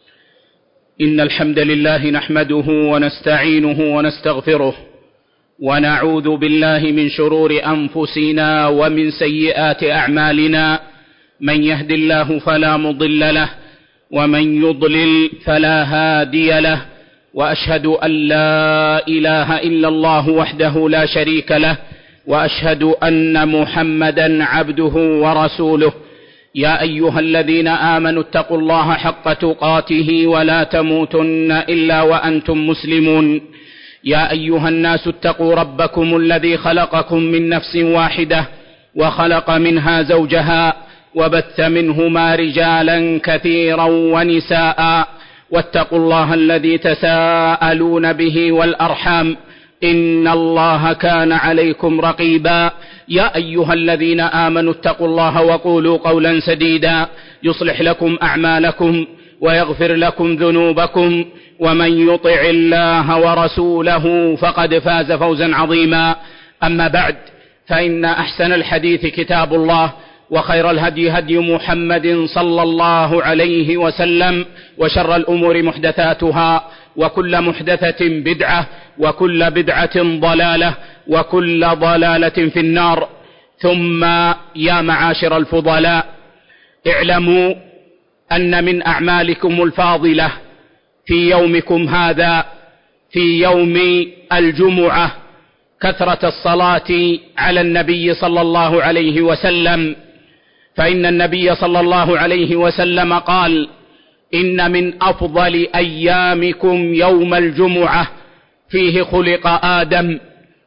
إن الحمد لله نحمده ونستعينه ونستغفره، ونعوذ بالله من شرور أنفسنا ومن سيئات أعمالنا. من يهد الله فلا مضل له، ومن يضلل فلا هادي له. وأشهد أن لا إله إلا الله وحده لا شريك له، وأشهد أن محمدا عبده ورسوله. يا أيها الذين آمنوا اتقوا الله حق تقاته ولا تموتن إلا وأنتم مسلمون. يا أيها الناس اتقوا ربكم الذي خلقكم من نفس واحدة وخلق منها زوجها وبث منهما رجالا كثيرا ونساء، واتقوا الله الذي تساءلون به والأرحام إن الله كان عليكم رقيبا. يا أيها الذين آمنوا اتقوا الله وقولوا قولا سديدا يصلح لكم أعمالكم ويغفر لكم ذنوبكم، ومن يطع الله ورسوله فقد فاز فوزا عظيما. أما بعد، فإن أحسن الحديث كتاب الله، وخير الهدي هدي محمد صلى الله عليه وسلم، وشر الأمور محدثاتها، وكل محدثة بدعة، وكل بدعة ضلالة، وكل ضلالة في النار. ثم يا معاشر الفضلاء، اعلموا أن من أعمالكم الفاضلة في يومكم هذا، في يوم الجمعة، كثرة الصلاة على النبي صلى الله عليه وسلم. فإن النبي صلى الله عليه وسلم قال: إن من أفضل أيامكم يوم الجمعة، فيه خلق آدم،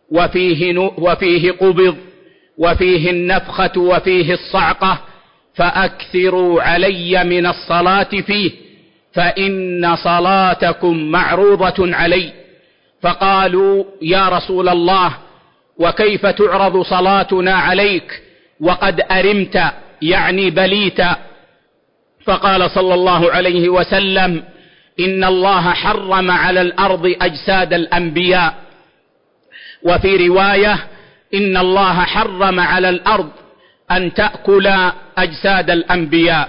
وفيه قبض، وفيه النفخة، وفيه الصعقة، فأكثروا علي من الصلاة فيه، فإن صلاتكم معروضة علي. فقالوا: يا رسول الله، وكيف تعرض صلاتنا عليك وقد أرمت، يعني بليت؟ فقال صلى الله عليه وسلم: إن الله حرم على الأرض أجساد الأنبياء. وفي رواية: إن الله حرم على الأرض أن تأكل أجساد الأنبياء.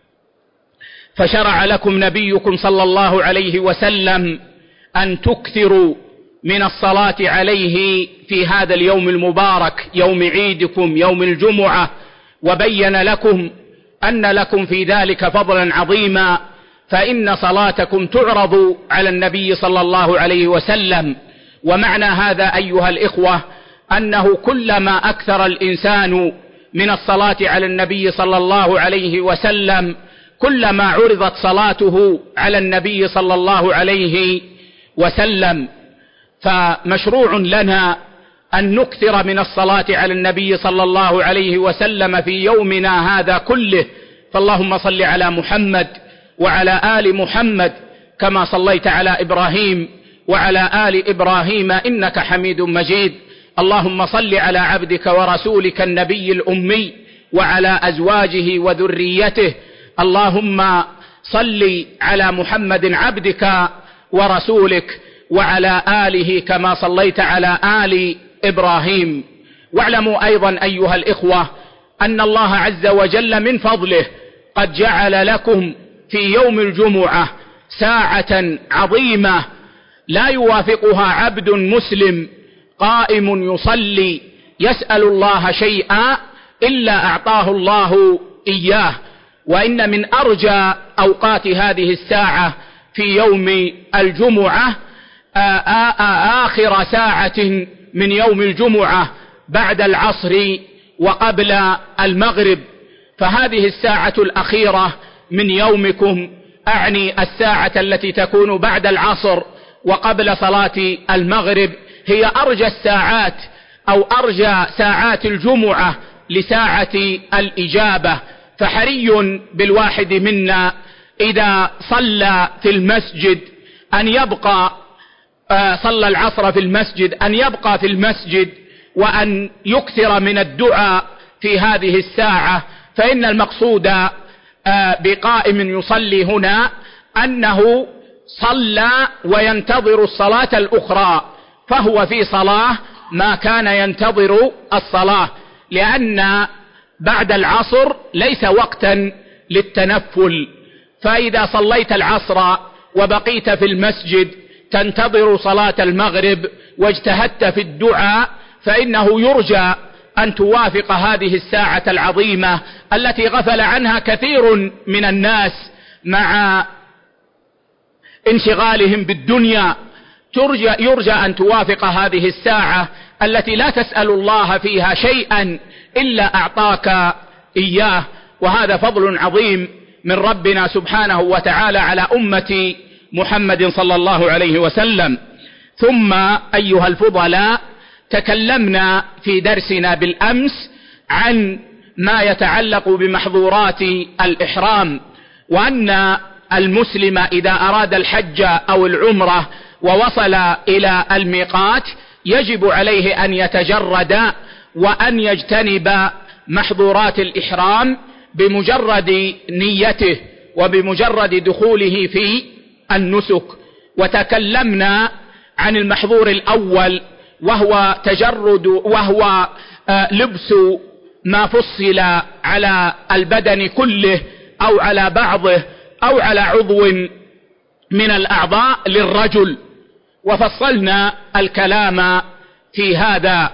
فشرع لكم نبيكم صلى الله عليه وسلم أن تكثروا من الصلاة عليه في هذا اليوم المبارك، يوم عيدكم، يوم الجمعة، وبين لكم أن لكم في ذلك فضلا عظيما، فإن صلاتكم تعرض على النبي صلى الله عليه وسلم. ومعنى هذا أيها الإخوة أنه كلما أكثر الإنسان من الصلاة على النبي صلى الله عليه وسلم كلما عرضت صلاته على النبي صلى الله عليه وسلم. فمشروع لنا أن نكثر من الصلاة على النبي صلى الله عليه وسلم في يومنا هذا كله. فاللهم صل على محمد وعلى آل محمد كما صليت على إبراهيم وعلى آل إبراهيم إنك حميد مجيد. اللهم صل على عبدك ورسولك النبي الأمي وعلى أزواجه وذريته. اللهم صل على محمد عبدك ورسولك وعلى آله كما صليت على آل إبراهيم. واعلموا أيضا أيها الإخوة أن الله عز وجل من فضله قد جعل لكم في يوم الجمعة ساعة عظيمة لا يوافقها عبد مسلم قائم يصلي يسأل الله شيئا إلا أعطاه الله إياه. وإن من أرجى أوقات هذه الساعة في يوم الجمعة آخر ساعة من يوم الجمعة بعد العصر وقبل المغرب. فهذه الساعة الأخيرة من يومكم، أعني الساعة التي تكون بعد العصر وقبل صلاة المغرب، هي أرجى الساعات أو أرجى ساعات الجمعة لساعة الإجابة. فحري بالواحد منا إذا صلى في المسجد أن يبقى صلى العصر في المسجد أن يبقى في المسجد وأن يكثر من الدعاء في هذه الساعة. فإن المقصود بقائم يصلي هنا أنه صلى وينتظر الصلاة الأخرى، فهو في صلاة ما كان ينتظر الصلاة، لأن بعد العصر ليس وقتا للتنفل. فإذا صليت العصر وبقيت في المسجد تنتظر صلاة المغرب واجتهدت في الدعاء فإنه يرجى أن توافق هذه الساعة العظيمة التي غفل عنها كثير من الناس مع انشغالهم بالدنيا. يرجى أن توافق هذه الساعة التي لا تسأل الله فيها شيئا إلا أعطاك إياه. وهذا فضل عظيم من ربنا سبحانه وتعالى على أمة محمد صلى الله عليه وسلم. ثم أيها الفضلاء، تكلمنا في درسنا بالأمس عن ما يتعلق بمحظورات الإحرام، وأن المسلم إذا أراد الحج أو العمرة ووصل إلى الميقات يجب عليه أن يتجرد وأن يجتنب محظورات الإحرام بمجرد نيته وبمجرد دخوله في النسك. وتكلمنا عن المحظور الأول وهو لبس ما فصل على البدن كله أو على بعضه أو على عضو من الأعضاء للرجل، وفصلنا الكلام في هذا.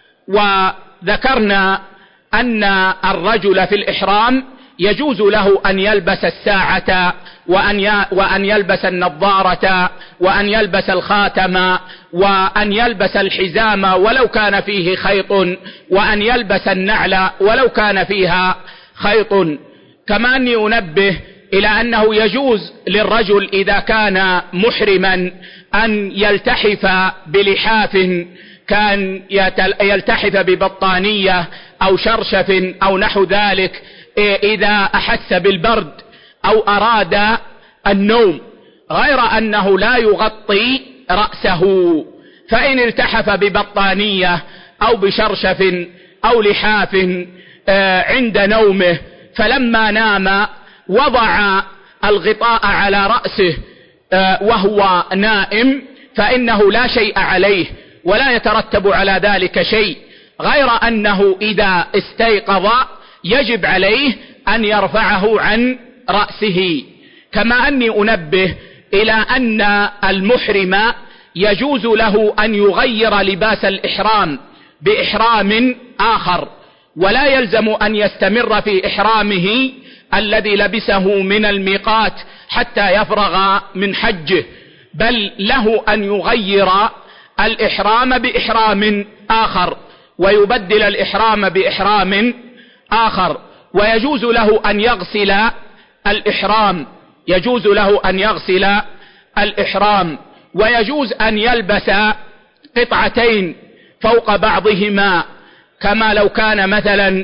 وذكرنا أن الرجل في الإحرام يجوز له أن يلبس الساعة وأن يلبس النظارة وأن يلبس الخاتم وأن يلبس الحزام ولو كان فيه خيط وأن يلبس النعل ولو كان فيها خيط. كما أني أنبه إلى أنه يجوز للرجل إذا كان محرما أن يلتحف بلحاف، كان يلتحف ببطانية أو شرشف أو نحو ذلك إذا أحس بالبرد أو أراد النوم، غير أنه لا يغطي رأسه. فإن التحف ببطانية أو بشرشف أو لحاف عند نومه فلما نام وضع الغطاء على رأسه وهو نائم فإنه لا شيء عليه ولا يترتب على ذلك شيء، غير أنه إذا استيقظ يجب عليه أن يرفعه عن رأسه. كما أني أنبه إلى أن المحرم يجوز له أن يغير لباس الإحرام بإحرام آخر، ولا يلزم أن يستمر في إحرامه الذي لبسه من الميقات حتى يفرغ من حجه، بل له أن يغير الإحرام بإحرام آخر ويبدل الإحرام بإحرام آخر، ويجوز له أن يغسل الإحرام، يجوز له أن يغسل الإحرام، ويجوز أن يلبس قطعتين فوق بعضهما، كما لو كان مثلا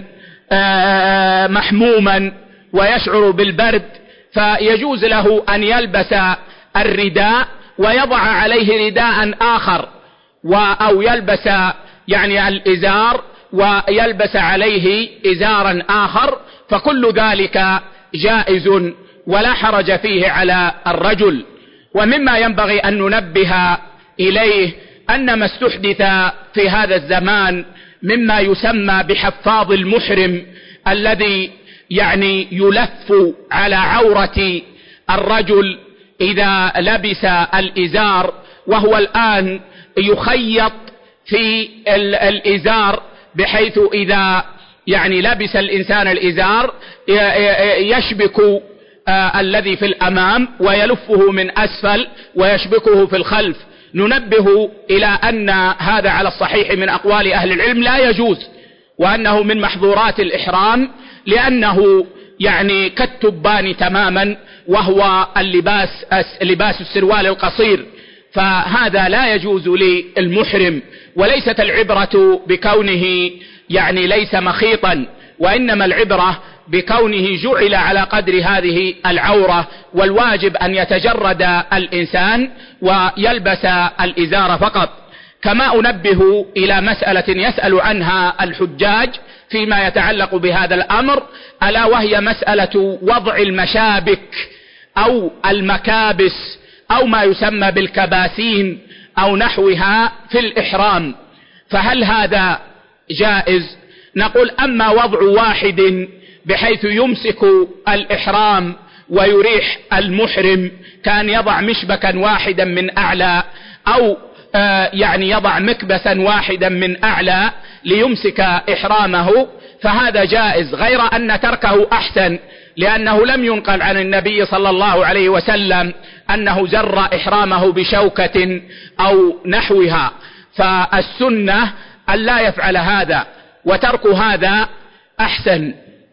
محموما ويشعر بالبرد، فيجوز له أن يلبس الرداء ويضع عليه رداء آخر، أو يلبس يعني الإزار ويلبس عليه إزارا آخر، فكل ذلك جائز ولا حرج فيه على الرجل. ومما ينبغي أن ننبه إليه أن ما استحدث في هذا الزمان مما يسمى بحفاظ المحرم، الذي يعني يلف على عورة الرجل إذا لبس الإزار، وهو الآن يخيط في الإزار بحيث إذا يعني لبس الإنسان الإزار يشبك الذي في الأمام ويلفه من أسفل ويشبكه في الخلف. ننبه إلى أن هذا على الصحيح من أقوال أهل العلم لا يجوز، وأنه من محظورات الإحرام، لأنه يعني كالتبان تماما، وهو لباس السروال القصير، فهذا لا يجوز للمحرم. وليست العبرة بكونه يعني ليس مخيطا، وإنما العبرة بكونه جعل على قدر هذه العورة، والواجب أن يتجرد الإنسان ويلبس الإزار فقط. كما أنبه إلى مسألة يسأل عنها الحجاج فيما يتعلق بهذا الأمر، ألا وهي مسألة وضع المشابك أو المكابس أو ما يسمى بالكباسين أو نحوها في الإحرام، فهل هذا جائز؟ نقول أما وضع واحد بحيث يمسك الإحرام ويريح المحرم، كان يضع مشبكا واحدا من أعلى، أو يعني يضع مكبسا واحدا من أعلى ليمسك إحرامه، فهذا جائز، غير أن تركه أحسن، لأنه لم ينقل عن النبي صلى الله عليه وسلم أنه جر إحرامه بشوكة أو نحوها، فالسنة أن لا يفعل هذا، وترك هذا أحسن.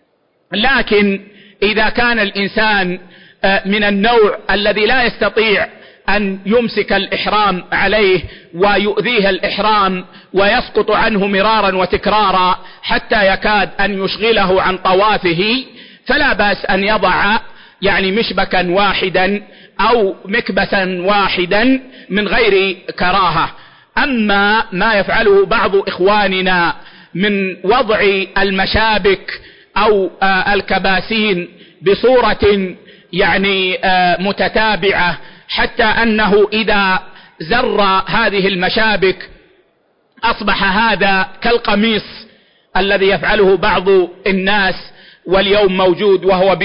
لكن إذا كان الإنسان من النوع الذي لا يستطيع أن يمسك الإحرام عليه ويؤذيه الإحرام ويسقط عنه مرارا وتكرارا حتى يكاد أن يشغله عن طوافه، فلا بأس أن يضع يعني مشبكا واحدا أو مكبسا واحدا من غير كراهة. أما ما يفعله بعض إخواننا من وضع المشابك أو الكباسين بصورة يعني متتابعة، حتى أنه إذا زر هذه المشابك أصبح هذا كالقميص الذي يفعله بعض الناس واليوم موجود، وهو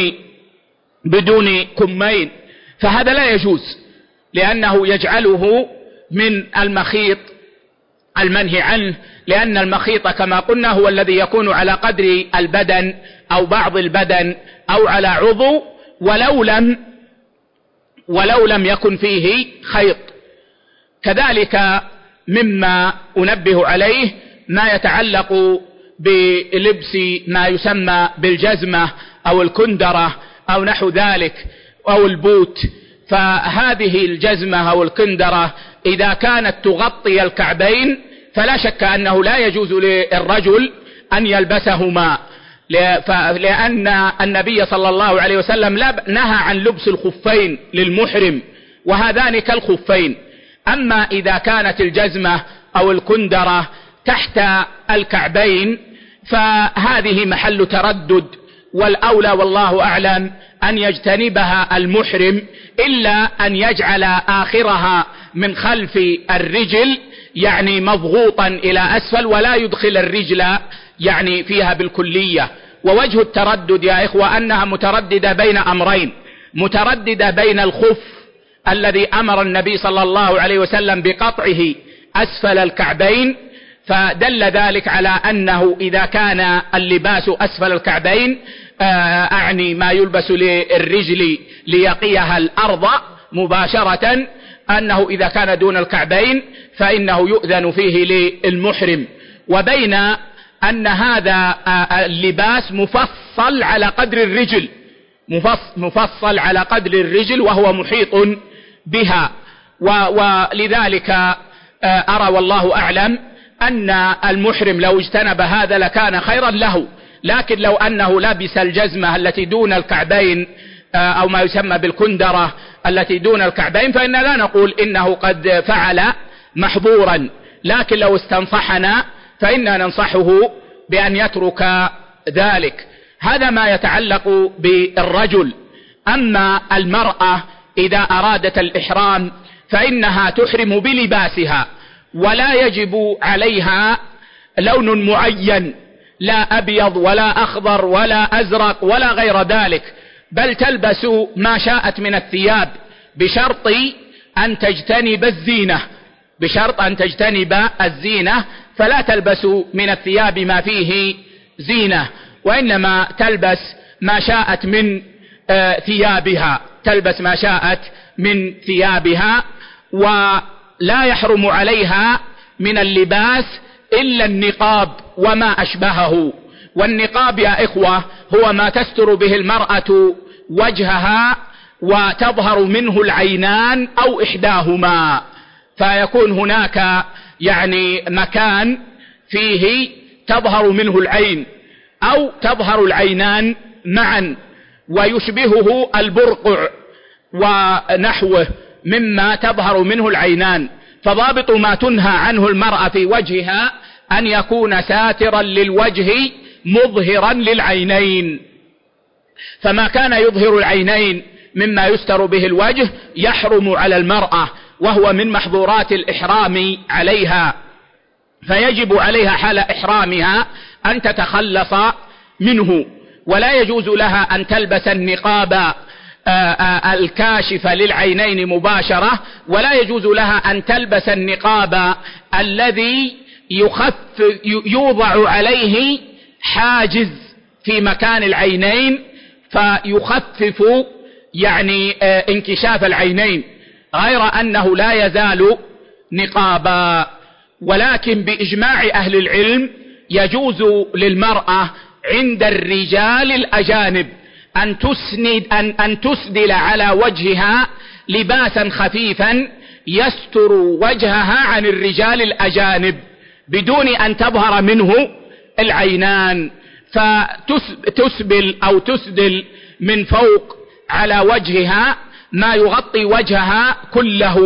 بدون كمين، فهذا لا يجوز، لأنه يجعله من المخيط المنهي عنه، لأن المخيط كما قلنا هو الذي يكون على قدر البدن أو بعض البدن أو على عضو، ولو لم يكن فيه خيط. كذلك مما أنبه عليه ما يتعلق بلبس ما يسمى بالجزمة أو الكندرة أو نحو ذلك أو البوت، فهذه الجزمة أو الكندرة إذا كانت تغطي الكعبين فلا شك أنه لا يجوز للرجل أن يلبسهما، لأن النبي صلى الله عليه وسلم نهى عن لبس الخفين للمحرم، وهذان كالخفين. أما إذا كانت الجزمة أو الكندرة تحت الكعبين فهذه محل تردد، والأولى والله أعلم أن يجتنبها المحرم، إلا أن يجعل آخرها من خلف الرجل يعني مضغوطا إلى أسفل، ولا يدخل الرجل يعني فيها بالكلية. ووجه التردد يا إخوة أنها مترددة بين أمرين، مترددة بين الخف الذي أمر النبي صلى الله عليه وسلم بقطعه أسفل الكعبين، فدل ذلك على أنه إذا كان اللباس أسفل الكعبين، أعني ما يلبس للرجل ليقيها الأرض مباشرة، أنه إذا كان دون الكعبين فإنه يؤذن فيه للمحرم. وبين أن هذا اللباس مفصل على قدر الرجل، مفصل على قدر الرجل وهو محيط بها، ولذلك أرى والله أعلم أن المحرم لو اجتنب هذا لكان خيرا له. لكن لو أنه لبس الجزمة التي دون الكعبين أو ما يسمى بالكندرة التي دون الكعبين فإننا لا نقول إنه قد فعل محظورا، لكن لو استنصحنا فإننا ننصحه بأن يترك ذلك. هذا ما يتعلق بالرجل. أما المرأة إذا أرادت الإحرام فإنها تحرم بلباسها، ولا يجب عليها لون معين، لا أبيض ولا أخضر ولا أزرق ولا غير ذلك، بل تلبس ما شاءت من الثياب بشرط أن تجتنب الزينة، بشرط أن تجتنب الزينة، فلا تلبس من الثياب ما فيه زينة، وإنما تلبس ما شاءت من ثيابها، تلبس ما شاءت من ثيابها. ولا يحرم عليها من اللباس إلا النقاب وما أشبهه. والنقاب يا إخوة هو ما تستر به المرأة وجهها وتظهر منه العينان أو إحداهما، فيكون هناك يعني مكان فيه تظهر منه العين أو تظهر العينان معا، ويشبهه البرقع ونحوه مما تظهر منه العينان. فضابط ما تنهى عنه المرأة في وجهها أن يكون ساترا للوجه مظهرا للعينين، فما كان يظهر العينين مما يستر به الوجه يحرم على المرأة، وهو من محظورات الإحرام عليها، فيجب عليها حال إحرامها أن تتخلص منه. ولا يجوز لها أن تلبس النقاب الكاشف للعينين مباشرة، ولا يجوز لها أن تلبس النقاب الذي يوضع عليه حاجز في مكان العينين فيخفف يعني انكشاف العينين، غير أنه لا يزال نقابا. ولكن بإجماع أهل العلم يجوز للمرأة عند الرجال الأجانب أن تسدل على وجهها لباسا خفيفا يستر وجهها عن الرجال الأجانب بدون أن تظهر منه العينان، فتسبل أو تسدل من فوق على وجهها ما يغطي وجهها كله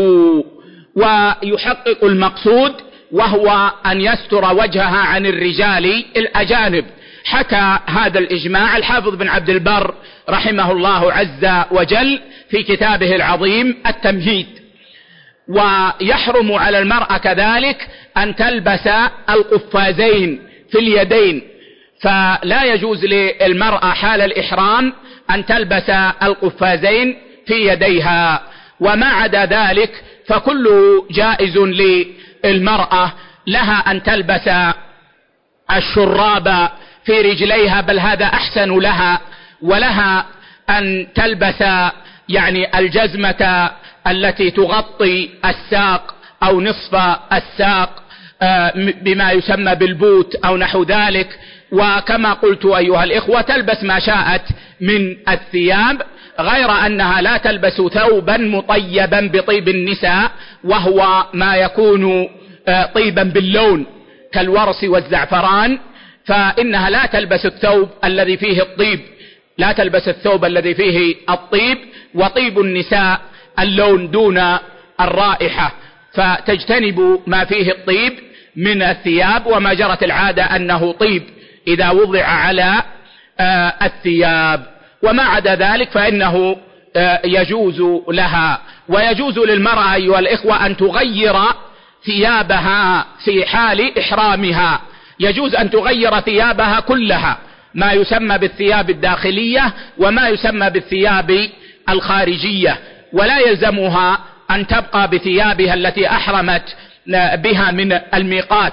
ويحقق المقصود، وهو أن يستر وجهها عن الرجال الأجانب. حكى هذا الإجماع الحافظ بن عبد البر رحمه الله عز وجل في كتابه العظيم التمهيد. ويحرم على المرأة كذلك أن تلبس القفازين في اليدين، فلا يجوز للمرأة حال الإحرام أن تلبس القفازين في يديها. وما عدا ذلك فكله جائز للمرأة، لها أن تلبس الشراب في رجليها، بل هذا أحسن لها، ولها أن تلبس يعني الجزمة التي تغطي الساق أو نصف الساق بما يسمى بالبوت أو نحو ذلك. وكما قلت أيها الإخوة تلبس ما شاءت من الثياب، غير أنها لا تلبس ثوبا مطيبا بطيب النساء، وهو ما يكون طيبا باللون كالورس والزعفران، فإنها لا تلبس الثوب الذي فيه الطيب، لا تلبس الثوب الذي فيه الطيب، وطيب النساء اللون دون الرائحة، فتجتنب ما فيه الطيب من الثياب، وما جرت العادة أنه طيب إذا وضع على الثياب. وما عدا ذلك فإنه يجوز لها. ويجوز للمرأة أيها الإخوة أن تغير ثيابها في حال إحرامها، يجوز أن تغير ثيابها كلها، ما يسمى بالثياب الداخلية وما يسمى بالثياب الخارجية، ولا يلزمها أن تبقى بثيابها التي أحرمت بها من الميقات،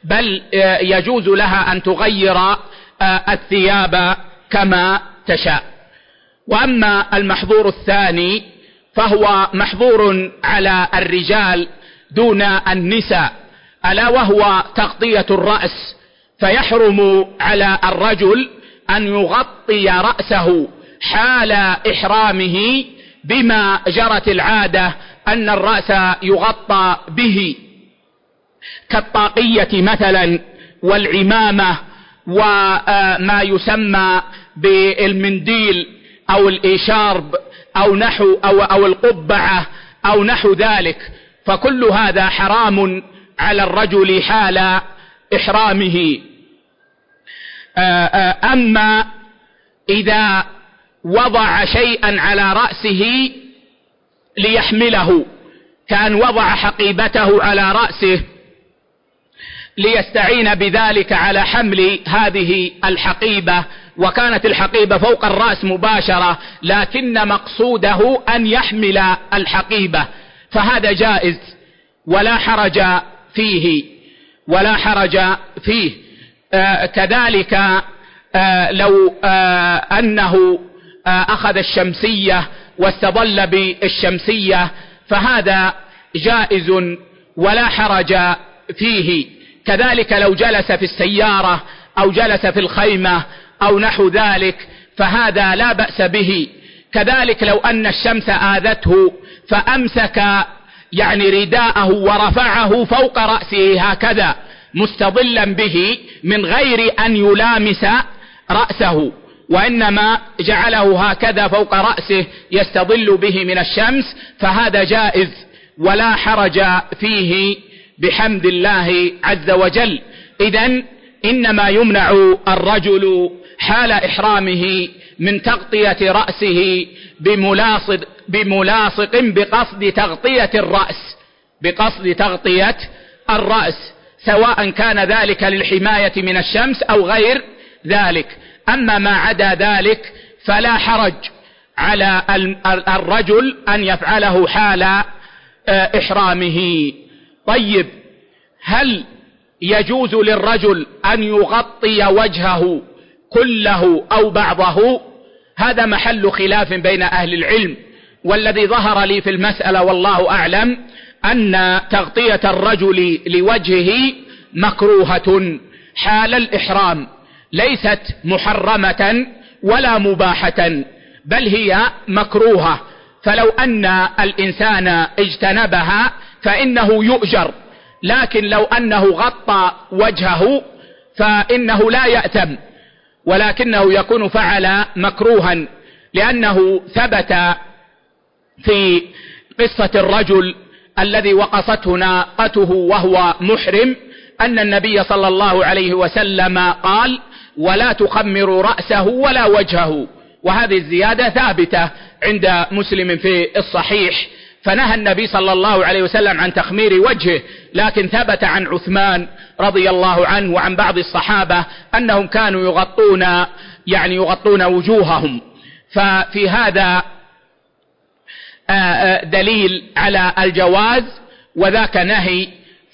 بل يجوز لها أن تغير الثياب كما تشاء. وأما المحظور الثاني فهو محظور على الرجال دون النساء، ألا وهو تغطية الرأس، فيحرم على الرجل أن يغطي رأسه حال إحرامه بما جرت العادة أن الرأس يغطى به، كالطاقية مثلا والعمامة وما يسمى بالمنديل أو الإشارب أو القبعة أو نحو ذلك، فكل هذا حرام على الرجل حال إحرامه. أما إذا وضع شيئا على رأسه ليحمله، كان وضع حقيبته على رأسه ليستعين بذلك على حمل هذه الحقيبة، وكانت الحقيبة فوق الرأس مباشرة، لكن مقصوده أن يحمل الحقيبة، فهذا جائز ولا حرج فيه. كذلك لو أنه أخذ الشمسية واستظل بالشمسية فهذا جائز ولا حرج فيه. كذلك لو جلس في السيارة أو جلس في الخيمة أو نحو ذلك فهذا لا بأس به. كذلك لو أن الشمس آذته فأمسك رداءه ورفعه فوق رأسه هكذا مستظلا به من غير أن يلامس رأسه، وإنما جعله هكذا فوق رأسه يستظل به من الشمس، فهذا جائز ولا حرج فيه بحمد الله عز وجل. إذن إنما يمنع الرجل حال إحرامه من تغطية رأسه بملاصق بقصد تغطية الرأس، سواء كان ذلك للحماية من الشمس أو غير ذلك. أما ما عدا ذلك فلا حرج على الرجل أن يفعله حال إحرامه. طيب، هل يجوز للرجل أن يغطي وجهه كله أو بعضه؟ هذا محل خلاف بين أهل العلم، والذي ظهر لي في المسألة والله أعلم أن تغطية الرجل لوجهه مكروهة حال الإحرام، ليست محرمة ولا مباحة، بل هي مكروهة، فلو أن الإنسان اجتنبها فإنه يؤجر، لكن لو أنه غطى وجهه فإنه لا يأثم، ولكنه يكون فعل مكروها، لأنه ثبت في قصة الرجل الذي وقصته ناقته وهو محرم أن النبي صلى الله عليه وسلم قال: ولا تخمروا رأسه ولا وجهه، وهذه الزيادة ثابتة عند مسلم في الصحيح، فنهى النبي صلى الله عليه وسلم عن تخمير وجهه، لكن ثبت عن عثمان رضي الله عنه وعن بعض الصحابة أنهم كانوا يغطون وجوههم، ففي هذا دليل على الجواز وذاك نهي.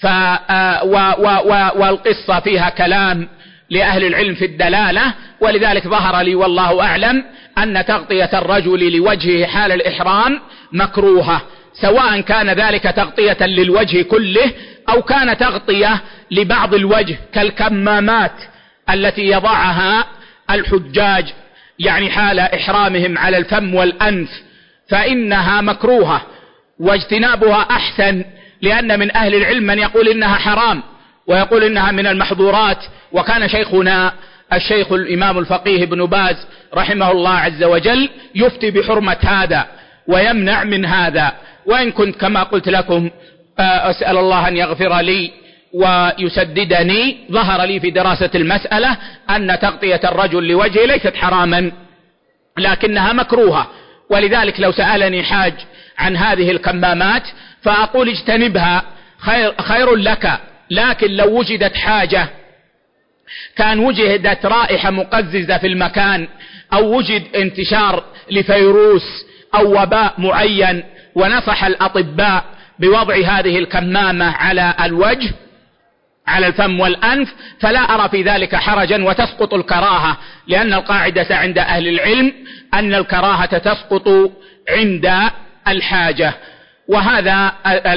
والقصة فيها كلام لأهل العلم في الدلالة، ولذلك ظهر لي والله أعلم أن تغطية الرجل لوجهه حال الإحرام مكروهة، سواء كان ذلك تغطية للوجه كله أو كان تغطية لبعض الوجه، كالكمامات التي يضعها الحجاج حال إحرامهم على الفم والأنف، فإنها مكروهة، واجتنابها أحسن، لأن من أهل العلم من يقول إنها حرام ويقول إنها من المحظورات، وكان شيخنا الشيخ الإمام الفقيه ابن باز رحمه الله عز وجل يفتي بحرمة هذا ويمنع من هذا. وإن كنت كما قلت لكم أسأل الله أن يغفر لي ويسددني، ظهر لي في دراسة المسألة أن تغطية الرجل لوجهه ليست حراما لكنها مكروهة، ولذلك لو سألني حاج عن هذه الكمامات فأقول اجتنبها خير لك، لكن لو وجدت حاجة، كان وجدت رائحة مقززة في المكان أو وجد انتشار لفيروس أو وباء معين ونصح الأطباء بوضع هذه الكمامة على الوجه على الفم والأنف فلا أرى في ذلك حرجا وتسقط الكراهة، لأن القاعدة عند أهل العلم أن الكراهة تسقط عند الحاجة. وهذا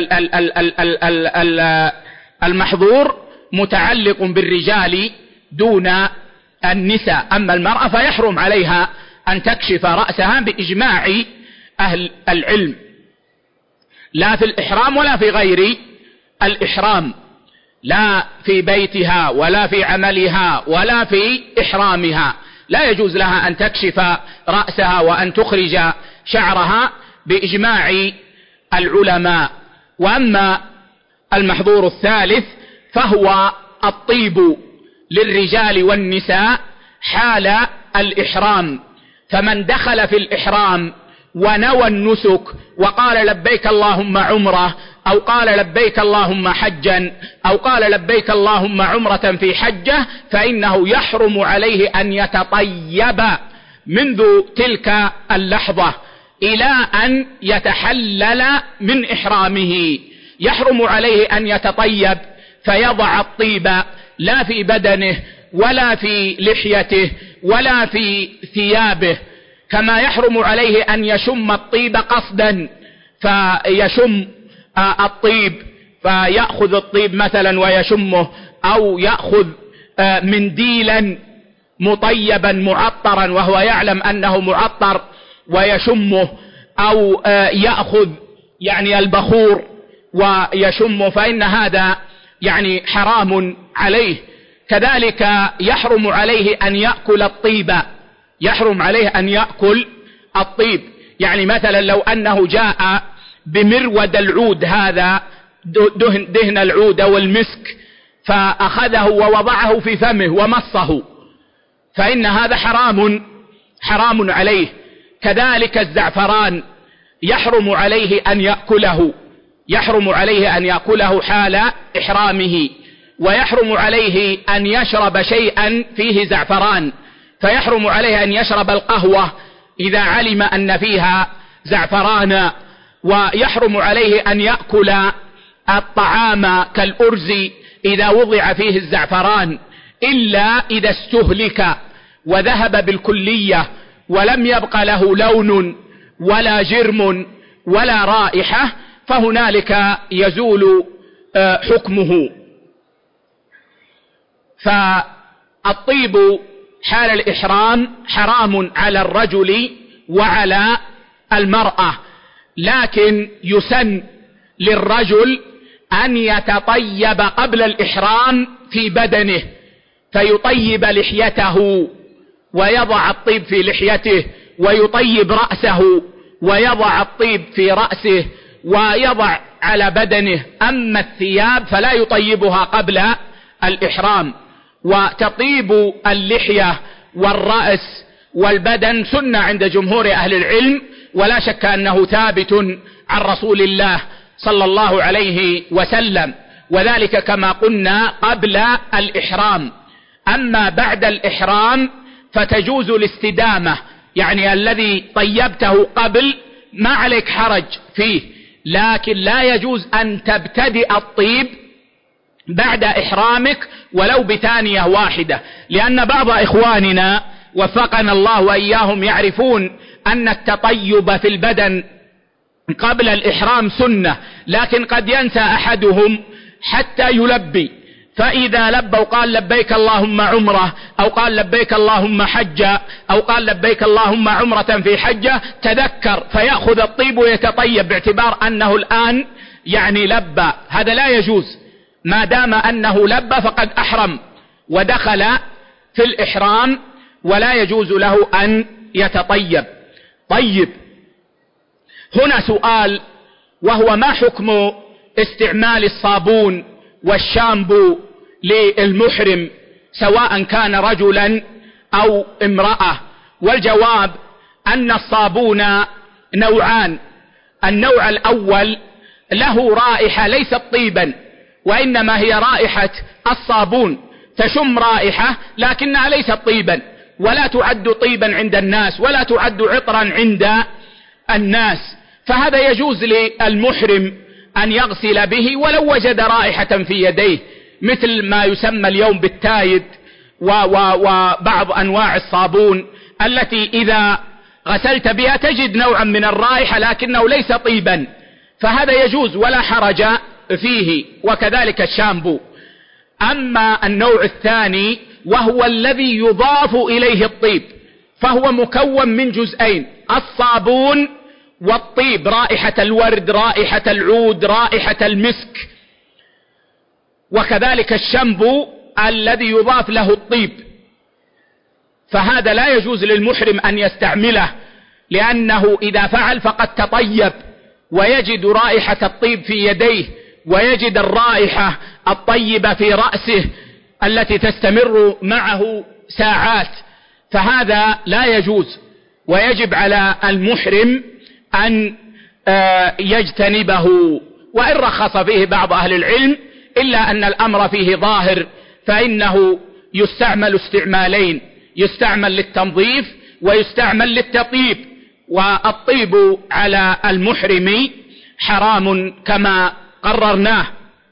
المحظور متعلق بالرجال دون النساء. أما المرأة فيحرم عليها أن تكشف رأسها بإجماع أهل العلم، لا في الإحرام ولا في غير الإحرام، لا في بيتها ولا في عملها ولا في إحرامها، لا يجوز لها أن تكشف رأسها وأن تخرج شعرها بإجماع العلماء. وأما المحظور الثالث فهو الطيب للرجال والنساء حال الإحرام، فمن دخل في الإحرام ونوى النسك وقال لبيك اللهم عمرة، أو قال لبيك اللهم حجا، أو قال لبيك اللهم عمرة في حجة، فإنه يحرم عليه أن يتطيب منذ تلك اللحظة إلى أن يتحلل من إحرامه. يحرم عليه أن يتطيب فيضع الطيب لا في بدنه ولا في لحيته ولا في ثيابه، كما يحرم عليه أن يشم الطيب قصدا، فيشم الطيب فيأخذ الطيب مثلا ويشمه، أو يأخذ منديلا مطيبا معطرا وهو يعلم أنه معطر ويشمه، أو يأخذ يعني البخور ويشمه، فإن هذا يعني حرام عليه. كذلك يحرم عليه أن يأكل الطيب، يحرم عليه أن يأكل الطيب، يعني مثلا لو أنه جاء بمرود العود، هذا دهن العود والمسك، فأخذه ووضعه في فمه ومصه، فإن هذا حرام عليه. كذلك الزعفران يحرم عليه أن يأكله، يحرم عليه أن يأكله حال إحرامه، ويحرم عليه أن يشرب شيئا فيه زعفران، فيحرم عليه أن يشرب القهوة إذا علم أن فيها زعفران، ويحرم عليه أن يأكل الطعام كالأرز إذا وضع فيه الزعفران، إلا إذا استهلك وذهب بالكلية ولم يبق له لون ولا جرم ولا رائحة، فهنالك يزول حكمه. فالطيب حال الإحرام حرام على الرجل وعلى المرأة، لكن يسن للرجل أن يتطيب قبل الإحرام في بدنه، فيطيب لحيته ويضع الطيب في لحيته، ويطيب رأسه ويضع الطيب في رأسه، ويضع على بدنه. أما الثياب فلا يطيبها قبل الإحرام. وتطيب اللحية والرأس والبدن سنة عند جمهور أهل العلم، ولا شك أنه ثابت عن رسول الله صلى الله عليه وسلم، وذلك كما قلنا قبل الإحرام. أما بعد الإحرام فتجوز الاستدامة، يعني الذي طيبته قبل ما عليك حرج فيه، لكن لا يجوز أن تبتدئ الطيب بعد إحرامك ولو بثانية واحدة، لأن بعض إخواننا وفقنا الله وإياهم يعرفون أن التطيب في البدن قبل الإحرام سنة، لكن قد ينسى أحدهم حتى يلبي، فإذا لبى وقال لبيك اللهم عمرة، أو قال لبيك اللهم حجة، أو قال لبيك اللهم عمرة في حجة، تذكر فيأخذ الطيب ويتطيب باعتبار أنه الآن يعني لبى. هذا لا يجوز، ما دام أنه لبى فقد أحرم ودخل في الإحرام، ولا يجوز له أن يتطيب. طيب، هنا سؤال، وهو ما حكم استعمال الصابون والشامبو للمحرم سواء كان رجلا أو امرأة؟ والجواب أن الصابون نوعان. النوع الأول له رائحة ليست طيبا، وإنما هي رائحة الصابون، تشم رائحة لكنها ليست طيبا، ولا تعد طيبا عند الناس ولا تعد عطرا عند الناس، فهذا يجوز للمحرم أن يغسل به ولو وجد رائحة في يديه، مثل ما يسمى اليوم بالتايد وبعض أنواع الصابون التي إذا غسلت بها تجد نوعا من الرائحة لكنه ليس طيبا، فهذا يجوز ولا حرج فيه، وكذلك الشامبو. أما النوع الثاني وهو الذي يضاف إليه الطيب فهو مكون من جزئين: الصابون والطيب، رائحة الورد، رائحة العود، رائحة المسك، وكذلك الشامبو الذي يضاف له الطيب. فهذا لا يجوز للمحرم أن يستعمله، لأنه إذا فعل فقد تطيب ويجد رائحة الطيب في يديه ويجد الرائحة الطيبة في رأسه التي تستمر معه ساعات، فهذا لا يجوز، ويجب على المحرم أن يجتنبه. وإن رخص فيه بعض أهل العلم إلا أن الأمر فيه ظاهر، فإنه يستعمل استعمالين: يستعمل للتنظيف ويستعمل للتطيب، والطيب على المحرم حرام كما قررناه.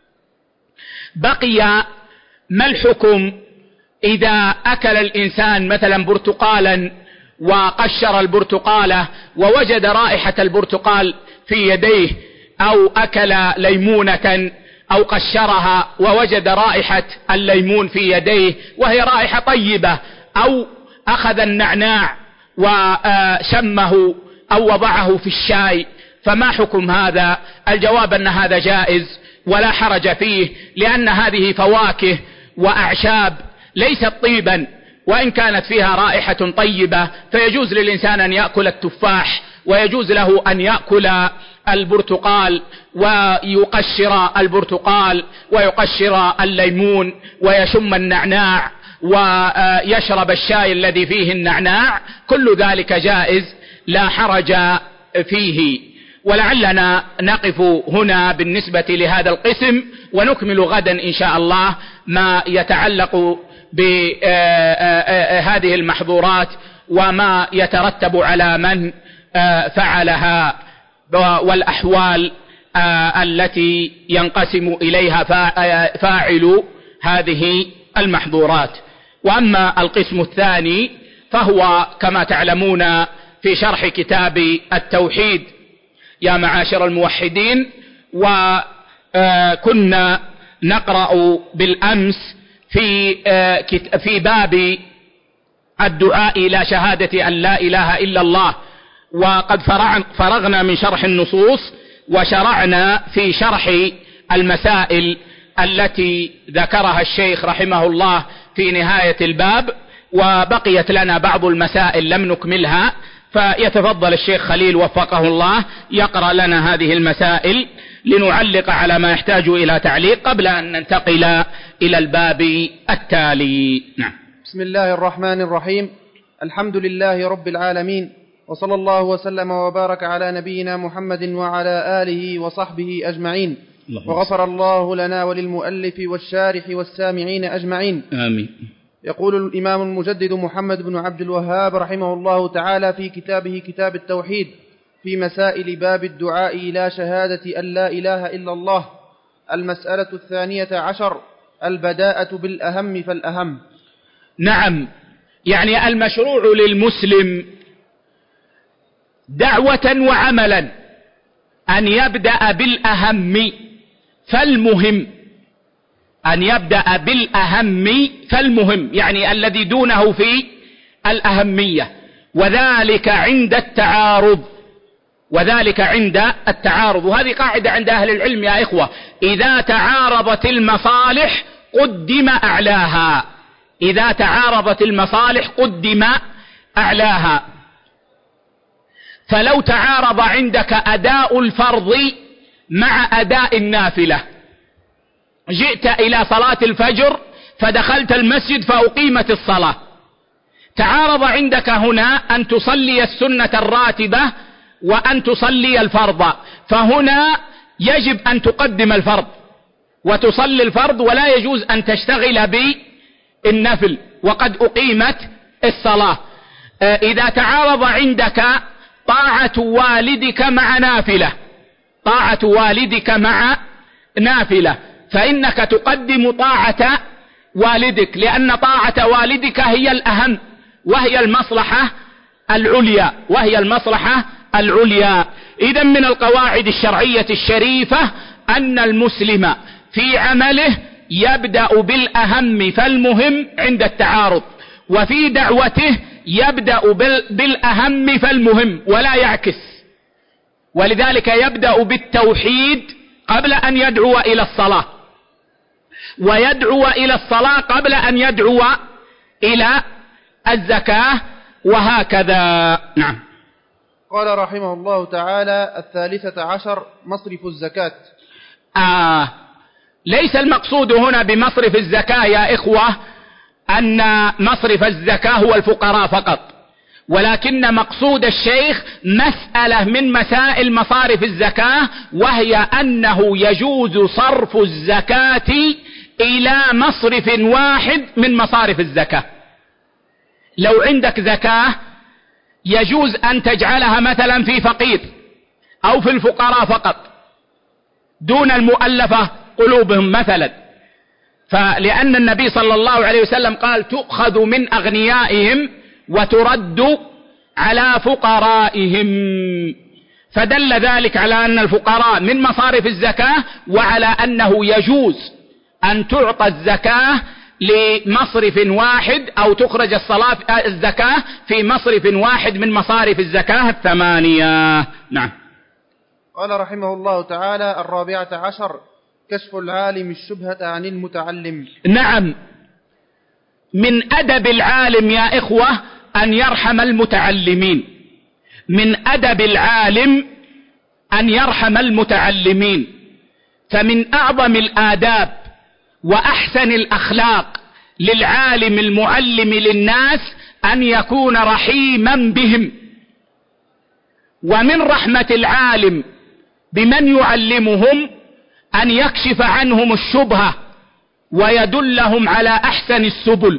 بقي ما الحكم إذا أكل الإنسان مثلا برتقالا وقشر البرتقالة ووجد رائحة البرتقال في يديه، أو أكل ليمونة أو قشرها ووجد رائحة الليمون في يديه وهي رائحة طيبة، أو أخذ النعناع وشمه أو وضعه في الشاي، فما حكم هذا؟ الجواب أن هذا جائز ولا حرج فيه، لأن هذه فواكه وأعشاب ليست طيبا، وإن كانت فيها رائحة طيبة فيجوز للإنسان أن يأكل التفاح، ويجوز له أن يأكل البرتقال ويقشر البرتقال ويقشر الليمون ويشم النعناع ويشرب الشاي الذي فيه النعناع، كل ذلك جائز لا حرج فيه. ولعلنا نقف هنا بالنسبة لهذا القسم، ونكمل غدا إن شاء الله ما يتعلق بهذه المحظورات وما يترتب على من فعلها، والأحوال التي ينقسم إليها فاعل هذه المحظورات. وأما القسم الثاني فهو كما تعلمون في شرح كتاب التوحيد يا معاشر الموحدين، وكنا نقرأ بالأمس في باب الدعاء إلى شهادة أن لا إله إلا الله، وقد فرغنا من شرح النصوص وشرعنا في شرح المسائل التي ذكرها الشيخ رحمه الله في نهاية الباب، وبقيت لنا بعض المسائل لم نكملها، فيتفضل الشيخ خليل وفقه الله يقرأ لنا هذه المسائل لنعلق على ما يحتاج إلى تعليق قبل أن ننتقل إلى الباب التالي. نعم. بسم الله الرحمن الرحيم. الحمد لله رب العالمين، وصلى الله وسلم وبارك على نبينا محمد وعلى آله وصحبه أجمعين، وغفر الله لنا وللمؤلف والشارح والسامعين أجمعين، آمين. يقول الإمام المجدد محمد بن عبد الوهاب رحمه الله تعالى في كتابه كتاب التوحيد في مسائل باب الدعاء إلى شهادة أن لا إله إلا الله: المسألة 12، البداءة بالأهم فالأهم. نعم، يعني المشروع للمسلم دعوة وعملا أن يبدأ بالأهم فالمهم، أن يبدأ بالأهم فالمهم، يعني الذي دونه في الأهمية، وذلك عند التعارض، وذلك عند التعارض. وهذه قاعدة عند أهل العلم يا إخوة: إذا تعارضت المصالح قدم أعلاها، إذا تعارضت المصالح قدم أعلاها. فلو تعارض عندك أداء الفرض مع أداء النافلة، جئت إلى صلاة الفجر فدخلت المسجد فأقيمت الصلاة، تعارض عندك هنا أن تصلي السنة الراتبة وأن تصلي الفرض، فهنا يجب أن تقدم الفرض وتصلي الفرض، ولا يجوز أن تشتغل بالنفل وقد أقيمت الصلاة. إذا تعارض عندك طاعة والدك مع نافلة، طاعة والدك مع نافلة، فإنك تقدم طاعة والدك، لأن طاعة والدك هي الأهم، وهي المصلحة العليا. إذن من القواعد الشرعية الشريفة أن المسلم في عمله يبدأ بالأهم فالمهم عند التعارض، وفي دعوته يبدأ بالأهم فالمهم ولا يعكس. ولذلك يبدأ بالتوحيد قبل أن يدعو إلى الصلاة، ويدعو إلى الصلاة قبل أن يدعو إلى الزكاة، وهكذا. نعم. قال رحمه الله تعالى: 13 مصرف الزكاة. ليس المقصود هنا بمصرف الزكاة يا إخوة أن مصرف الزكاة هو الفقراء فقط، ولكن مقصود الشيخ مسألة من مسائل مصارف الزكاة، وهي أنه يجوز صرف الزكاة إلى مصرف واحد من مصارف الزكاة. لو عندك زكاة يجوز أن تجعلها مثلا في فقير أو في الفقراء فقط دون المؤلفة قلوبهم مثلا، فلأن النبي صلى الله عليه وسلم قال: تؤخذ من أغنيائهم وترد على فقرائهم، فدل ذلك على أن الفقراء من مصارف الزكاة، وعلى أنه يجوز أن تعطى الزكاة لمصرف واحد أو تخرج الزكاة في مصرف واحد من مصارف الزكاة 8. نعم. قال رحمه الله تعالى: 14 كشف العالم الشبهة عن المتعلم. نعم، من أدب العالم يا إخوة أن يرحم المتعلمين، من أدب العالم أن يرحم المتعلمين. فمن أعظم الآداب وأحسن الأخلاق للعالم المعلم للناس أن يكون رحيما بهم. ومن رحمة العالم بمن يعلمهم أن يكشف عنهم الشبهة ويدلهم على أحسن السبل.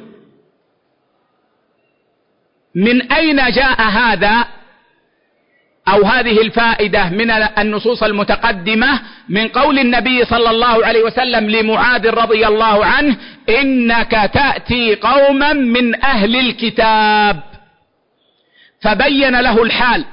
من أين جاء هذا أو هذه الفائدة من النصوص المتقدمة؟ من قول النبي صلى الله عليه وسلم لمعاذ رضي الله عنه: إنك تأتي قوما من أهل الكتاب، فبين له الحال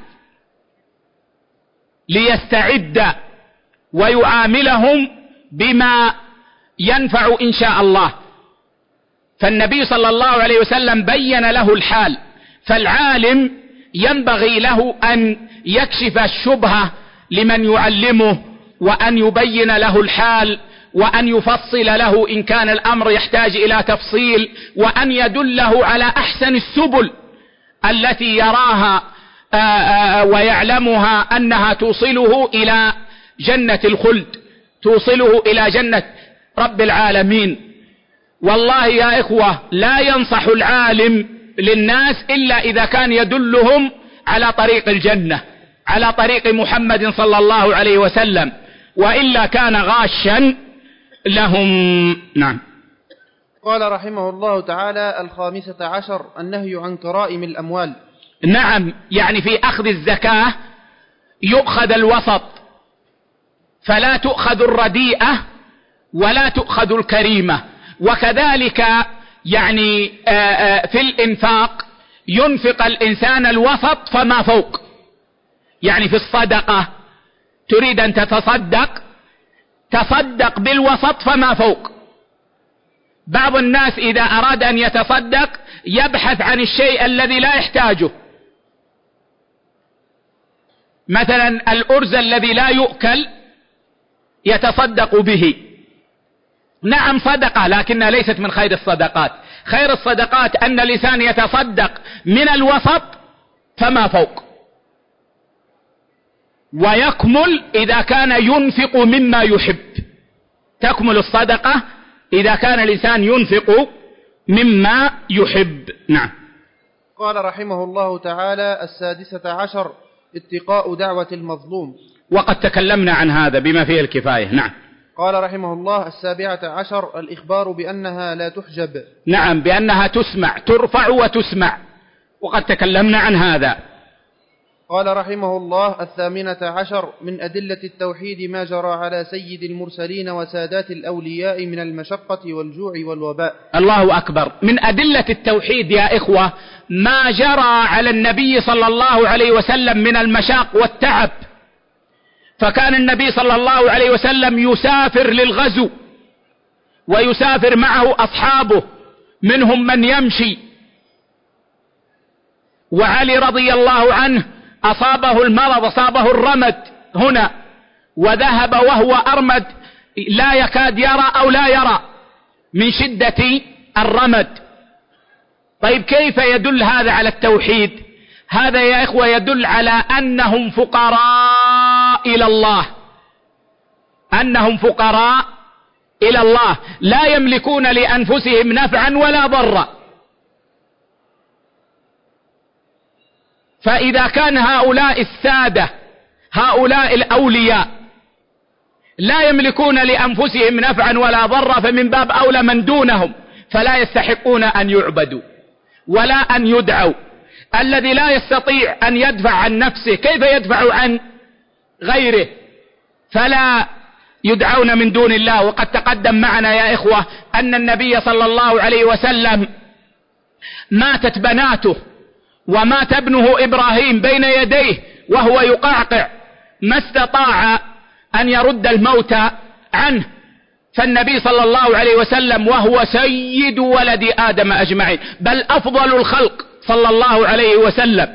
ليستعد ويعاملهم بما ينفع إن شاء الله. فالنبي صلى الله عليه وسلم بين له الحال، فالعالم ينبغي له أن يكشف الشبهة لمن يعلمه، وأن يبين له الحال، وأن يفصل له إن كان الأمر يحتاج إلى تفصيل، وأن يدله على أحسن السبل التي يراها ويعلمها أنها توصله إلى جنة الخلد، توصله إلى جنة رب العالمين. والله يا إخوة لا ينصح العالم للناس إلا إذا كان يدلهم على طريق الجنة، على طريق محمد صلى الله عليه وسلم، وإلا كان غاشا لهم. نعم. قال رحمه الله تعالى: 15 النهي عن كرائم الأموال. نعم، يعني في أخذ الزكاة يؤخذ الوسط، فلا تؤخذ الرديئة ولا تؤخذ الكريمة. وكذلك يعني في الإنفاق ينفق الإنسان الوسط فما فوق. يعني في الصدقة تريد أن تتصدق، تصدق بالوسط فما فوق. بعض الناس إذا أراد أن يتصدق يبحث عن الشيء الذي لا يحتاجه، مثلا الأرز الذي لا يؤكل يتصدق به. نعم صدقة، لكنها ليست من خير الصدقات. خير الصدقات أن الإنسان يتصدق من الوسط فما فوق، ويكمل إذا كان ينفق مما يحب. تكمل الصدقة إذا كان الإنسان ينفق مما يحب. نعم. قال رحمه الله تعالى: 16 اتقاء دعوة المظلوم. وقد تكلمنا عن هذا بما فيه الكفاية. نعم. قال رحمه الله: 17 الإخبار بأنها لا تحجب. نعم، بأنها تسمع، ترفع وتسمع، وقد تكلمنا عن هذا. قال رحمه الله: 18 من أدلة التوحيد ما جرى على سيد المرسلين وسادات الأولياء من المشقة والجوع والوباء. الله أكبر. من أدلة التوحيد يا إخوة ما جرى على النبي صلى الله عليه وسلم من المشاق والتعب، فكان النبي صلى الله عليه وسلم يسافر للغزو ويسافر معه أصحابه، منهم من يمشي، وعلي رضي الله عنه أصابه المرض، أصابه الرمد هنا، وذهب وهو أرمد لا يكاد يرى أو لا يرى من شدة الرمد. طيب كيف يدل هذا على التوحيد؟ هذا يا إخوة يدل على أنهم فقراء إلى الله، أنهم فقراء إلى الله، لا يملكون لأنفسهم نفعا ولا ضرا. فإذا كان هؤلاء السادة، هؤلاء الأولياء لا يملكون لأنفسهم نفعا ولا ضرا، فمن باب أولى من دونهم، فلا يستحقون أن يعبدوا ولا أن يدعوا. الذي لا يستطيع أن يدفع عن نفسه كيف يدفع عن غيره؟ فلا يدعون من دون الله. وقد تقدم معنا يا إخوة أن النبي صلى الله عليه وسلم ماتت بناته ومات ابنه إبراهيم بين يديه وهو يقعقع، ما استطاع أن يرد الموت عنه، فالنبي صلى الله عليه وسلم وهو سيد ولد آدم أجمعين، بل أفضل الخلق صلى الله عليه وسلم،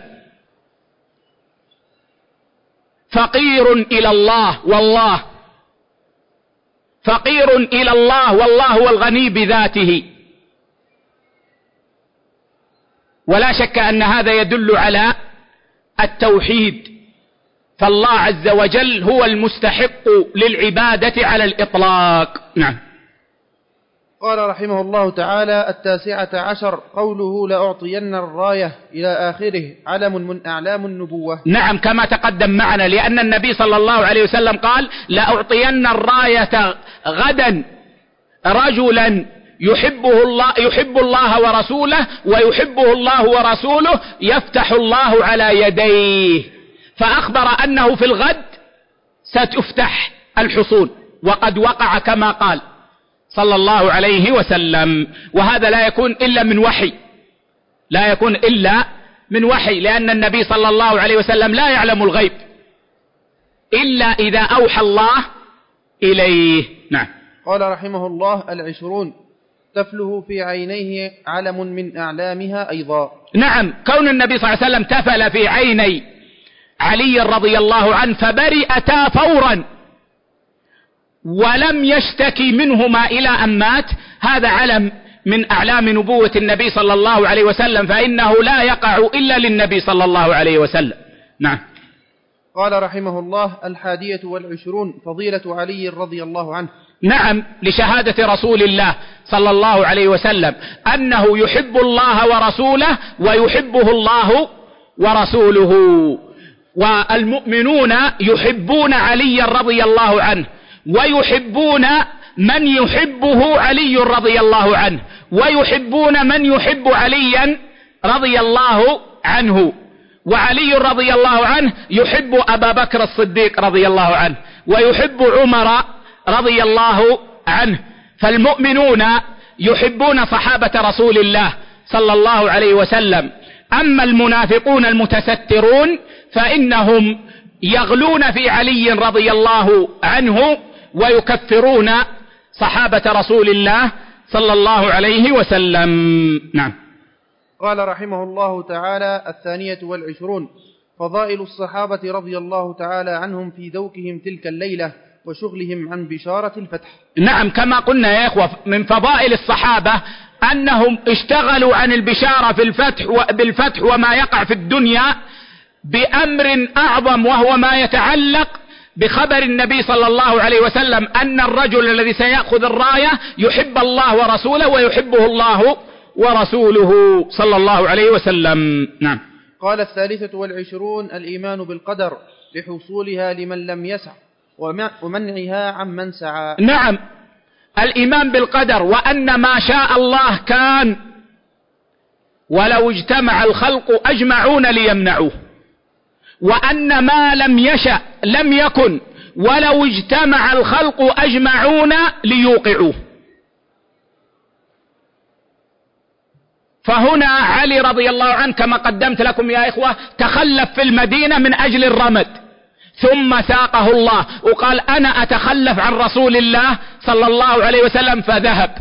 فقير إلى الله، والله فقير إلى الله، والله هو الغني بذاته. ولا شك أن هذا يدل على التوحيد، فالله عز وجل هو المستحق للعبادة على الإطلاق. نعم. قال رحمه الله تعالى: 19 قوله: لأعطين الراية إلى آخره، علم من أعلام النبوة. نعم كما تقدم معنا، لأن النبي صلى الله عليه وسلم قال: لأعطين الراية غدا رجلا يحب الله ورسوله ويحبه الله ورسوله، يفتح الله على يديه. فأخبر أنه في الغد ستفتح الحصون، وقد وقع كما قال صلى الله عليه وسلم. وهذا لا يكون إلا من وحي، لا يكون إلا من وحي، لأن النبي صلى الله عليه وسلم لا يعلم الغيب إلا إذا أوحى الله إليه. نعم. قال رحمه الله: 20 تفله في عينيه علم من أعلامها أيضا. نعم، كون النبي صلى الله عليه وسلم تفل في عيني علي رضي الله عنه فبرئتا فورا ولم يشتكي منهما إلى أن مات، هذا علم من أعلام نبوة النبي صلى الله عليه وسلم، فإنه لا يقع إلا للنبي صلى الله عليه وسلم. نعم. قال رحمه الله: 21 فضيلة علي رضي الله عنه. نعم، لشهادة رسول الله صلى الله عليه وسلم أنه يحب الله ورسوله ويحبه الله ورسوله، والمؤمنون يحبون علي رضي الله عنه ويحبون من يحبه علي رضي الله عنه ويحبون من يحب عليا رضي الله عنه. وعلي رضي الله عنه يحب أبا بكر الصديق رضي الله عنه ويحب عمر رضي الله عنه. فالمؤمنون يحبون صحابة رسول الله صلى الله عليه وسلم. أما المنافقون المتسترون فإنهم يغلون في علي رضي الله عنه ويكفرون صحابة رسول الله صلى الله عليه وسلم. نعم. قال رحمه الله تعالى: 22 فضائل الصحابة رضي الله تعالى عنهم في ذوقهم تلك الليلة وشغلهم عن بشارة الفتح. نعم، كما قلنا يا إخوة من فضائل الصحابة أنهم اشتغلوا عن البشارة بالفتح وما يقع في الدنيا بأمر أعظم، وهو ما يتعلق بخبر النبي صلى الله عليه وسلم أن الرجل الذي سيأخذ الراية يحب الله ورسوله ويحبه الله ورسوله صلى الله عليه وسلم. نعم. قال 23 الإيمان بالقدر لحصولها لمن لم يسع ومنعها عمن سعى. نعم، الإيمان بالقدر، وأن ما شاء الله كان ولو اجتمع الخلق أجمعون ليمنعوه، وأن ما لم يشأ لم يكن، ولو اجتمع الخلق أجمعون ليوقعوه. فهنا علي رضي الله عنه كما قدمت لكم يا إخوة تخلف في المدينة من أجل الرمد، ثم ساقه الله وقال أنا أتخلف عن رسول الله صلى الله عليه وسلم، فذهب.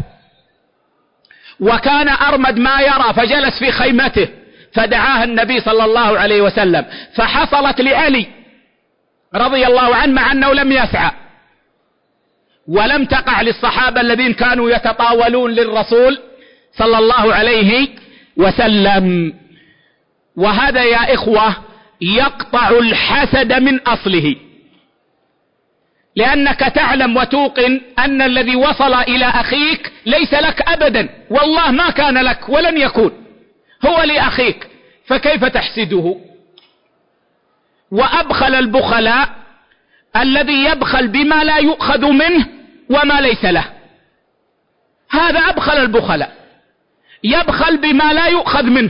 وكان أرمد ما يرى فجلس في خيمته، فدعاه النبي صلى الله عليه وسلم، فحصلت لعلي رضي الله عنه مع أنه لم يسعى، ولم تقع للصحابة الذين كانوا يتطاولون للرسول صلى الله عليه وسلم. وهذا يا إخوة يقطع الحسد من أصله، لأنك تعلم وتوقن أن الذي وصل إلى أخيك ليس لك أبدا، والله ما كان لك ولن يكون، هو لأخيك، فكيف تحسده؟ وأبخل البخلاء الذي يبخل بما لا يؤخذ منه وما ليس له، هذا أبخل البخلاء، يبخل بما لا يؤخذ منه،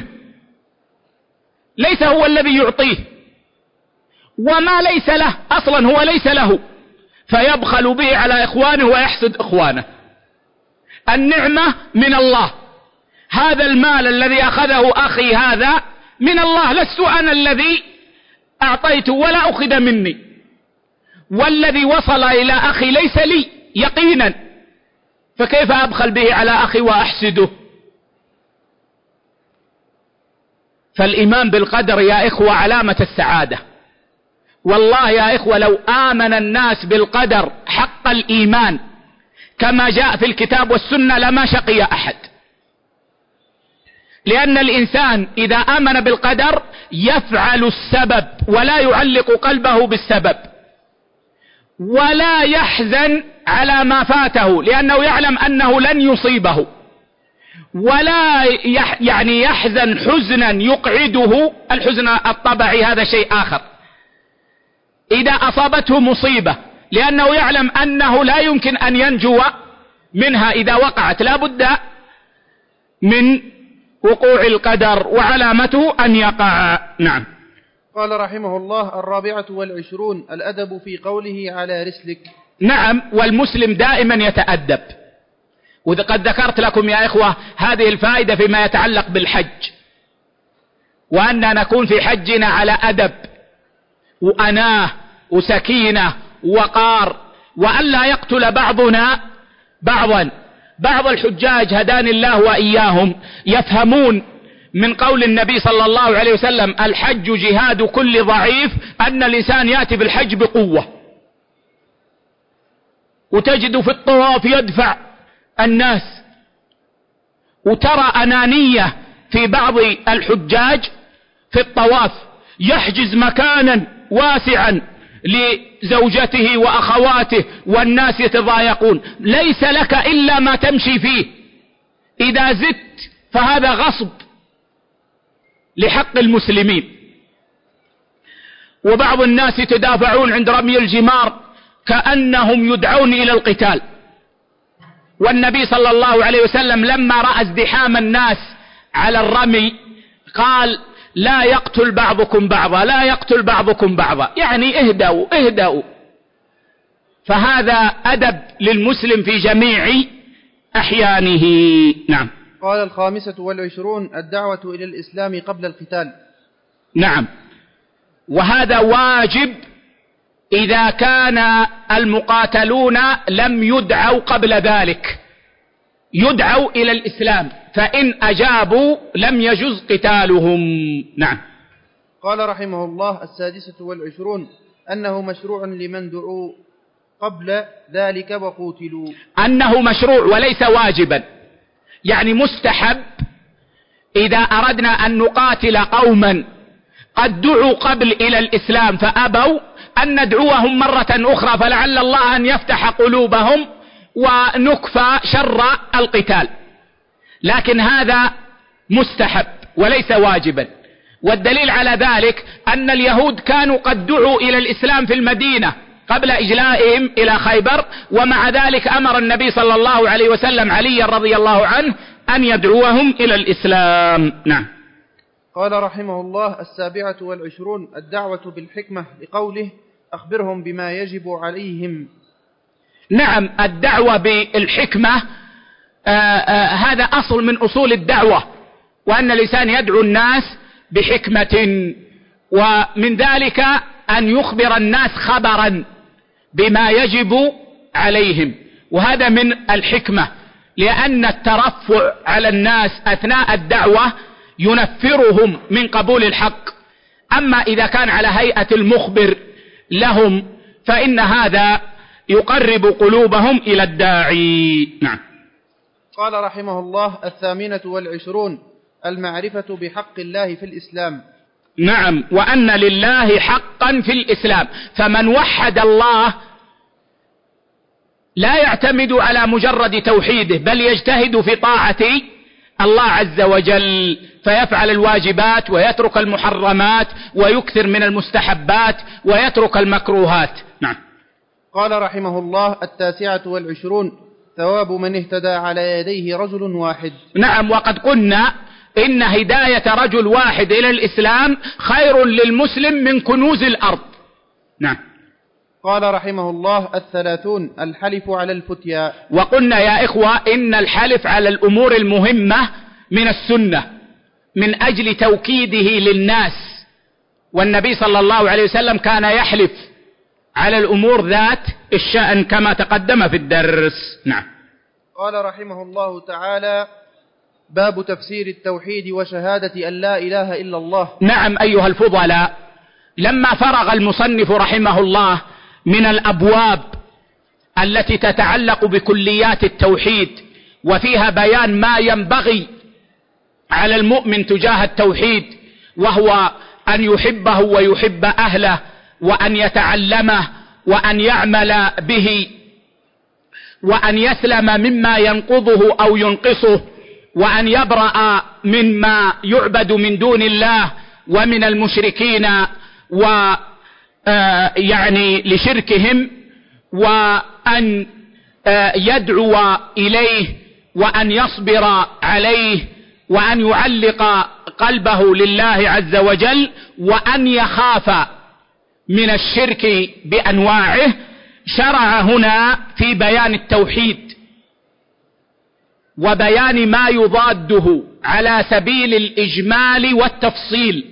ليس هو الذي يعطيه، وما ليس له أصلا هو ليس له، فيبخل به على إخوانه ويحسد إخوانه. النعمة من الله، هذا المال الذي أخذه أخي هذا من الله، لست أنا الذي أعطيته ولا أخذ مني، والذي وصل إلى أخي ليس لي يقينا، فكيف أبخل به على أخي وأحسده؟ فالإيمان بالقدر يا إخوة علامة السعادة. والله يا إخوة لو آمن الناس بالقدر حق الإيمان كما جاء في الكتاب والسنة لما شقي أحد، لأن الإنسان إذا آمن بالقدر يفعل السبب ولا يعلق قلبه بالسبب، ولا يحزن على ما فاته لأنه يعلم أنه لن يصيبه، ولا يحزن حزنا يقعده، الحزن الطبعي هذا شيء آخر، إذا أصابته مصيبة، لأنه يعلم أنه لا يمكن أن ينجو منها، إذا وقعت لا بد من وقوع القدر وعلامته أن يقع. نعم. قال رحمه الله: 24 الأدب في قوله على رسلك. نعم، والمسلم دائما يتأدب، وقد ذكرت لكم يا إخوة هذه الفائدة فيما يتعلق بالحج، وأن نكون في حجنا على أدب وأناه وسكينة ووقار، وأن لا يقتل بعضنا بعضا. بعض الحجاج هداني الله وإياهم يفهمون من قول النبي صلى الله عليه وسلم الحج جهاد كل ضعيف أن الإنسان يأتي بالحج بقوة، وتجد في الطواف يدفع الناس، وترى أنانية في بعض الحجاج في الطواف، يحجز مكانا واسعا لزوجته وأخواته والناس يتضايقون، ليس لك إلا ما تمشي فيه، إذا زدت فهذا غصب لحق المسلمين. وبعض الناس يتدافعون عند رمي الجمار كأنهم يدعون إلى القتال، والنبي صلى الله عليه وسلم لما رأى ازدحام الناس على الرمي قال لا يقتل بعضكم بعضا، لا يقتل بعضكم بعضا، يعني اهدأوا. فهذا أدب للمسلم في جميع أحيانه. نعم. قال 25 الدعوة إلى الإسلام قبل القتال. نعم، وهذا واجب إذا كان المقاتلون لم يدعوا قبل ذلك، يدعوا إلى الإسلام، فإن أجابوا لم يجز قتالهم. نعم. قال رحمه الله 26 أنه مشروع لمن دعوا قبل ذلك وقوتلوا. أنه مشروع وليس واجبا، يعني مستحب إذا أردنا أن نقاتل قوما قد دعوا قبل إلى الإسلام فأبوا أن ندعوهم مرة أخرى، فلعل الله أن يفتح قلوبهم ونكفى شر القتال، لكن هذا مستحب وليس واجبا. والدليل على ذلك أن اليهود كانوا قد دعوا إلى الإسلام في المدينة قبل إجلائهم إلى خيبر، ومع ذلك أمر النبي صلى الله عليه وسلم علي رضي الله عنه أن يدعوهم إلى الإسلام. نعم. قال رحمه الله: 27 الدعوة بالحكمة، لقوله: أخبرهم بما يجب عليهم. نعم، الدعوة بالحكمة هذا أصل من أصول الدعوة، وأن الإنسان يدعو الناس بحكمة، ومن ذلك أن يخبر الناس خبرا بما يجب عليهم، وهذا من الحكمة، لأن الترفع على الناس أثناء الدعوة ينفرهم من قبول الحق. أما إذا كان على هيئة المخبر لهم فإن هذا يقرب قلوبهم إلى الداعي. نعم. قال رحمه الله: 28 المعرفة بحق الله في الإسلام. نعم، وأن لله حقا في الإسلام، فمن وحد الله لا يعتمد على مجرد توحيده، بل يجتهد في طاعة الله عز وجل، فيفعل الواجبات ويترك المحرمات ويكثر من المستحبات ويترك المكروهات. نعم. قال رحمه الله: 29 ثواب من اهتدى على يديه رجل واحد. نعم، وقد قلنا إن هداية رجل واحد إلى الإسلام خير للمسلم من كنوز الأرض. نعم. قال رحمه الله: 30 الحلف على الفتيا. وقلنا يا إخوة إن الحلف على الأمور المهمة من السنة من أجل توكيده للناس، والنبي صلى الله عليه وسلم كان يحلف على الأمور ذات الشأن كما تقدم في الدرس. نعم. قال رحمه الله تعالى: باب تفسير التوحيد وشهادة أن لا إله إلا الله. نعم أيها الفضلاء، لما فرغ المصنف رحمه الله من الأبواب التي تتعلق بكليات التوحيد وفيها بيان ما ينبغي على المؤمن تجاه التوحيد، وهو أن يحبه ويحب أهله، وأن يتعلمه وأن يعمل به، وأن يسلم مما ينقضه أو ينقصه، وأن يبرأ مما يعبد من دون الله ومن المشركين يعني لشركهم، وأن يدعو إليه، وأن يصبر عليه، وأن يعلق قلبه لله عز وجل، وأن يخاف من الشرك بأنواعه. شرع هنا في بيان التوحيد وبيان ما يضاده على سبيل الإجمال والتفصيل.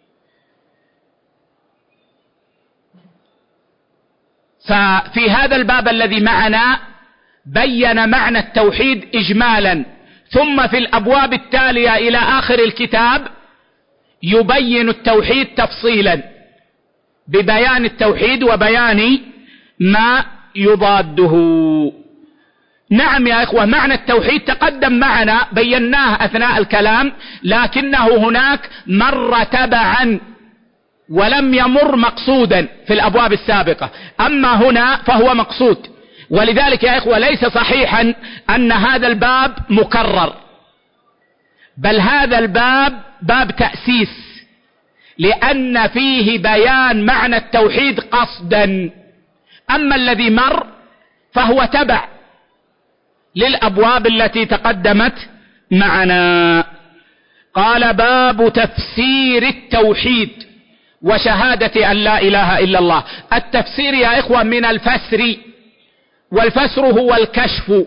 ففي هذا الباب الذي معنا بين معنى التوحيد إجمالا، ثم في الأبواب التالية إلى آخر الكتاب يبين التوحيد تفصيلا ببيان التوحيد وبيان ما يضاده. نعم يا إخوة، معنى التوحيد تقدم معنا بيناه أثناء الكلام، لكنه هناك مر تبعا ولم يمر مقصودا في الأبواب السابقة، أما هنا فهو مقصود. ولذلك يا إخوة ليس صحيحا أن هذا الباب مكرر، بل هذا الباب باب تأسيس، لأن فيه بيان معنى التوحيد قصدا. أما الذي مر فهو تبع للأبواب التي تقدمت معنا. قال: باب تفسير التوحيد وشهادة أن لا إله إلا الله. التفسير يا إخوة من الفسر، والفسر هو الكشف،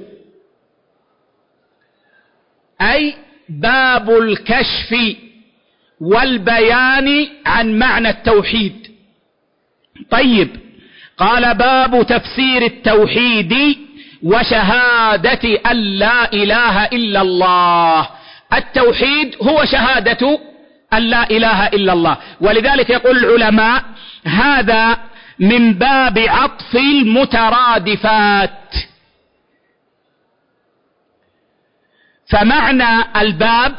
أي باب الكشف والبيان عن معنى التوحيد. طيب، قال: باب تفسير التوحيد وشهادة أن لا إله إلا الله. التوحيد هو شهادة أن لا إله إلا الله، ولذلك يقول العلماء: هذا من باب عطف المترادفات. فمعنى الباب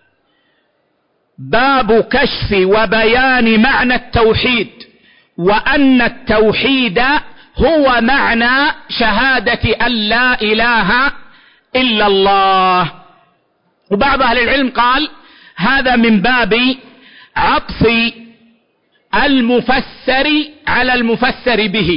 باب كشف وبيان معنى التوحيد، وأن التوحيد هو معنى شهادة أن لا إله إلا الله. وبعض أهل العلم قال: هذا من باب عطف المفسر على المفسر به،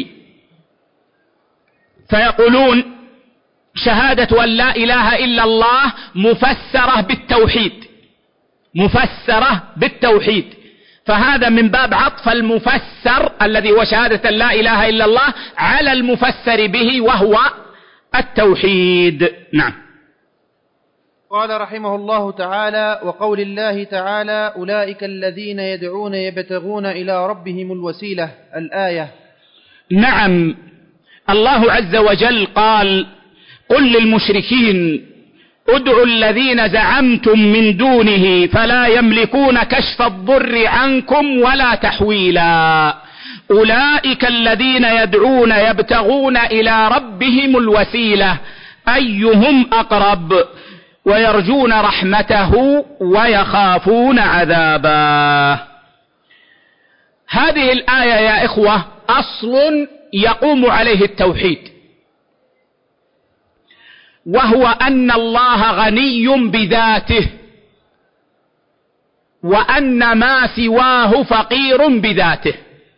فيقولون شهادة أن لا إله إلا الله مفسرة بالتوحيد، مفسرة بالتوحيد، فهذا من باب عطف المفسر الذي هو شهادة لا إله إلا الله على المفسر به وهو التوحيد. نعم. قال رحمه الله تعالى: وقول الله تعالى: أولئك الذين يدعون يبتغون إلى ربهم الوسيلة، الآية. نعم، الله عز وجل قال: قل للمشركين ادعوا الذين زعمتم من دونه فلا يملكون كشف الضر عنكم ولا تحويلا، أولئك الذين يدعون يبتغون إلى ربهم الوسيلة أيهم أقرب ويرجون رحمته ويخافون عذابه. هذه الآية يا إخوة أصل يقوم عليه التوحيد، وهو أن الله غني بذاته، وأن ما سواه فقير بذاته.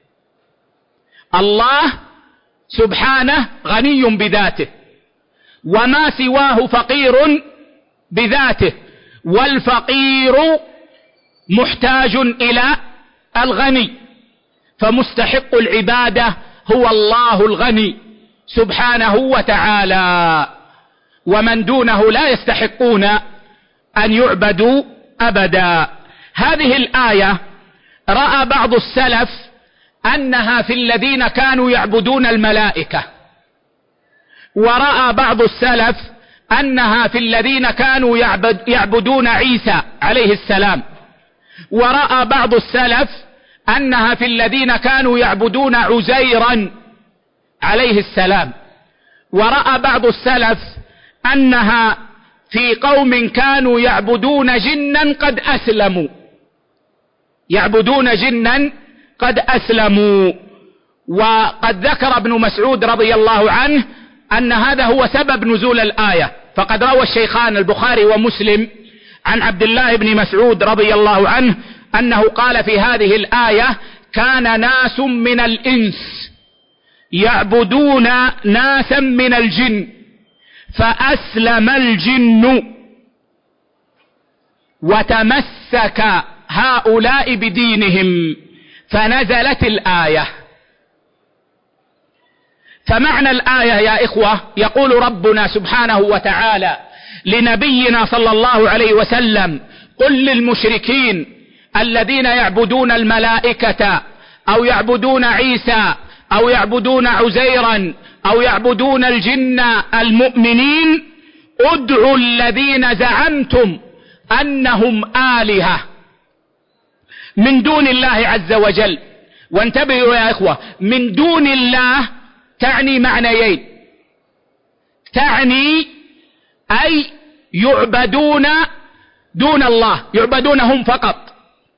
الله سبحانه غني بذاته، وما سواه فقير بذاته، والفقير محتاج إلى الغني، فمستحق العبادة هو الله الغني سبحانه وتعالى، ومن دونه لا يستحقون أن يعبدوا أبدا. هذه الآية رأى بعض السلف أنها في الذين كانوا يعبدون الملائكة، ورأى بعض السلف أنها في الذين كانوا يعبدون عيسى عليه السلام، ورأى بعض السلف أنها في الذين كانوا يعبدون عزيرا عليه السلام، ورأى بعض السلف أنها في قوم كانوا يعبدون جنا قد أسلموا، يعبدون جنا قد أسلموا. وقد ذكر ابن مسعود رضي الله عنه أن هذا هو سبب نزول الآية، فقد روى الشيخان البخاري ومسلم عن عبد الله بن مسعود رضي الله عنه أنه قال في هذه الآية: كان ناس من الإنس يعبدون ناسا من الجن فأسلم الجن وتمسك هؤلاء بدينهم فنزلت الآية. فمعنى الآية يا إخوة، يقول ربنا سبحانه وتعالى لنبينا صلى الله عليه وسلم: قل للمشركين الذين يعبدون الملائكة أو يعبدون عيسى أو يعبدون عزيرا أو يعبدون الجن المؤمنين ادعوا الذين زعمتم أنهم آلهة من دون الله عز وجل. وانتبهوا يا إخوة، من دون الله تعني معنيين: تعني أي يعبدون دون الله، يعبدونهم فقط،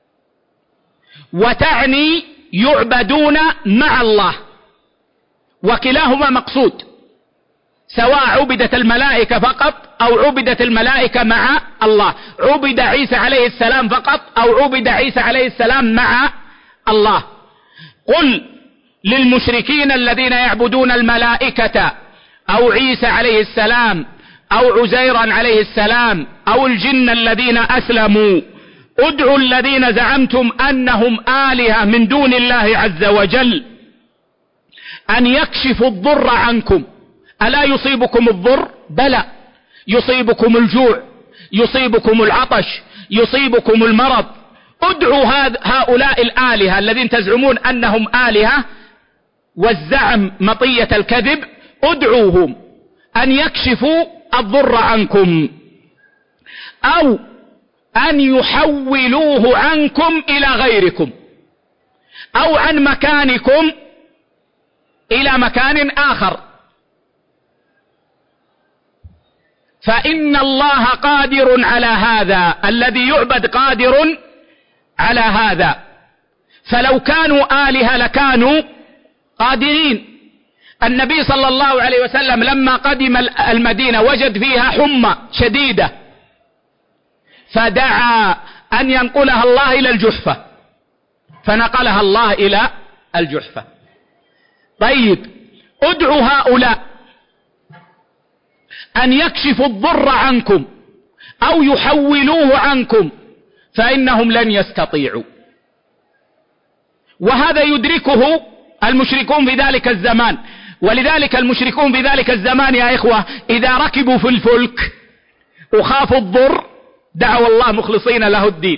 وتعني يعبدون مع الله، وكلاهما مقصود، سواء عبدت الملائكة فقط أو عبدت الملائكة مع الله، عبد عيسى عليه السلام فقط أو عبد عيسى عليه السلام مع الله. قل للمشركين الذين يعبدون الملائكة أو عيسى عليه السلام أو عزيرا عليه السلام أو الجن الذين أسلموا ادعوا الذين زعمتم أنهم آلهة من دون الله عز وجل أن يكشفوا الضر عنكم. ألا يصيبكم الضر؟ بلى، يصيبكم الجوع، يصيبكم العطش، يصيبكم المرض. ادعوا هؤلاء الآلهة الذين تزعمون أنهم آلهة، والزعم مطية الكذب، ادعوهم أن يكشفوا الضر عنكم أو أن يحولوه عنكم إلى غيركم أو عن مكانكم إلى مكان آخر، فإن الله قادر على هذا، الذي يعبد قادر على هذا. فلو كانوا آلهة لكانوا قادرين. النبي صلى الله عليه وسلم لما قدم المدينة وجد فيها حمى شديدة، فدعا أن ينقلها الله إلى الجحفة، فنقلها الله إلى الجحفة. طيب، ادعوا هؤلاء أن يكشفوا الضر عنكم أو يحولوه عنكم، فإنهم لن يستطيعوا. وهذا يدركه المشركون في ذلك الزمان. ولذلك المشركون في ذلك الزمان يا إخوة إذا ركبوا في الفلك وخافوا الضر دعوا الله مخلصين له الدين،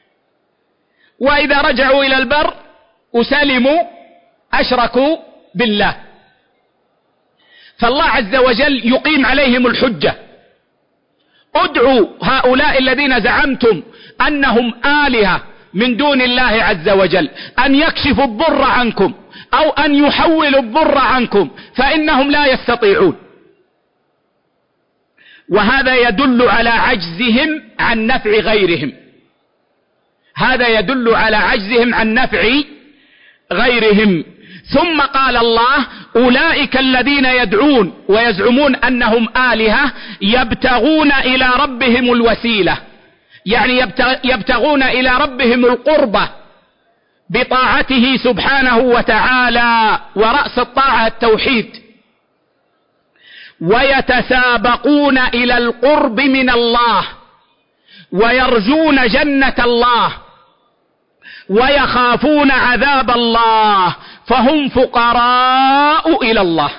وإذا رجعوا إلى البر وسلموا أشركوا بالله. فالله عز وجل يقيم عليهم الحجة. ادعوا هؤلاء الذين زعمتم أنهم آلهة من دون الله عز وجل أن يكشفوا الضر عنكم أو أن يحولوا الضر عنكم فإنهم لا يستطيعون. وهذا يدل على عجزهم عن نفع غيرهم. هذا يدل على عجزهم عن نفع غيرهم. ثم قال الله أولئك الذين يدعون ويزعمون أنهم آلهة يبتغون إلى ربهم الوسيلة، يعني يبتغون إلى ربهم القربة بطاعته سبحانه وتعالى، ورأس الطاعة التوحيد، ويتسابقون إلى القرب من الله، ويرجون جنة الله، ويخافون عذاب الله، فهم فقراء إلى الله.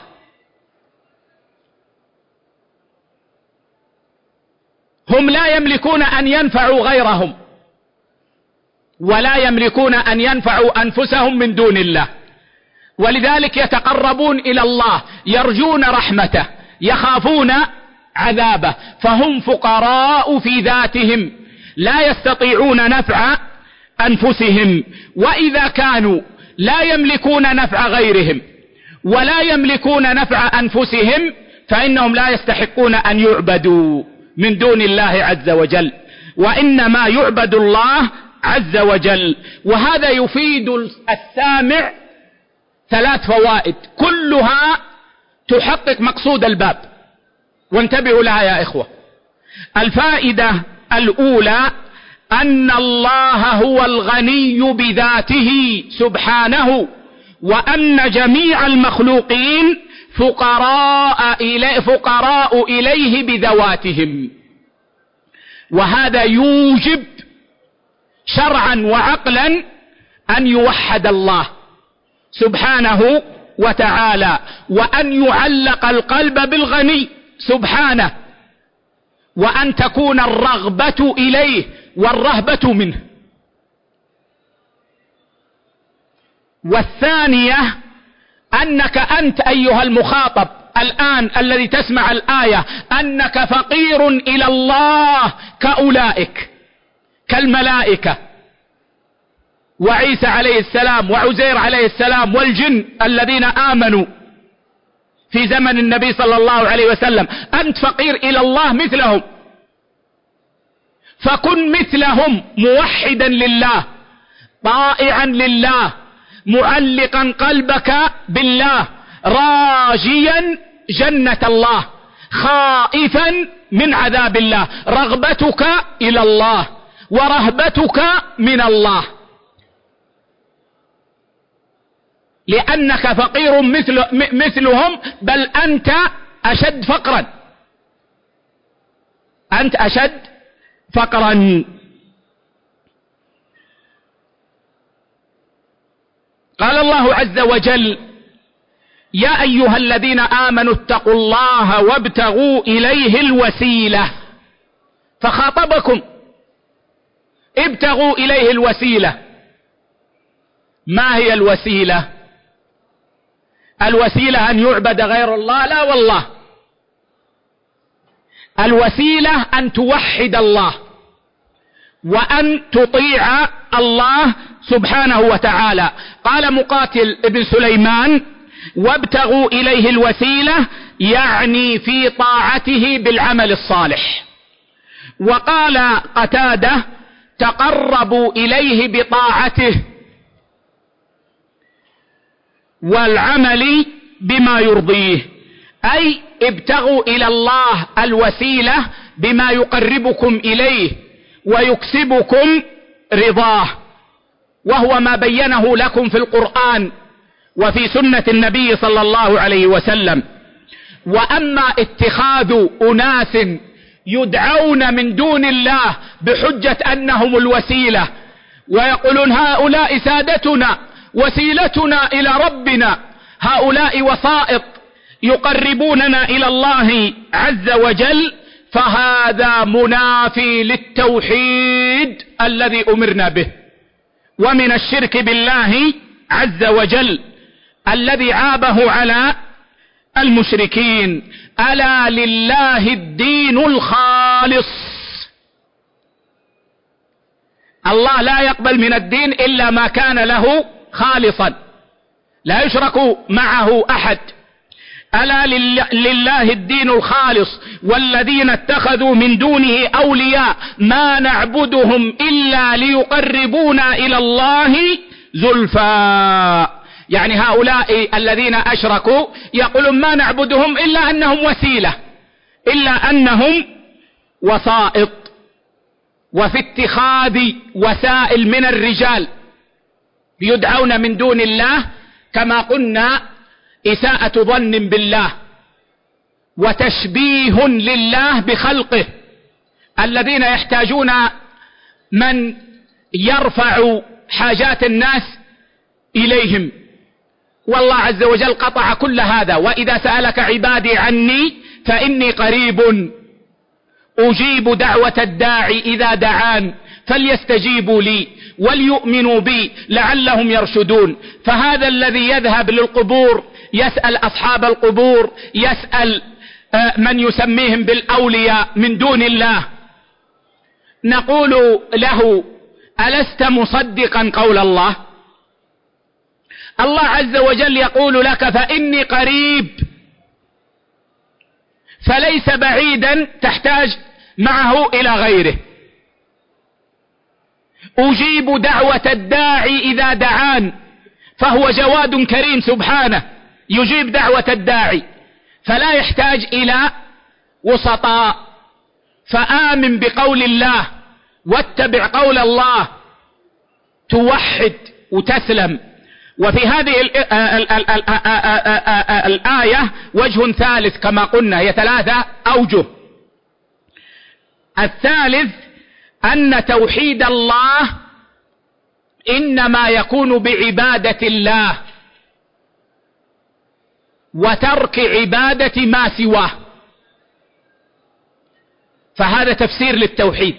هم لا يملكون أن ينفعوا غيرهم، ولا يملكون أن ينفعوا أنفسهم من دون الله، ولذلك يتقربون إلى الله، يرجون رحمته، يخافون عذابه، فهم فقراء في ذاتهم لا يستطيعون نفع أنفسهم. وإذا كانوا لا يملكون نفع غيرهم ولا يملكون نفع أنفسهم فإنهم لا يستحقون أن يعبدوا من دون الله عز وجل، وإنما يعبد الله عز وجل. وهذا يفيد السامع 3 فوائد كلها تحقق مقصود الباب، وانتبهوا لها يا إخوة. الفائدة الأولى أن الله هو الغني بذاته سبحانه، وأن جميع المخلوقين فقراء إليه بذواتهم. وهذا يوجب شرعا وعقلا أن يوحد الله سبحانه وتعالى، وأن يعلق القلب بالغني سبحانه، وأن تكون الرغبة إليه والرهبة منه. والثانية أنك أنت أيها المخاطب الآن الذي تسمع الآية أنك فقير إلى الله كأولئك، كالملائكة وعيسى عليه السلام وعزير عليه السلام والجن الذين آمنوا في زمن النبي صلى الله عليه وسلم. أنت فقير إلى الله مثلهم، فكن مثلهم موحدا لله، طائعا لله، معلقا قلبك بالله، راجيا جنة الله، خائفا من عذاب الله، رغبتك إلى الله ورهبتك من الله، لأنك فقير مثلهم، بل أنت أشد فقرا، أنت أشد فقرا. قال الله عز وجل يا أيها الذين آمنوا اتقوا الله وابتغوا إليه الوسيلة، فخاطبكم ابتغوا إليه الوسيلة. ما هي الوسيلة؟ الوسيلة أن يعبد غير الله؟ لا والله، الوسيلة أن توحد الله وأن تطيع الله سبحانه وتعالى. قال مقاتل ابن سليمان وابتغوا إليه الوسيلة يعني في طاعته بالعمل الصالح. وقال قتادة تقربوا إليه بطاعته والعمل بما يرضيه، أي ابتغوا إلى الله الوسيلة بما يقربكم إليه ويكسبكم رضاه، وهو ما بينه لكم في القرآن وفي سنة النبي صلى الله عليه وسلم. وأما اتخاذ أناس يدعون من دون الله بحجة أنهم الوسيلة، ويقولون هؤلاء سادتنا وسيلتنا إلى ربنا، هؤلاء وسائط يقربوننا إلى الله عز وجل، فهذا منافي للتوحيد الذي أمرنا به، ومن الشرك بالله عز وجل الذي عابه على المشركين. ألا لله الدين الخالص. الله لا يقبل من الدين إلا ما كان له خالصا، لا يشرك معه أحد. ألا لله الدين الخالص والذين اتخذوا من دونه أولياء ما نعبدهم إلا ليقربونا إلى الله زلفى. يعني هؤلاء الذين أشركوا يقولون ما نعبدهم إلا أنهم وسيلة، إلا أنهم وسائط، وفي اتخاذ وسائل من الرجال يدعون من دون الله كما قلنا إساءة ظن بالله وتشبيه لله بخلقه، الذين يحتاجون من يرفع حاجات الناس إليهم، والله عز وجل قطع كل هذا. وإذا سألك عبادي عني فإني قريب أجيب دعوة الداعي إذا دعان فليستجيبوا لي وليؤمنوا بي لعلهم يرشدون. فهذا الذي يذهب للقبور يسأل أصحاب القبور، يسأل من يسميهم بالأولياء من دون الله، نقول له ألست مصدقا قول الله؟ الله عز وجل يقول لك فإني قريب، فليس بعيدا تحتاج معه إلى غيره. أجيب دعوة الداعي إذا دعان، فهو جواد كريم سبحانه يجيب دعوة الداعي، فلا يحتاج إلى وسطاء. فآمن بقول الله واتبع قول الله توحد وتسلم. وفي هذه الآية وجه ثالث كما قلنا، هي 3 أوجه. الثالث أن توحيد الله إنما يكون بعبادة الله وترك عبادة ما سواه، فهذا تفسير للتوحيد،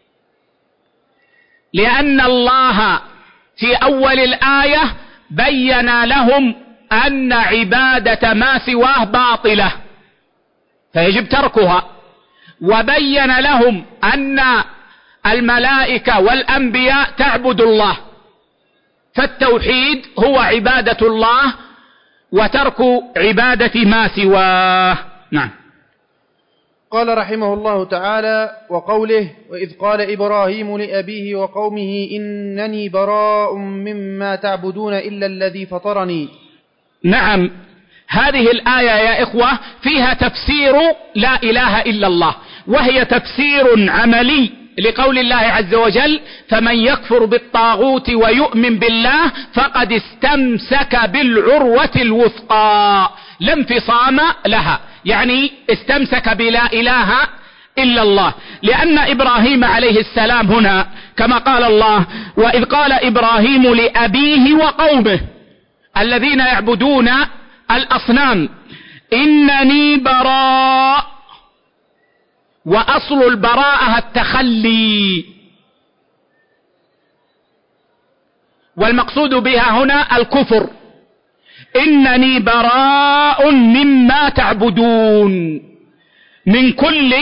لأن الله في أول الآية بين لهم أن عبادة ما سواه باطلة فيجب تركها، وبين لهم أن الملائكة والأنبياء تعبد الله، فالتوحيد هو عبادة الله وترك عبادة ما سواه. نعم. قال رحمه الله تعالى: وقوله: وإذ قال إبراهيم لأبيه وقومه إنني براء مما تعبدون إلا الذي فطرني. نعم، هذه الآية يا إخوة فيها تفسير لا إله إلا الله، وهي تفسير عملي لقول الله عز وجل: فمن يكفر بالطاغوت ويؤمن بالله فقد استمسك بالعروة الوثقى لا انفصام لها، يعني استمسك بلا إله إلا الله. لأن إبراهيم عليه السلام هنا كما قال الله: وإذ قال إبراهيم لأبيه وقومه الذين يعبدون الأصنام إنني براء، وأصل البراءة التخلي، والمقصود بها هنا الكفر. إنني براء مما تعبدون، من كل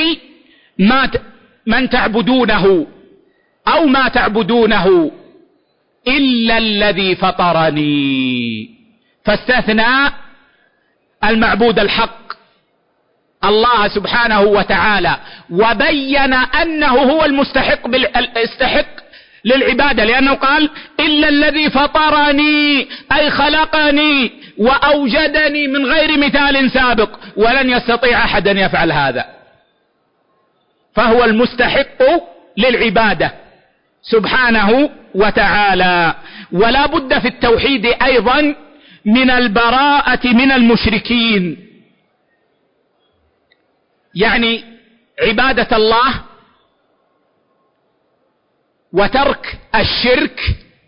من تعبدونه أو ما تعبدونه إلا الذي فطرني، فاستثنى المعبود الحق الله سبحانه وتعالى، وبين أنه هو المستحق للعبادة، لأنه قال: إلا الذي فطرني، أي خلقني وأوجدني من غير مثال سابق، ولن يستطيع أحد أن يفعل هذا، فهو المستحق للعبادة سبحانه وتعالى. ولا بد في التوحيد أيضا من البراءة من المشركين، يعني عبادة الله وترك الشرك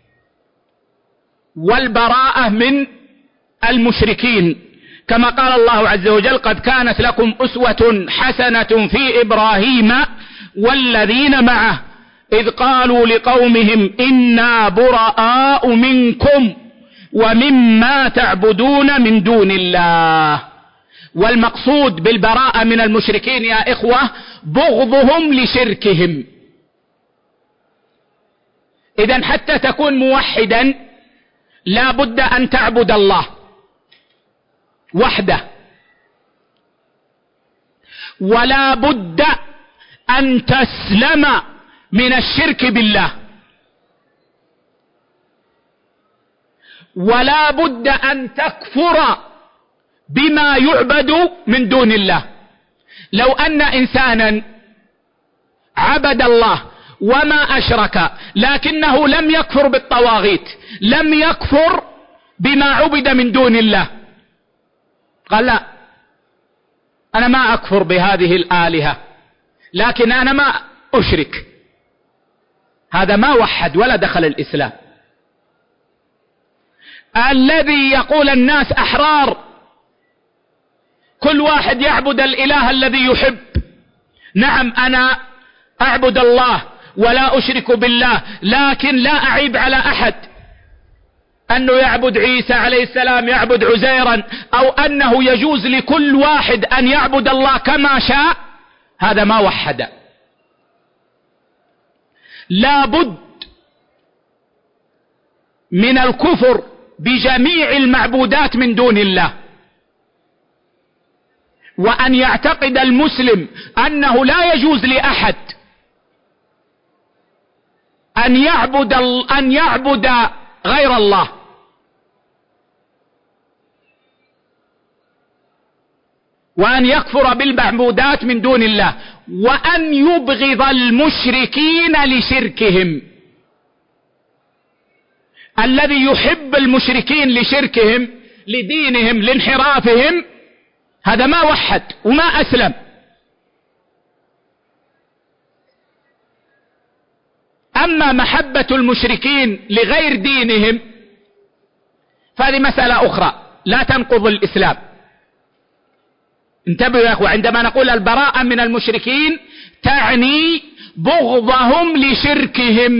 والبراءة من المشركين، كما قال الله عز وجل: قد كانت لكم أسوة حسنة في إبراهيم والذين معه إذ قالوا لقومهم إنا براء منكم ومما تعبدون من دون الله. والمقصود بالبراءة من المشركين يا إخوة بغضهم لشركهم. إذن حتى تكون موحدا لا بد أن تعبد الله وحده، ولا بد أن تسلم من الشرك بالله، ولا بد أن تكفر بما يعبد من دون الله. لو أن إنسانا عبد الله وما أشرك لكنه لم يكفر بالطواغيت، لم يكفر بما عبد من دون الله، قال: لا، أنا ما أكفر بهذه الآلهة لكن أنا ما أشرك، هذا ما وحد ولا دخل الإسلام. الذي يقول الناس أحرار، كل واحد يعبد الإله الذي يحب. نعم، أنا أعبد الله ولا أشرك بالله، لكن لا أعيب على أحد أنه يعبد عيسى عليه السلام، يعبد عزيرا، أو أنه يجوز لكل واحد أن يعبد الله كما شاء، هذا ما وحد. لا بد من الكفر بجميع المعبودات من دون الله، وأن يعتقد المسلم أنه لا يجوز لأحد أن يعبد غير الله، وأن يكفر بالمعبودات من دون الله، وأن يبغض المشركين لشركهم. الذي يحب المشركين لشركهم، لدينهم، لانحرافهم، هذا ما وحد وما أسلم. أما محبة المشركين لغير دينهم فهذه مسألة أخرى لا تنقض الإسلام. انتبهوا يا أخوة، عندما نقول البراءة من المشركين تعني بغضهم لشركهم،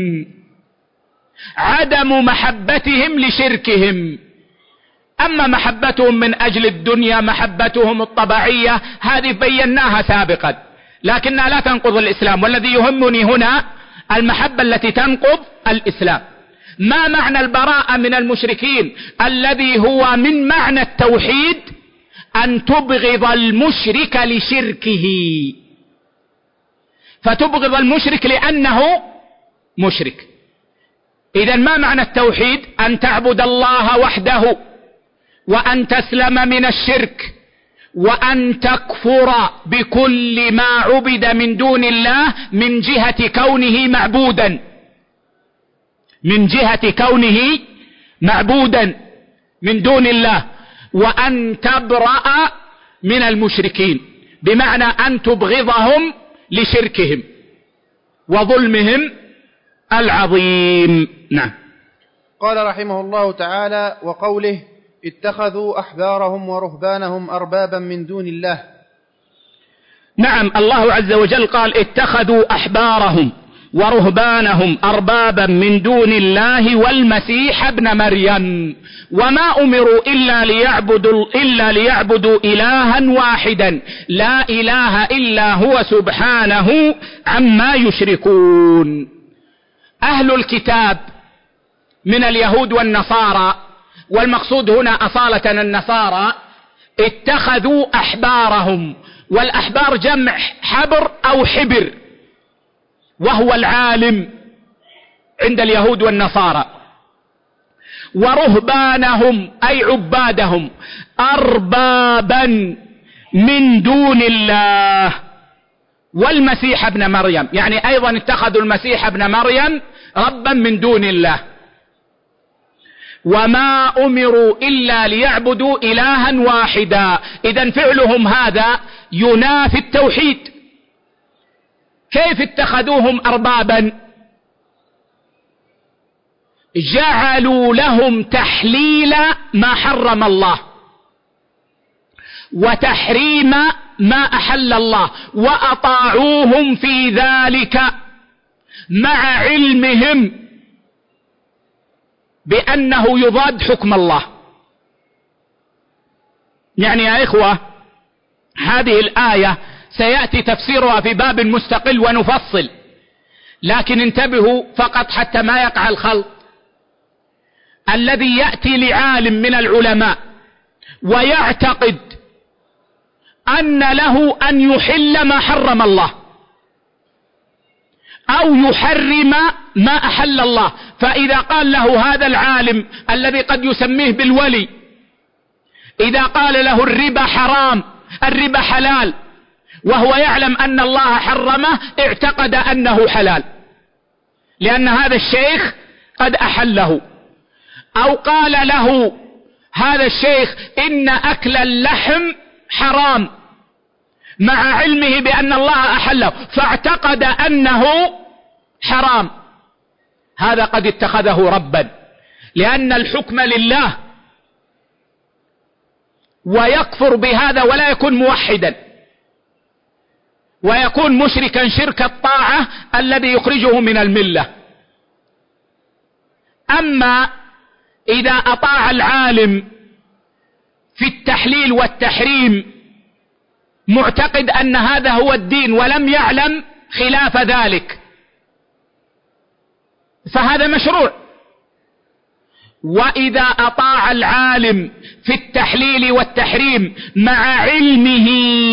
عدم محبتهم لشركهم. أما محبتهم من أجل الدنيا، محبتهم الطبيعية، هذه بيناها سابقا، لكنها لا تنقض الإسلام. والذي يهمني هنا المحبة التي تنقض الإسلام. ما معنى البراءة من المشركين الذي هو من معنى التوحيد؟ أن تبغض المشرك لشركه، فتبغض المشرك لأنه مشرك. إذن ما معنى التوحيد؟ أن تعبد الله وحده، وأن تسلم من الشرك، وأن تكفر بكل ما عبد من دون الله من جهة كونه معبودا، من جهة كونه معبودا من دون الله، وأن تبرأ من المشركين، بمعنى أن تبغضهم لشركهم وظلمهم العظيم. نعم. قال رحمه الله تعالى: وقوله: اتخذوا أحبارهم ورهبانهم أربابا من دون الله. نعم، الله عز وجل قال: اتخذوا أحبارهم ورهبانهم أربابا من دون الله والمسيح ابن مريم وما أمروا إلا ليعبدوا إلها واحدا لا إله إلا هو سبحانه عما يشركون. أهل الكتاب من اليهود والنصارى، والمقصود هنا أصالة النصارى، اتخذوا أحبارهم، والأحبار جمع حبر أو حبر، وهو العالم عند اليهود والنصارى، ورهبانهم أي عبادهم أربابا من دون الله والمسيح ابن مريم، يعني أيضا اتخذوا المسيح ابن مريم ربا من دون الله. وما أمروا إلا ليعبدوا إلها واحدا. إذن فعلهم هذا ينافي التوحيد، كيف اتخذوهم أربابا؟ جعلوا لهم تحليل ما حرم الله وتحريم ما أحل الله، وأطاعوهم في ذلك مع علمهم بأنه يضاد حكم الله. يعني يا إخوة، هذه الآية سيأتي تفسيرها في باب مستقل ونفصل، لكن انتبهوا فقط حتى ما يقع الخلط. الذي يأتي لعالم من العلماء ويعتقد أن له أن يحل ما حرم الله أو يحرم ما أحل الله، فإذا قال له هذا العالم الذي قد يسميه بالولي، إذا قال له الربا حرام، الربا حلال، وهو يعلم أن الله حرمه، اعتقد أنه حلال لأن هذا الشيخ قد أحله. أو قال له هذا الشيخ إن أكل اللحم حرام مع علمه بأن الله أحله، فاعتقد أنه حرام، هذا قد اتخذه ربا، لأن الحكم لله، ويكفر بهذا ولا يكون موحدا، ويكون مشركا شرك الطاعة الذي يخرجه من الملة. أما إذا أطاع العالم في التحليل والتحريم معتقد أن هذا هو الدين ولم يعلم خلاف ذلك، فهذا مشروع. وإذا أطاع العالم في التحليل والتحريم مع علمه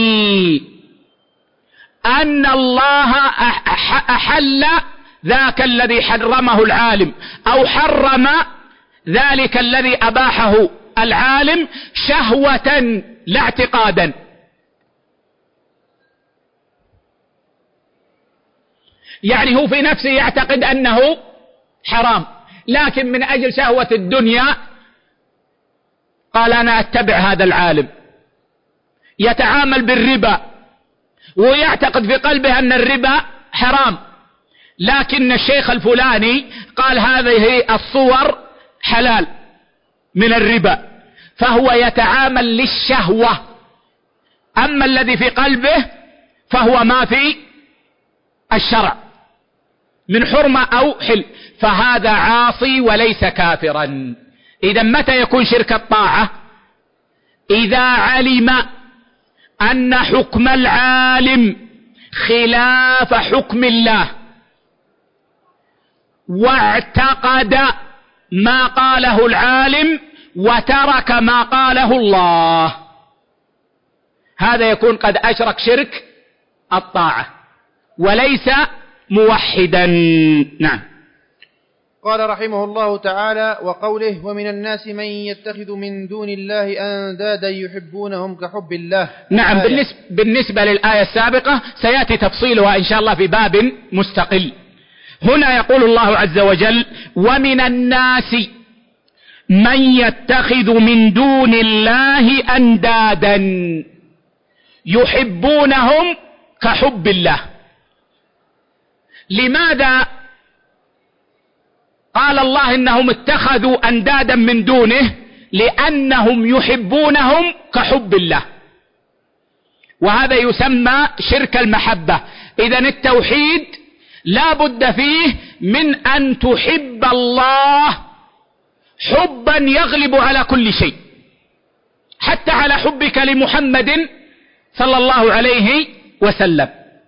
أن الله أحل ذاك الذي حرمه العالم أو حرم ذلك الذي أباحه العالم شهوة لا اعتقادا، يعني هو في نفسه يعتقد أنه حرام، لكن من أجل شهوة الدنيا قال أنا أتبع هذا العالم. يتعامل بالربا ويعتقد في قلبه أن الربا حرام، لكن الشيخ الفلاني قال هذه الصور حلال من الربا، فهو يتعامل للشهوة، أما الذي في قلبه فهو ما في الشرع من حرمة أو حل، فهذا عاصي وليس كافرا. إذا متى يكون شرك الطاعة؟ إذا علم أن حكم العالم خلاف حكم الله واعتقد ما قاله العالم وترك ما قاله الله، هذا يكون قد أشرك شرك الطاعة وليس موحدا. نعم. قال رحمه الله تعالى: وقوله: ومن الناس من يتخذ من دون الله أندادا يحبونهم كحب الله. نعم. بالنسبة للآية السابقة سيأتي تفصيلها إن شاء الله في باب مستقل. هنا يقول الله عز وجل: ومن الناس من يتخذ من دون الله أندادا يحبونهم كحب الله. لماذا قال الله إنهم اتخذوا أندادا من دونه؟ لأنهم يحبونهم كحب الله، وهذا يسمى شرك المحبة. إذن التوحيد لا بد فيه من أن تحب الله حبا يغلب على كل شيء، حتى على حبك لمحمد صلى الله عليه وسلم.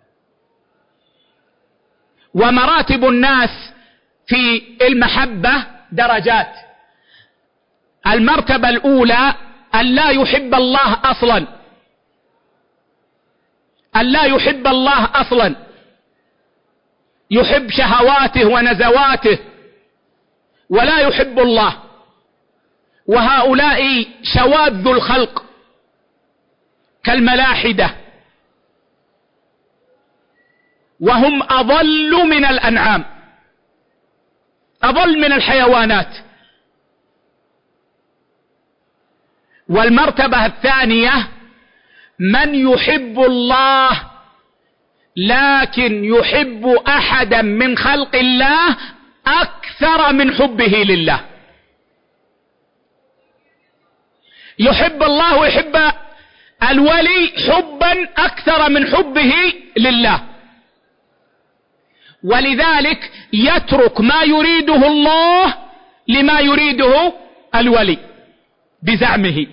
ومراتب الناس في المحبة درجات. المرتبة الأولى أن لا يحب الله أصلا، أن لا يحب الله أصلا، يحب شهواته ونزواته ولا يحب الله، وهؤلاء شواذ الخلق كالملاحدة، وهم أضل من الأنعام، أضل من الحيوانات. والمرتبة الثانية من يحب الله لكن يحب أحدا من خلق الله أكثر من حبه لله. يحب الله ويحب الولي حبا أكثر من حبه لله، ولذلك يترك ما يريده الله لما يريده الولي بزعمه،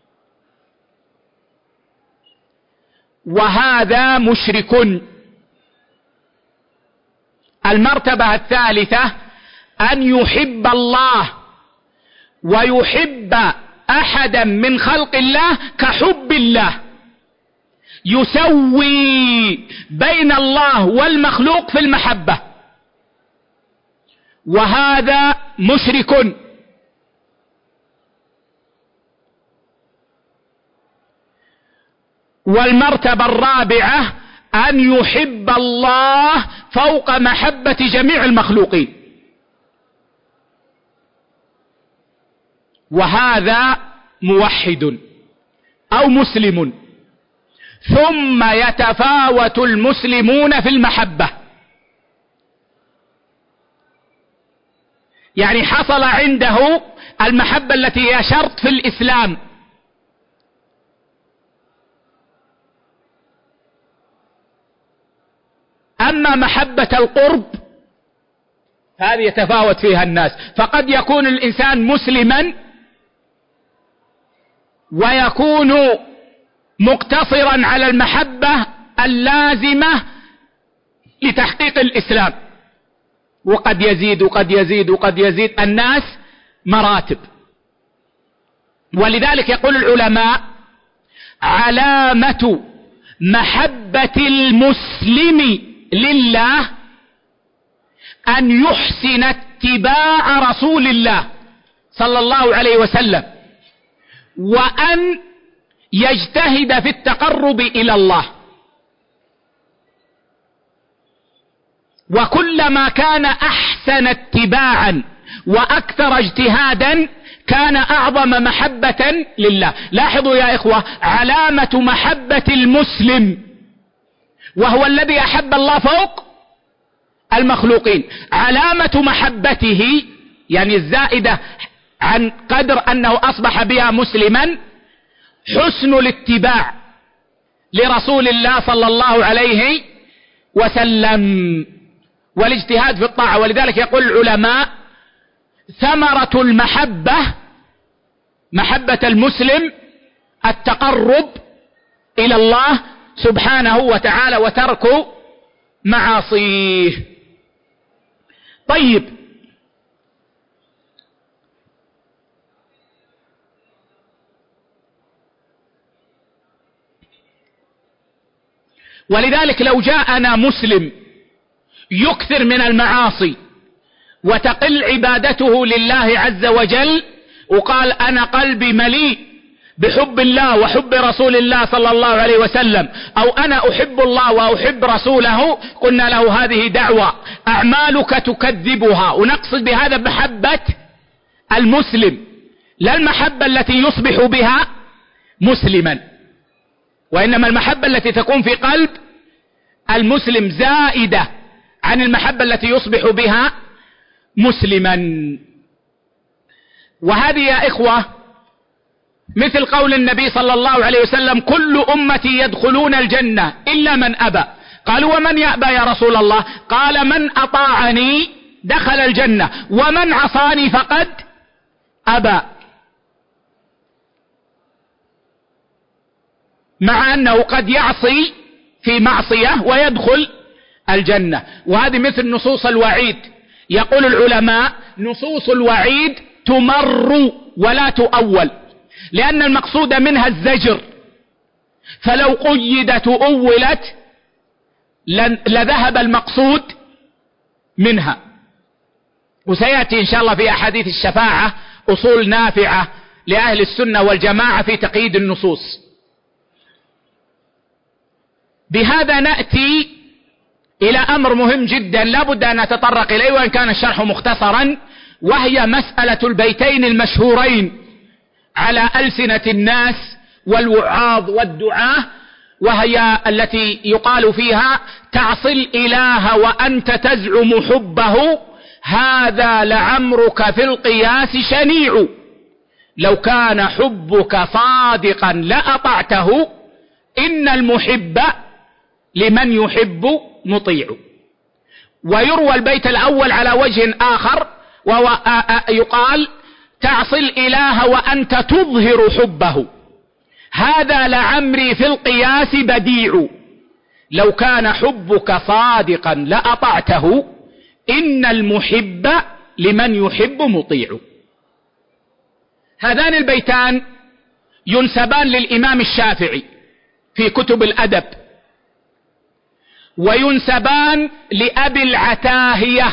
وهذا مشرك. المرتبة الثالثة أن يحب الله ويحب أحدا من خلق الله كحب الله، يسوي بين الله والمخلوق في المحبة، وهذا مشرك. والمرتبة الرابعة أن يحب الله فوق محبة جميع المخلوقين، وهذا موحد أو مسلم. ثم يتفاوت المسلمون في المحبة، يعني حصل عنده المحبة التي هي شرط في الإسلام، أما محبة القرب هذه يتفاوت فيها الناس، فقد يكون الإنسان مسلما ويكون مقتصرا على المحبة اللازمة لتحقيق الإسلام، وقد يزيد وقد يزيد وقد يزيد. الناس مراتب، ولذلك يقول العلماء علامة محبة المسلم لله أن يحسن اتباع رسول الله صلى الله عليه وسلم، وأن يجتهد في التقرب إلى الله، وكلما كان أحسن اتباعا وأكثر اجتهادا كان أعظم محبة لله. لاحظوا يا إخوة، علامة محبة المسلم وهو الذي أحب الله فوق المخلوقين، علامة محبته يعني الزائدة عن قدر أنه أصبح بها مسلما حسن الاتباع لرسول الله صلى الله عليه وسلم والاجتهاد في الطاعة. ولذلك يقول العلماء ثمرة المحبة، محبة المسلم، التقرب إلى الله سبحانه وتعالى وترك معاصيه. طيب، ولذلك لو جاءنا مسلم يكثر من المعاصي وتقل عبادته لله عز وجل وقال أنا قلبي مليء بحب الله وحب رسول الله صلى الله عليه وسلم، أو أنا أحب الله وأحب رسوله، قلنا له هذه دعوة أعمالك تكذبها. ونقصد بهذا محبة المسلم، لا المحبة التي يصبح بها مسلما، وإنما المحبة التي تكون في قلب المسلم زائدة عن المحبة التي يصبح بها مسلما. وهذه يا إخوة مثل قول النبي صلى الله عليه وسلم كل أمتي يدخلون الجنة إلا من أبى. قالوا ومن يأبى يا رسول الله؟ قال من أطاعني دخل الجنة ومن عصاني فقد أبى، مع أنه قد يعصي في معصية ويدخل الجنة. وهذه مثل نصوص الوعيد. يقول العلماء نصوص الوعيد تمر ولا تؤول، لأن المقصود منها الزجر، فلو قيدت وأولت لذهب المقصود منها. وسيأتي إن شاء الله في أحاديث الشفاعة أصول نافعة لأهل السنة والجماعة في تقييد النصوص. بهذا نأتي إلى أمر مهم جدا لا بد أن نتطرق إليه وإن كان الشرح مختصرا، وهي مسألة البيتين المشهورين على ألسنة الناس والوعاظ والدعاة، وهي التي يقال فيها تعصي الإله وأنت تزعم حبه، هذا لعمرك في القياس شنيع. لو كان حبك صادقا لأطعته، إن المحب لمن يحب مطيع. ويروى البيت الأول على وجه آخر، وهو يقال تعصي الإله وأنت تظهر حبه، هذا لعمري في القياس بديع. لو كان حبك صادقا لأطعته، إن المحب لمن يحب مطيع. هذان البيتان ينسبان للإمام الشافعي في كتب الأدب، وينسبان لأبي العتاهية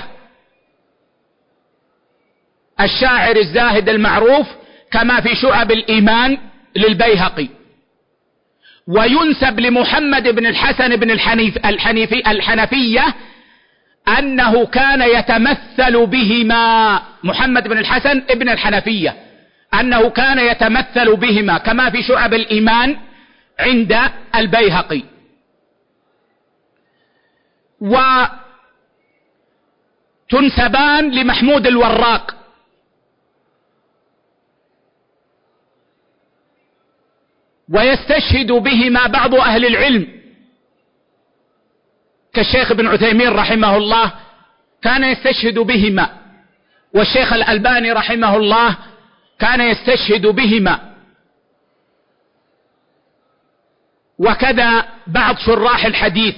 الشاعر الزاهد المعروف كما في شعب الإيمان للبيهقي، وينسب لمحمد بن الحسن بن الحنفية أنه كان يتمثل بهما. محمد بن الحسن بن الحنفية أنه كان يتمثل بهما كما في شعب الإيمان عند البيهقي. وتنسبان لمحمود الوراق، ويستشهد بهما بعض أهل العلم كالشيخ ابن عثيمين رحمه الله كان يستشهد بهما، والشيخ الألباني رحمه الله كان يستشهد بهما، وكذا بعض شراح الحديث.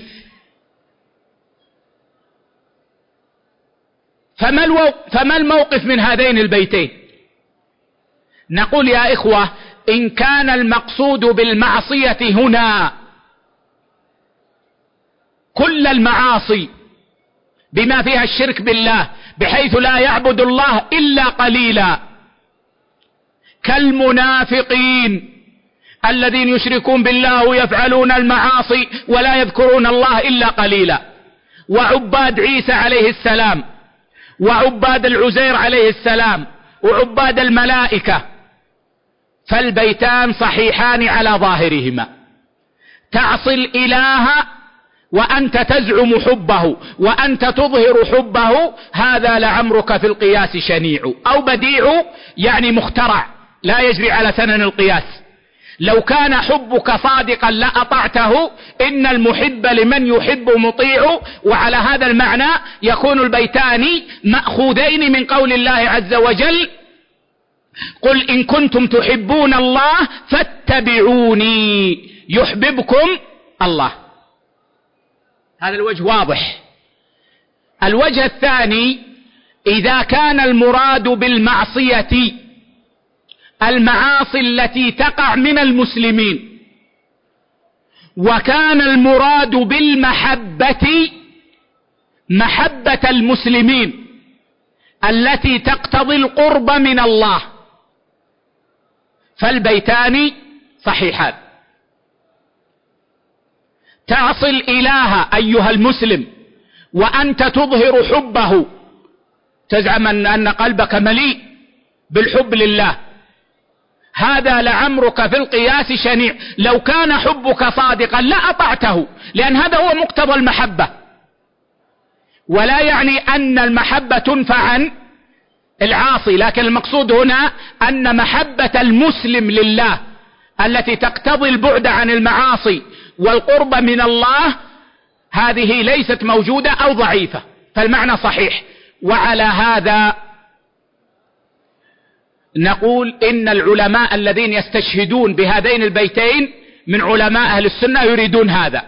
فما الموقف من هذين البيتين؟ نقول يا إخوة، إن كان المقصود بالمعصية هنا كل المعاصي بما فيها الشرك بالله، بحيث لا يعبد الله إلا قليلا، كالمنافقين الذين يشركون بالله ويفعلون المعاصي ولا يذكرون الله إلا قليلا، وعباد عيسى عليه السلام، وعباد العزير عليه السلام، وعباد الملائكة، فالبيتان صحيحان على ظاهرهما. تعصي الإله وأنت تزعم حبه وأنت تظهر حبه، هذا لعمرك في القياس شنيع. أو بديع يعني مخترع لا يجري على سنن القياس. لو كان حبك صادقا لأطعته، إن المحب لمن يحب مطيع. وعلى هذا المعنى يكون البيتان مأخوذين من قول الله عز وجل: قل إن كنتم تحبون الله فاتبعوني يحببكم الله. هذا الوجه واضح. الوجه الثاني: إذا كان المراد بالمعصية المعاصي التي تقع من المسلمين، وكان المراد بالمحبة محبة المسلمين التي تقتضي القرب من الله، فالبيتان صحيحان. تعصي الإله أيها المسلم وأنت تظهر حبه، تزعم أن قلبك مليء بالحب لله، هذا لعمرك في القياس شنيع. لو كان حبك صادقا لأطعته، لأن هذا هو مقتضى المحبة. ولا يعني أن المحبة تنفى عن العاصي، لكن المقصود هنا أن محبة المسلم لله التي تقتضي البعد عن المعاصي والقرب من الله، هذه ليست موجودة أو ضعيفة، فالمعنى صحيح. وعلى هذا نقول إن العلماء الذين يستشهدون بهذين البيتين من علماء أهل السنة يريدون هذا.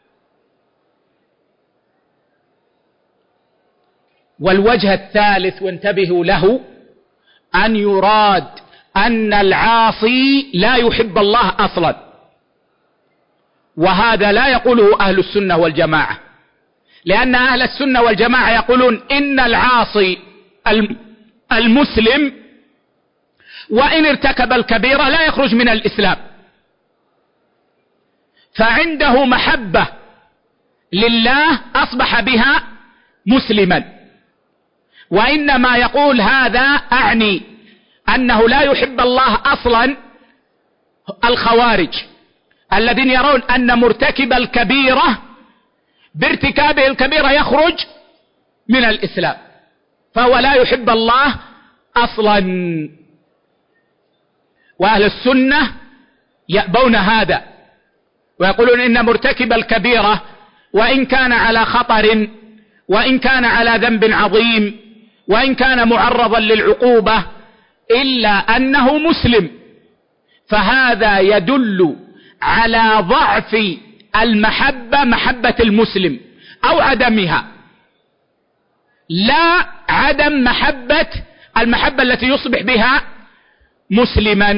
والوجه الثالث وانتبهوا له: أن يراد أن العاصي لا يحب الله أصلا، وهذا لا يقوله أهل السنة والجماعة، لأن أهل السنة والجماعة يقولون إن العاصي المسلم وإن ارتكب الكبيرة لا يخرج من الإسلام، فعنده محبة لله أصبح بها مسلما. وإنما يقول هذا أعني أنه لا يحب الله أصلا الخوارج الذين يرون أن مرتكب الكبيرة بارتكابه الكبيرة يخرج من الإسلام، فهو لا يحب الله أصلا. وأهل السنة يأبون هذا ويقولون إن مرتكب الكبيرة وإن كان على خطر وإن كان على ذنب عظيم وإن كان معرضا للعقوبة إلا أنه مسلم، فهذا يدل على ضعف المحبة، محبة المسلم أو عدمها، لا عدم المحبة التي يصبح بها مسلما.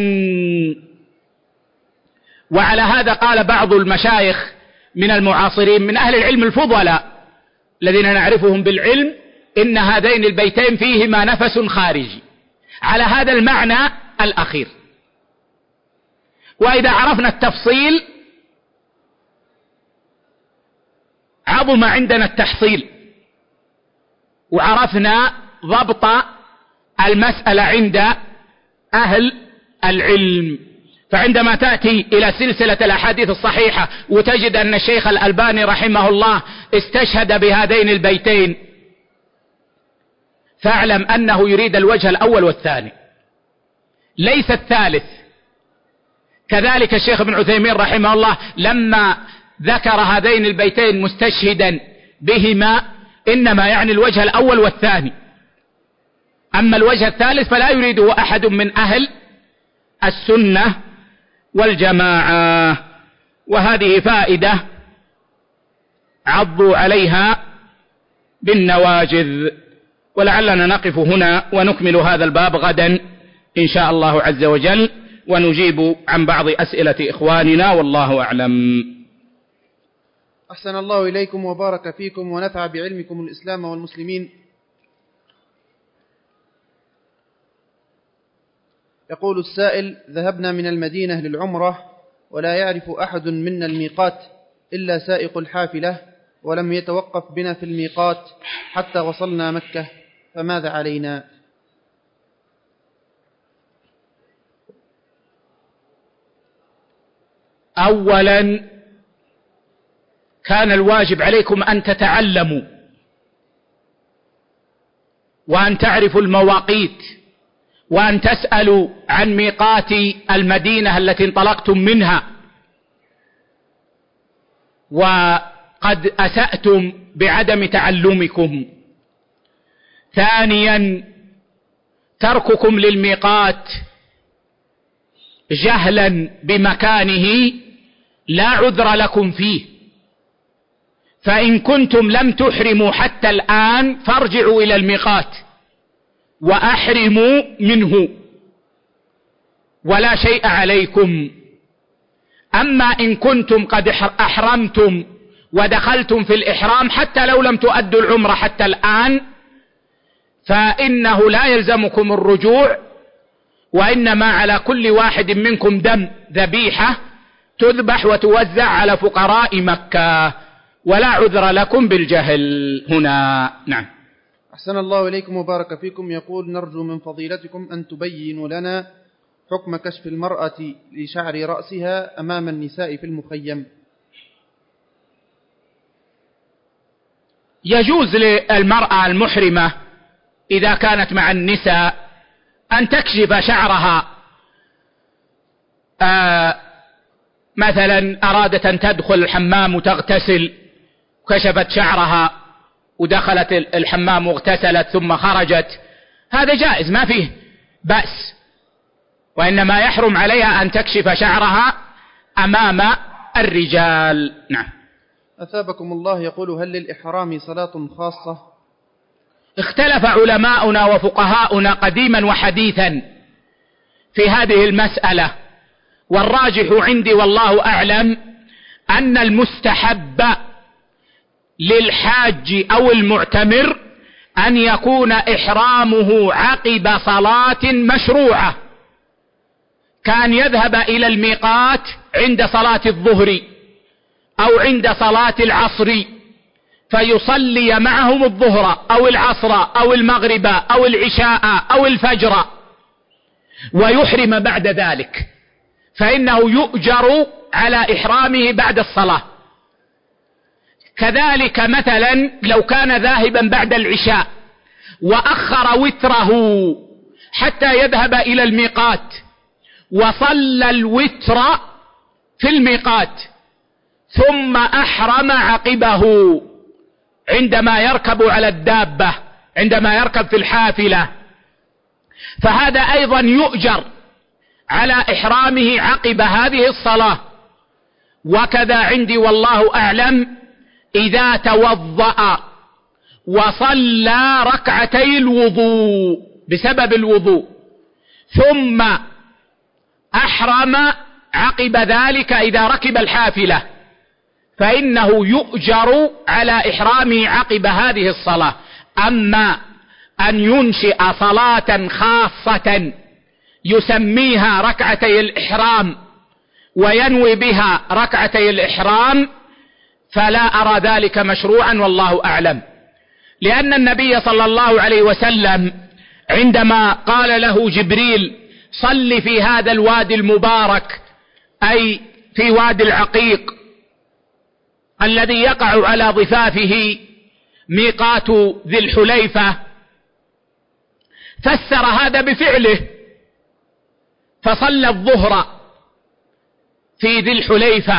وعلى هذا قال بعض المشايخ من المعاصرين من أهل العلم الفضلاء الذين نعرفهم بالعلم إن هذين البيتين فيهما نفس خارجي، على هذا المعنى الأخير. وإذا عرفنا التفصيل عظم عندنا التحصيل، وعرفنا ضبط المسألة عند أهل العلم. فعندما تأتي إلى سلسلة الأحاديث الصحيحة وتجد أن الشيخ الألباني رحمه الله استشهد بهذين البيتين، فاعلم أنه يريد الوجه الأول والثاني ليس الثالث. كذلك الشيخ ابن عثيمين رحمه الله لما ذكر هذين البيتين مستشهدا بهما إنما يعني الوجه الأول والثاني، أما الوجه الثالث فلا يريده أحد من أهل السنة والجماعة. وهذه فائدة عضوا عليها بالنواجذ. ولعلنا نقف هنا ونكمل هذا الباب غدا إن شاء الله عز وجل، ونجيب عن بعض أسئلة إخواننا، والله أعلم. أحسن الله إليكم وبارك فيكم ونفع بعلمكم الإسلام والمسلمين. يقول السائل: ذهبنا من المدينة للعمرة ولا يعرف أحد منا الميقات إلا سائق الحافلة، ولم يتوقف بنا في الميقات حتى وصلنا مكة، فماذا علينا؟ أولا كان الواجب عليكم أن تتعلموا وأن تعرفوا المواقيت وأن تسألوا عن ميقات المدينة التي انطلقتم منها، وقد أسأتم بعدم تعلمكم. ثانيا ترككم للميقات جهلا بمكانه لا عذر لكم فيه، فإن كنتم لم تحرموا حتى الآن فارجعوا إلى الميقات وأحرموا منه ولا شيء عليكم. أما إن كنتم قد أحرمتم ودخلتم في الإحرام حتى لو لم تؤدوا العمرة حتى الآن فإنه لا يلزمكم الرجوع، وإنما على كل واحد منكم دم ذبيحة تذبح وتوزع على فقراء مكة، ولا عذر لكم بالجهل هنا. نعم. أحسن الله إليكم وبارك فيكم. يقول: نرجو من فضيلتكم أن تبينوا لنا حكم كشف المرأة لشعر رأسها أمام النساء في المخيم. يجوز للمرأة المحرمة إذا كانت مع النساء أن تكشف شعرها، مثلا أرادت أن تدخل الحمام وتغتسل كشفت شعرها ودخلت الحمام واغتسلت ثم خرجت، هذا جائز ما فيه بأس، وإنما يحرم عليها أن تكشف شعرها أمام الرجال. نعم. أثابكم الله. يقول: هل للإحرام صلاة خاصة؟ اختلف علماؤنا وفقهاؤنا قديما وحديثا في هذه المسألة، والراجح عندي والله أعلم أن المستحب للحاج أو المعتمر أن يكون إحرامه عقب صلاة مشروعة، كان يذهب إلى الميقات عند صلاة الظهر أو عند صلاة العصر فيصلي معهم الظهر أو العصر أو المغرب أو العشاء أو الفجر ويحرم بعد ذلك، فإنه يؤجر على إحرامه بعد الصلاة. كذلك مثلا لو كان ذاهبا بعد العشاء وأخر وتره حتى يذهب إلى الميقات وصلى الوتر في الميقات ثم أحرم عقبه عندما يركب على الدابة، عندما يركب في الحافلة، فهذا أيضا يؤجر على إحرامه عقب هذه الصلاة. وكذا عندي والله أعلم إذا توضأ وصلى ركعتي الوضوء بسبب الوضوء ثم أحرم عقب ذلك إذا ركب الحافلة، فإنه يؤجر على إحرامه عقب هذه الصلاة. أما أن ينشئ صلاة خاصة يسميها ركعتي الإحرام وينوي بها ركعتي الإحرام فلا أرى ذلك مشروعا والله أعلم، لأن النبي صلى الله عليه وسلم عندما قال له جبريل صل في هذا الوادي المبارك، أي في وادي العقيق الذي يقع على ضفافه ميقات ذي الحليفة، فسر هذا بفعله، فصلى الظهر في ذي الحليفة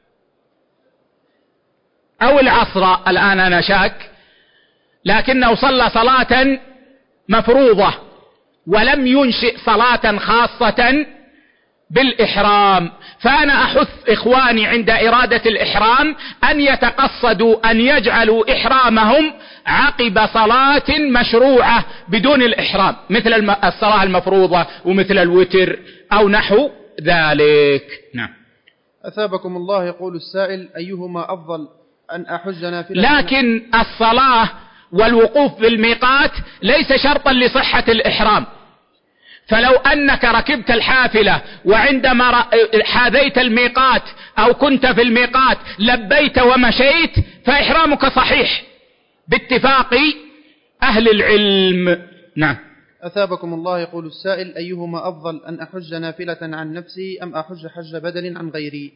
أو العصر، الآن أنا شاك، لكنه صلى صلاة مفروضة ولم ينشئ صلاة خاصة بالإحرام. فأنا أحث إخواني عند إرادة الإحرام أن يتقصدوا أن يجعلوا إحرامهم عقب صلاة مشروعة بدون الإحرام، مثل الصلاة المفروضة ومثل الوتر أو نحو ذلك. نعم. أثابكم الله. يقول السائل: أيهما أفضل، أن أحج نافلة؟ لكن الصلاة والوقوف بالميقات ليس شرطا لصحة الإحرام، فلو أنك ركبت الحافلة وعندما حاذيت الميقات أو كنت في الميقات لبيت ومشيت فإحرامك صحيح باتفاق أهل العلم. نعم. أثابكم الله. يقول السائل: أيهما أفضل، أن أحج نافلة عن نفسي أم أحج حج بدل عن غيري؟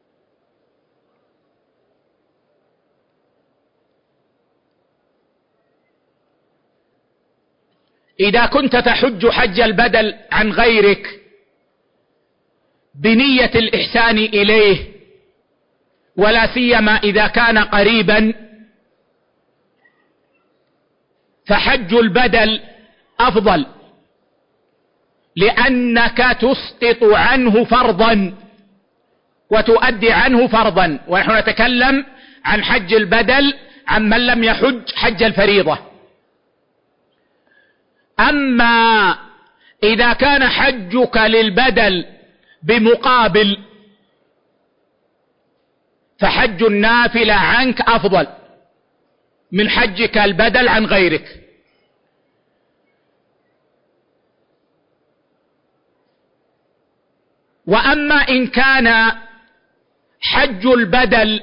إذا كنت تحج حج البدل عن غيرك بنية الإحسان إليه، ولا سيما إذا كان قريبا، فحج البدل أفضل، لأنك تسقط عنه فرضا وتؤدي عنه فرضا، ونحن نتكلم عن حج البدل عن من لم يحج حج الفريضة. أما إذا كان حجك للبدل بمقابل فحج النافلة عنك أفضل من حجك البدل عن غيرك. وأما إن كان حج البدل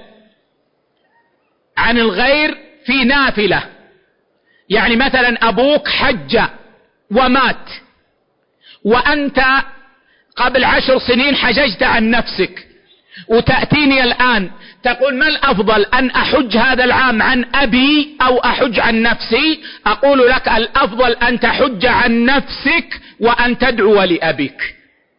عن الغير في نافلة، يعني مثلا أبوك حج ومات وأنت قبل 10 سنين حججت عن نفسك، وتأتيني الآن تقول ما الأفضل، أن أحج هذا العام عن أبي أو أحج عن نفسي؟ أقول لك الأفضل أن تحج عن نفسك وأن تدعو لأبيك،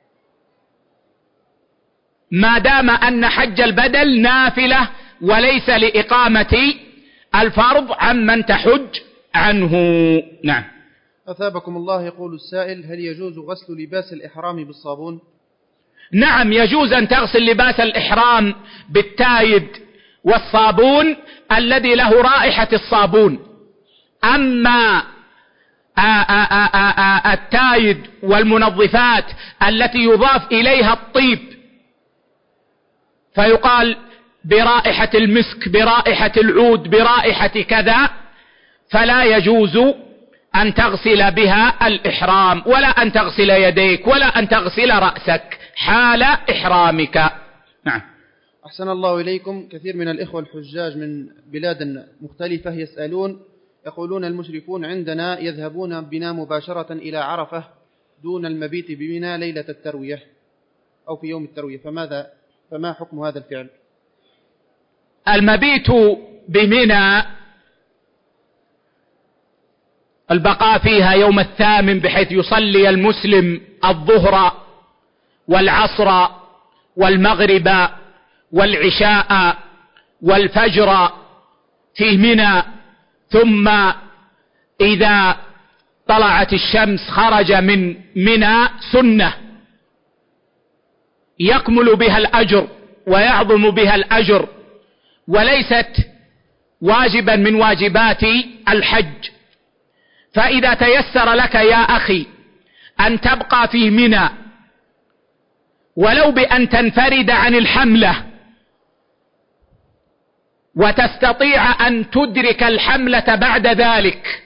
ما دام أن حج البدل نافلة وليس لإقامة الفرض عمن تحج عنه. نعم. أثابكم الله. يقول السائل: هل يجوز غسل لباس الإحرام بالصابون؟ نعم، يجوز أن تغسل لباس الإحرام بالتايد والصابون الذي له رائحة الصابون. أما التايد والمنظفات التي يضاف إليها الطيب فيقال برائحة المسك، برائحة العود، برائحة كذا، فلا يجوز أن تغسل بها الإحرام، ولا أن تغسل يديك، ولا أن تغسل رأسك حال إحرامك. نعم. أحسن الله إليكم. كثير من الإخوة الحجاج من بلاد مختلفة يسألون، يقولون: المشرفون عندنا يذهبون بنا مباشرة إلى عرفة دون المبيت بمنى ليلة التروية أو في يوم التروية، فماذا فما حكم هذا الفعل؟ المبيت بمنى البقاء فيها يوم الثامن بحيث يصلي المسلم الظهر والعصر والمغرب والعشاء والفجر في منى، ثم إذا طلعت الشمس خرج من منى، سنة يكمل بها الأجر ويعظم بها الأجر، وليست واجبا من واجبات الحج. فإذا تيسر لك يا أخي أن تبقى في منى ولو بأن تنفرد عن الحملة وتستطيع أن تدرك الحملة بعد ذلك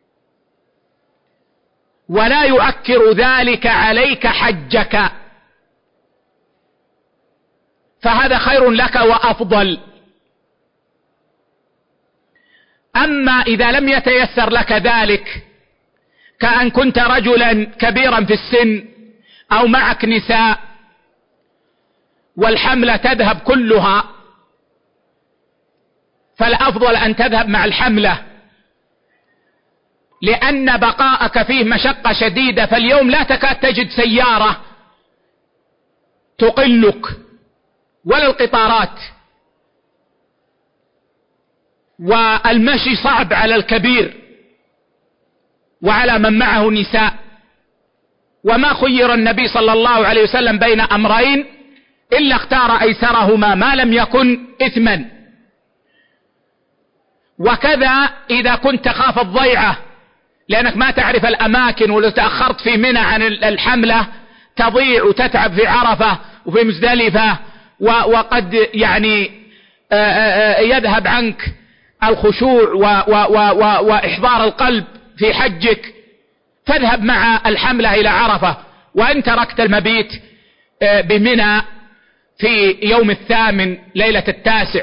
ولا يؤكر ذلك عليك حجك، فهذا خير لك وأفضل. أما إذا لم يتيسر لك ذلك، كأن كنت رجلا كبيرا في السن أو معك نساء والحملة تذهب كلها، فالأفضل أن تذهب مع الحملة، لأن بقاءك فيه مشقة شديدة. فاليوم لا تكاد تجد سيارة تقلك ولا القطارات، والمشي صعب على الكبير وعلى من معه نساء. وما خير النبي صلى الله عليه وسلم بين أمرين إلا اختار أيسرهما ما لم يكن إثما. وكذا إذا كنت تخاف الضيعة لأنك ما تعرف الأماكن، ولو تأخرت في منى عن الحملة تضيع وتتعب في عرفة وفي مزدلفة، وقد يعني يذهب عنك الخشوع وإحضار القلب في حجك، فاذهب مع الحملة إلى عرفة. وإن تركت المبيت بمنى في يوم الثامن ليلة التاسع،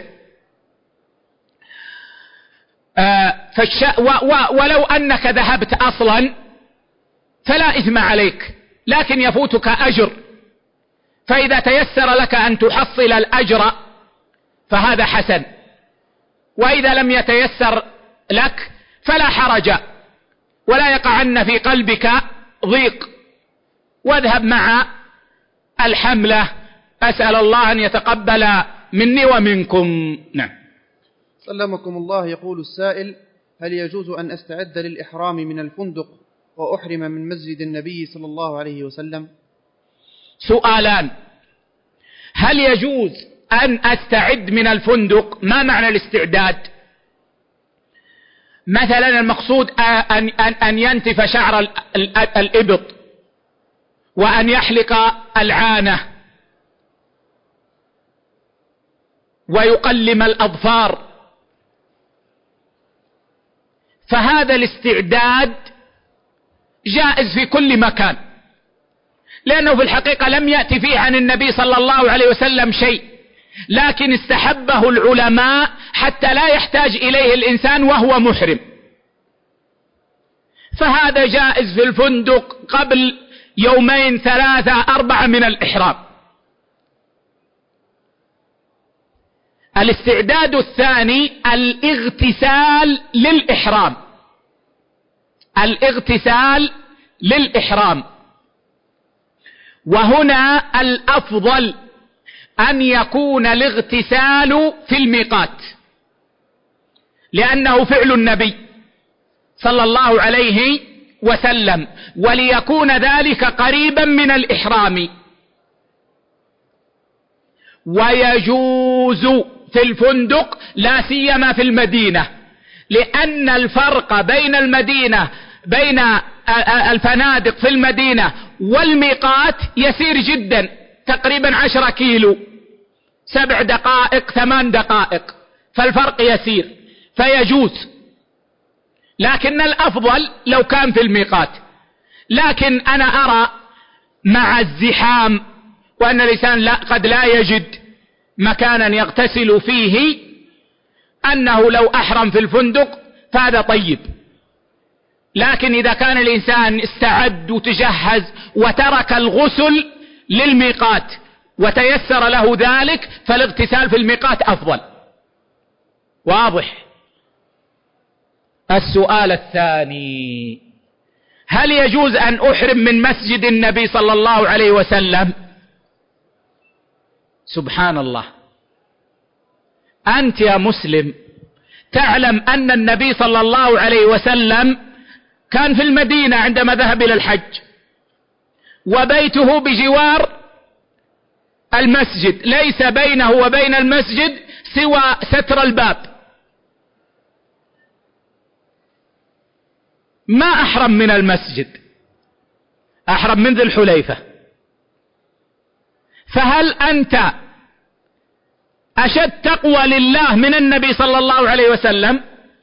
ولو أنك ذهبت أصلا فلا إثم عليك، لكن يفوتك أجر. فإذا تيسر لك أن تحصل الأجر فهذا حسن، وإذا لم يتيسر لك فلا حرج، ولا يقعن في قلبك ضيق، واذهب مع الحملة. أسأل الله أن يتقبل مني ومنكم. نعم. سلمكم الله. يقول السائل: هل يجوز أن أستعد للإحرام من الفندق وأحرم من مسجد النبي صلى الله عليه وسلم؟ سؤالان: هل يجوز أن أستعد من الفندق؟ ما معنى الاستعداد؟ مثلا المقصود أن ينتف شعر الإبط، وأن يحلق العانة، ويقلم الأظفار، فهذا الاستعداد جائز في كل مكان، لأنه في الحقيقة لم يأتي فيه عن النبي صلى الله عليه وسلم شيء، لكن استحبه العلماء حتى لا يحتاج إليه الإنسان وهو محرم. فهذا جائز في الفندق قبل يومين 3 4 من الإحرام. الاستعداد الثاني الاغتسال للإحرام. الاغتسال للإحرام، وهنا الأفضل أن يكون الاغتسال في الميقات، لأنه فعل النبي صلى الله عليه وسلم، وليكون ذلك قريبا من الإحرام. ويجوز في الفندق لا سيما في المدينة، لأن الفرق بين المدينة بين الفنادق في المدينة والميقات يسير جدا، تقريبا 10 كيلو، 7 دقائق 8 دقائق، فالفرق يسير، فيجوز. لكن الأفضل لو كان في الميقات. لكن أنا أرى مع الزحام وأن الإنسان قد لا يجد مكانا يغتسل فيه، أنه لو أحرم في الفندق فهذا طيب. لكن إذا كان الإنسان استعد وتجهز وترك الغسل للميقات وتيسر له ذلك فالاغتسال في الميقات أفضل. واضح؟ السؤال الثاني: هل يجوز أن أحرم من مسجد النبي صلى الله عليه وسلم؟ سبحان الله، أنت يا مسلم تعلم أن النبي صلى الله عليه وسلم كان في المدينة عندما ذهب إلى الحج، وبيته بجوار المسجد، ليس بينه وبين المسجد سوى ستر الباب. ما أحرم من المسجد، أحرم من ذي الحليفة. فهل أنت أشد تقوى لله من النبي صلى الله عليه وسلم؟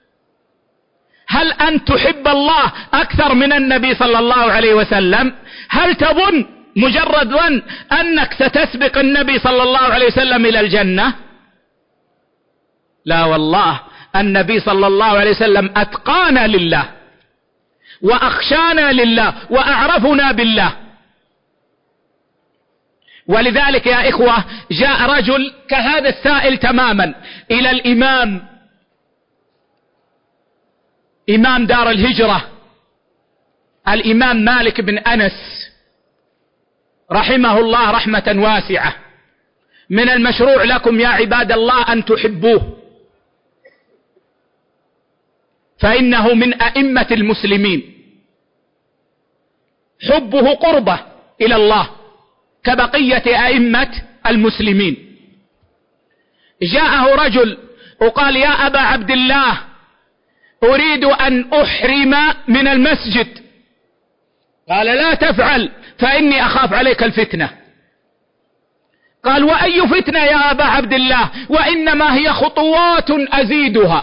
هل أنت تحب الله أكثر من النبي صلى الله عليه وسلم؟ هل تظن مجرد ظن أنك ستسبق النبي صلى الله عليه وسلم إلى الجنة؟ لا والله، النبي صلى الله عليه وسلم أتقانا لله وأخشانا لله وأعرفنا بالله. ولذلك يا إخوة جاء رجل كهذا السائل تماما إلى إمام دار الهجرة الإمام مالك بن أنس رحمه الله رحمة واسعة: من المشروع لكم يا عباد الله أن تحبوه، فإنه من أئمة المسلمين، حبه قربة إلى الله كبقية أئمة المسلمين. جاءه رجل وقال: يا أبا عبد الله، أريد أن أحرم من المسجد. قال: لا تفعل فإني أخاف عليك الفتنة. قال: وأي فتنة يا أبا عبد الله؟ وإنما هي خطوات أزيدها،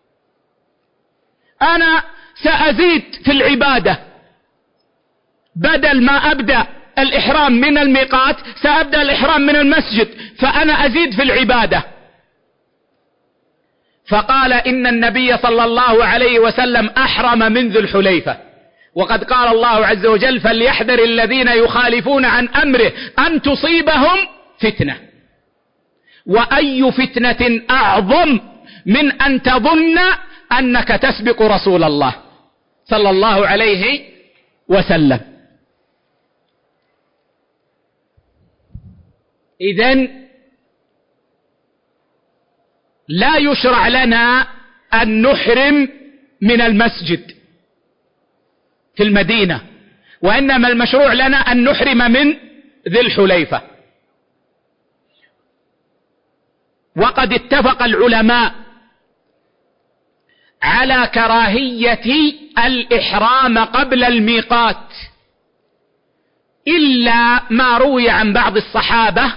أنا سأزيد في العبادة، بدل ما أبدأ الإحرام من الميقات سأبدأ الإحرام من المسجد، فأنا أزيد في العبادة. فقال: إن النبي صلى الله عليه وسلم أحرم من ذي الحليفة، وقد قال الله عز وجل: فليحذر الذين يخالفون عن أمره أن تصيبهم فتنة. وأي فتنة أعظم من أن تظن أنك تسبق رسول الله صلى الله عليه وسلم؟ إذن لا يشرع لنا أن نحرم من المسجد في المدينة، وإنما المشروع لنا أن نحرم من ذي الحليفة. وقد اتفق العلماء على كراهية الإحرام قبل الميقات، إلا ما روي عن بعض الصحابة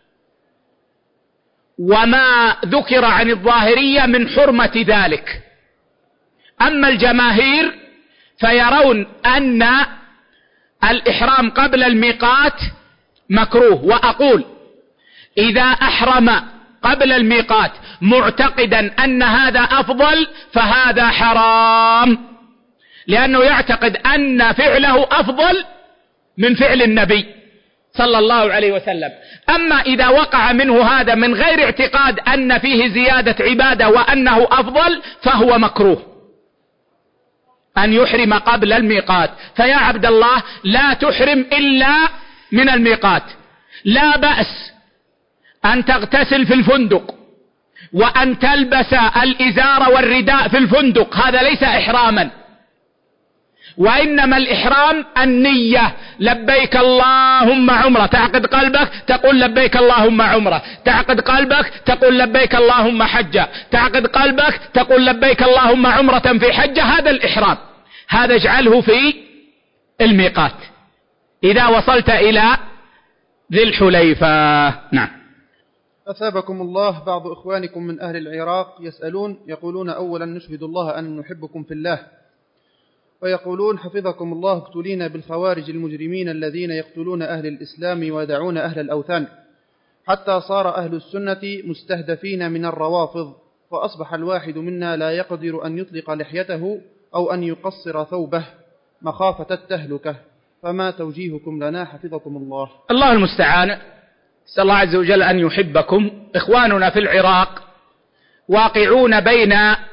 وما ذكر عن الظاهرية من حرمة ذلك. أما الجماهير فيرون أن الإحرام قبل الميقات مكروه. وأقول: إذا أحرم قبل الميقات معتقدا أن هذا أفضل فهذا حرام، لأنه يعتقد أن فعله أفضل من فعل النبي صلى الله عليه وسلم. أما إذا وقع منه هذا من غير اعتقاد أن فيه زيادة عبادة وأنه أفضل فهو مكروه أن يحرم قبل الميقات. فيا عبد الله لا تحرم إلا من الميقات. لا بأس أن تغتسل في الفندق وأن تلبس الإزار والرداء في الفندق، هذا ليس إحراما، وإنما الإحرام النية. لبيك اللهم عمرة، تعقد قلبك تقول لبيك اللهم عمرة، تعقد قلبك تقول لبيك اللهم حجة، تعقد قلبك تقول لبيك اللهم عمرة في حجة. هذا الإحرام، هذا اجعله في الميقات إذا وصلت إلى ذي الحليفة. نعم. أثابكم الله، بعض إخوانكم من أهل العراق يقولون: أولا نشهد الله أن نحبكم في الله، ويقولون: حفظكم الله، ابتلينا بالخوارج المجرمين الذين يقتلون أهل الإسلام ويدعون أهل الأوثان، حتى صار أهل السنة مستهدفين من الروافض، فأصبح الواحد منا لا يقدر أن يطلق لحيته أو أن يقصر ثوبه مخافة التهلكة، فما توجيهكم لنا حفظكم الله؟ الله المستعان. أسأل الله عز وجل أن يحبكم. إخواننا في العراق واقعون بين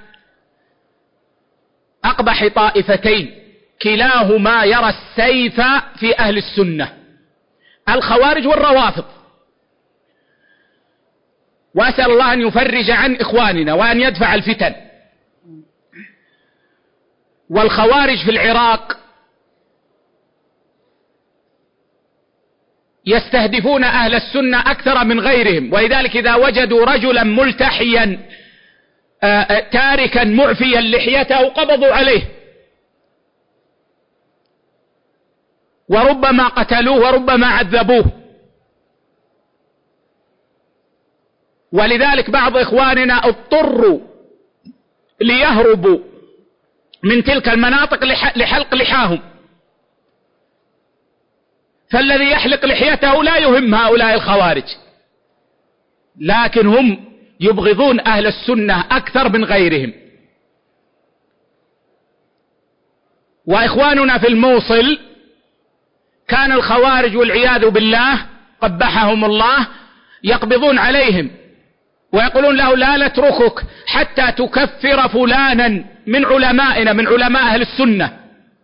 أقبح طائفتين كلاهما يرى السيف في أهل السنة، الخوارج والروافض. وأسأل الله أن يفرج عن إخواننا وأن يدفع الفتن. والخوارج في العراق يستهدفون أهل السنة أكثر من غيرهم، ولذلك إذا وجدوا رجلا ملتحيا تاركا معفيا لحيته قبضوا عليه، وربما قتلوه وربما عذبوه. ولذلك بعض إخواننا اضطروا ليهربوا من تلك المناطق لحلق لحاهم، فالذي يحلق لحيته لا يهم هؤلاء الخوارج، لكن هم يبغضون أهل السنة أكثر من غيرهم. وإخواننا في الموصل كان الخوارج والعياذ بالله قبحهم الله يقبضون عليهم ويقولون له لا نتركك حتى تكفر فلانا من علمائنا من علماء أهل السنة،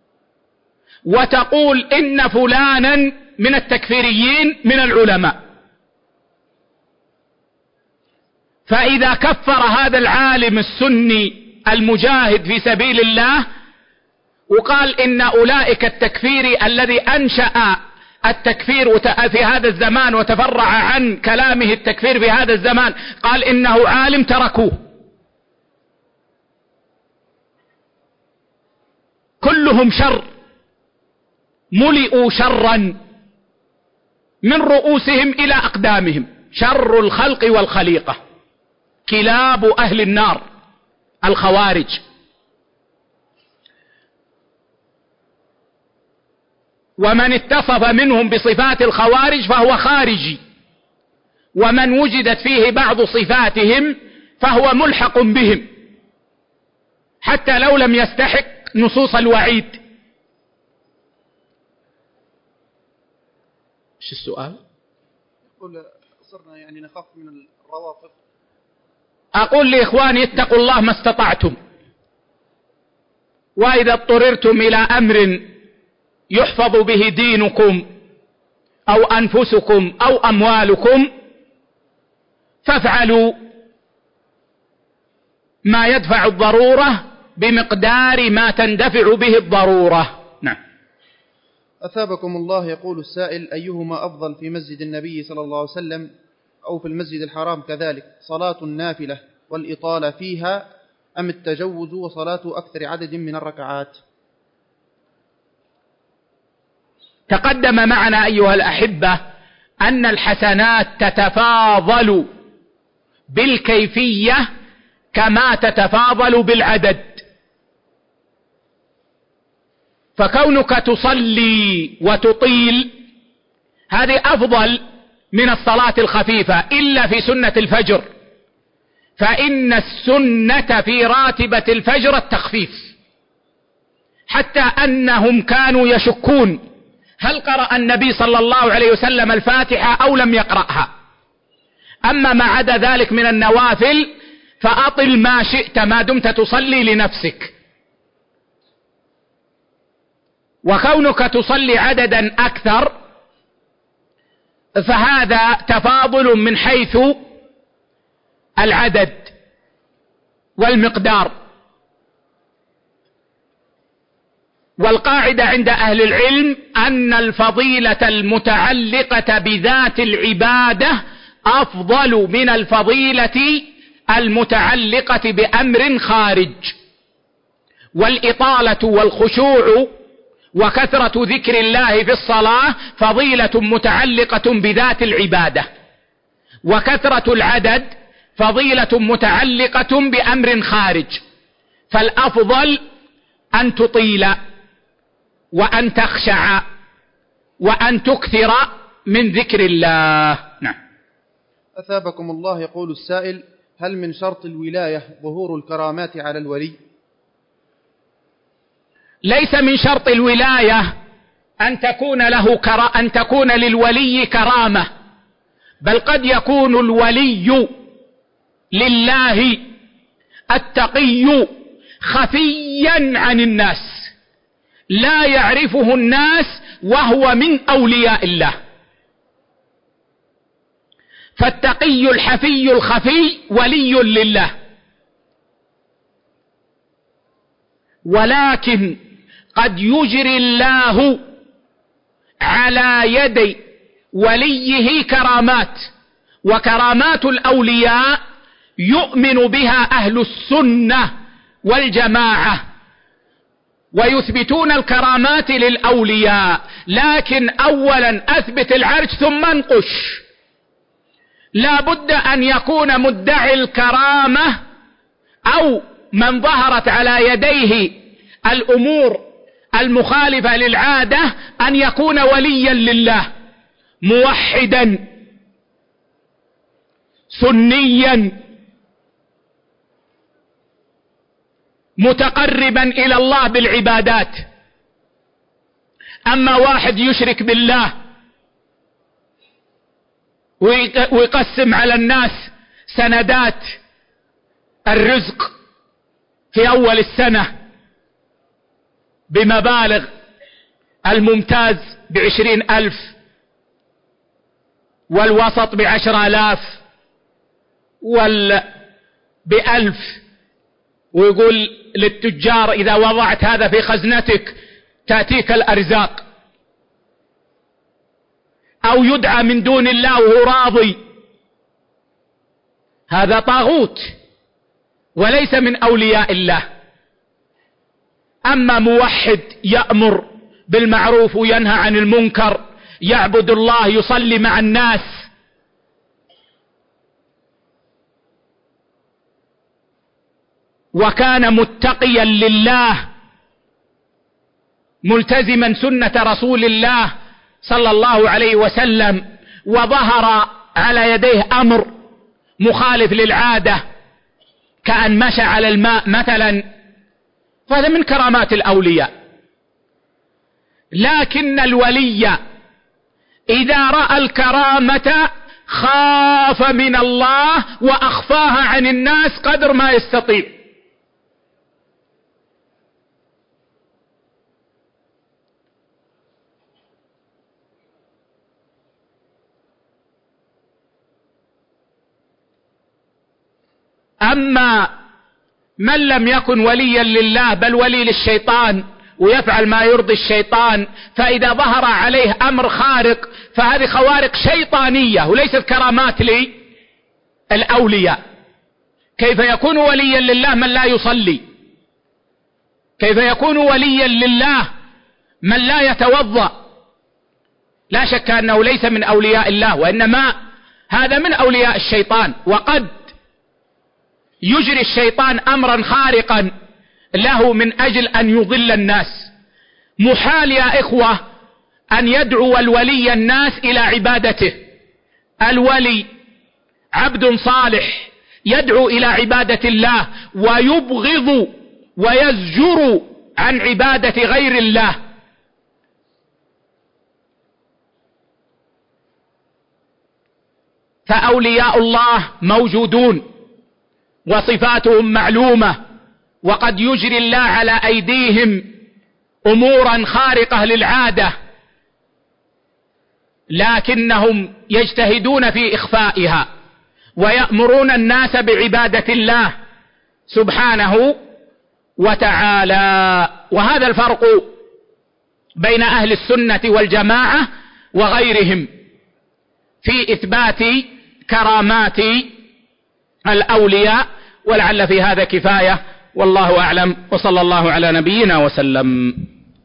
وتقول إن فلانا من التكفيريين من العلماء. فإذا كفر هذا العالم السني المجاهد في سبيل الله وقال إن أولئك التكفيري الذي أنشأ التكفير في هذا الزمان وتفرع عن كلامه التكفير في هذا الزمان، قال إنه عالم، تركوه. كلهم شر، ملئوا شرا من رؤوسهم إلى أقدامهم، شر الخلق والخليقة، كلاب أهل النار الخوارج. ومن اتصف منهم بصفات الخوارج فهو خارجي، ومن وجدت فيه بعض صفاتهم فهو ملحق بهم حتى لو لم يستحق نصوص الوعيد. ايش السؤال؟ يقول صرنا يعني نخاف من الروافض. أقول لإخواني اتقوا الله ما استطعتم، وإذا اضطررتم إلى أمر يحفظ به دينكم أو أنفسكم أو أموالكم فافعلوا ما يدفع الضرورة بمقدار ما تندفع به الضرورة. نعم. أثابكم الله. يقول السائل: أيهما أفضل في مسجد النبي صلى الله عليه وسلم أو في المسجد الحرام كذلك، صلاة النافلة والإطالة فيها أم التجوز وصلاة أكثر عدد من الركعات؟ تقدم معنا أيها الأحبة أن الحسنات تتفاضل بالكيفية كما تتفاضل بالعدد، فكونك تصلي وتطيل هذه أفضل من الصلاة الخفيفة، إلا في سنة الفجر، فإن السنة في راتبة الفجر التخفيف، حتى أنهم كانوا يشكون هل قرأ النبي صلى الله عليه وسلم الفاتحة أو لم يقرأها. أما ما عدا ذلك من النوافل فأطل ما شئت ما دمت تصلي لنفسك. وكونك تصلي عددا أكثر فهذا تفاضل من حيث العدد والمقدار. والقاعدة عند أهل العلم أن الفضيلة المتعلقة بذات العبادة أفضل من الفضيلة المتعلقة بأمر خارج. والإطالة والخشوع وكثرة ذكر الله في الصلاة فضيلة متعلقة بذات العبادة، وكثرة العدد فضيلة متعلقة بأمر خارج. فالأفضل أن تطيل وأن تخشع وأن تكثر من ذكر الله. نعم. أثابكم الله. يقول السائل: هل من شرط الولاية ظهور الكرامات على الولي؟ ليس من شرط الولاية أن تكون للولي كرامة، بل قد يكون الولي لله التقي خفيا عن الناس، لا يعرفه الناس وهو من أولياء الله. فالتقي الحفي الخفي ولي لله. ولكن قد يجري الله على يد وليه كرامات، وكرامات الأولياء يؤمن بها أهل السنة والجماعة ويثبتون الكرامات للأولياء. لكن أولا أثبت العرش ثم انقش. لا بد أن يكون مدعي الكرامة أو من ظهرت على يديه الأمور المخالفة للعادة أن يكون وليا لله، موحدا سنيا متقربا إلى الله بالعبادات. أما واحد يشرك بالله ويقسم على الناس سندات الرزق في أول السنة بمبالغ، الممتاز ب20,000 والوسط ب10,000 ب1,000، ويقول للتجار إذا وضعت هذا في خزنتك تأتيك الأرزاق، أو يدعى من دون الله وهو راضي. هذا طاغوت وليس من أولياء الله. أما موحد يأمر بالمعروف وينهى عن المنكر، يعبد الله، يصلي مع الناس، وكان متقيا لله ملتزما سنة رسول الله صلى الله عليه وسلم، وظهر على يديه أمر مخالف للعادة كأن مشى على الماء مثلا، فهذا من كرامات الأولياء. لكن الولي إذا رأى الكرامة خاف من الله وأخفاها عن الناس قدر ما يستطيع. أما من لم يكن وليا لله بل ولي للشيطان ويفعل ما يرضي الشيطان، فإذا ظهر عليه أمر خارق فهذه خوارق شيطانية وليست كرامات للأولياء. كيف يكون وليا لله من لا يصلي؟ كيف يكون وليا لله من لا يتوضأ؟ لا شك أنه ليس من أولياء الله، وإنما هذا من أولياء الشيطان. وقد يجري الشيطان أمرا خارقا له من أجل أن يضل الناس. محال يا إخوة أن يدعو الولي الناس إلى عبادته. الولي عبد صالح يدعو إلى عبادة الله ويبغض ويزجر عن عبادة غير الله. فأولياء الله موجودون وصفاتهم معلومة، وقد يجري الله على أيديهم أمورا خارقة للعادة، لكنهم يجتهدون في إخفائها ويأمرون الناس بعبادة الله سبحانه وتعالى. وهذا الفرق بين أهل السنة والجماعة وغيرهم في إثبات كرامات الأولياء. ولعل في هذا كفاية، والله أعلم، وصلى الله على نبينا وسلم.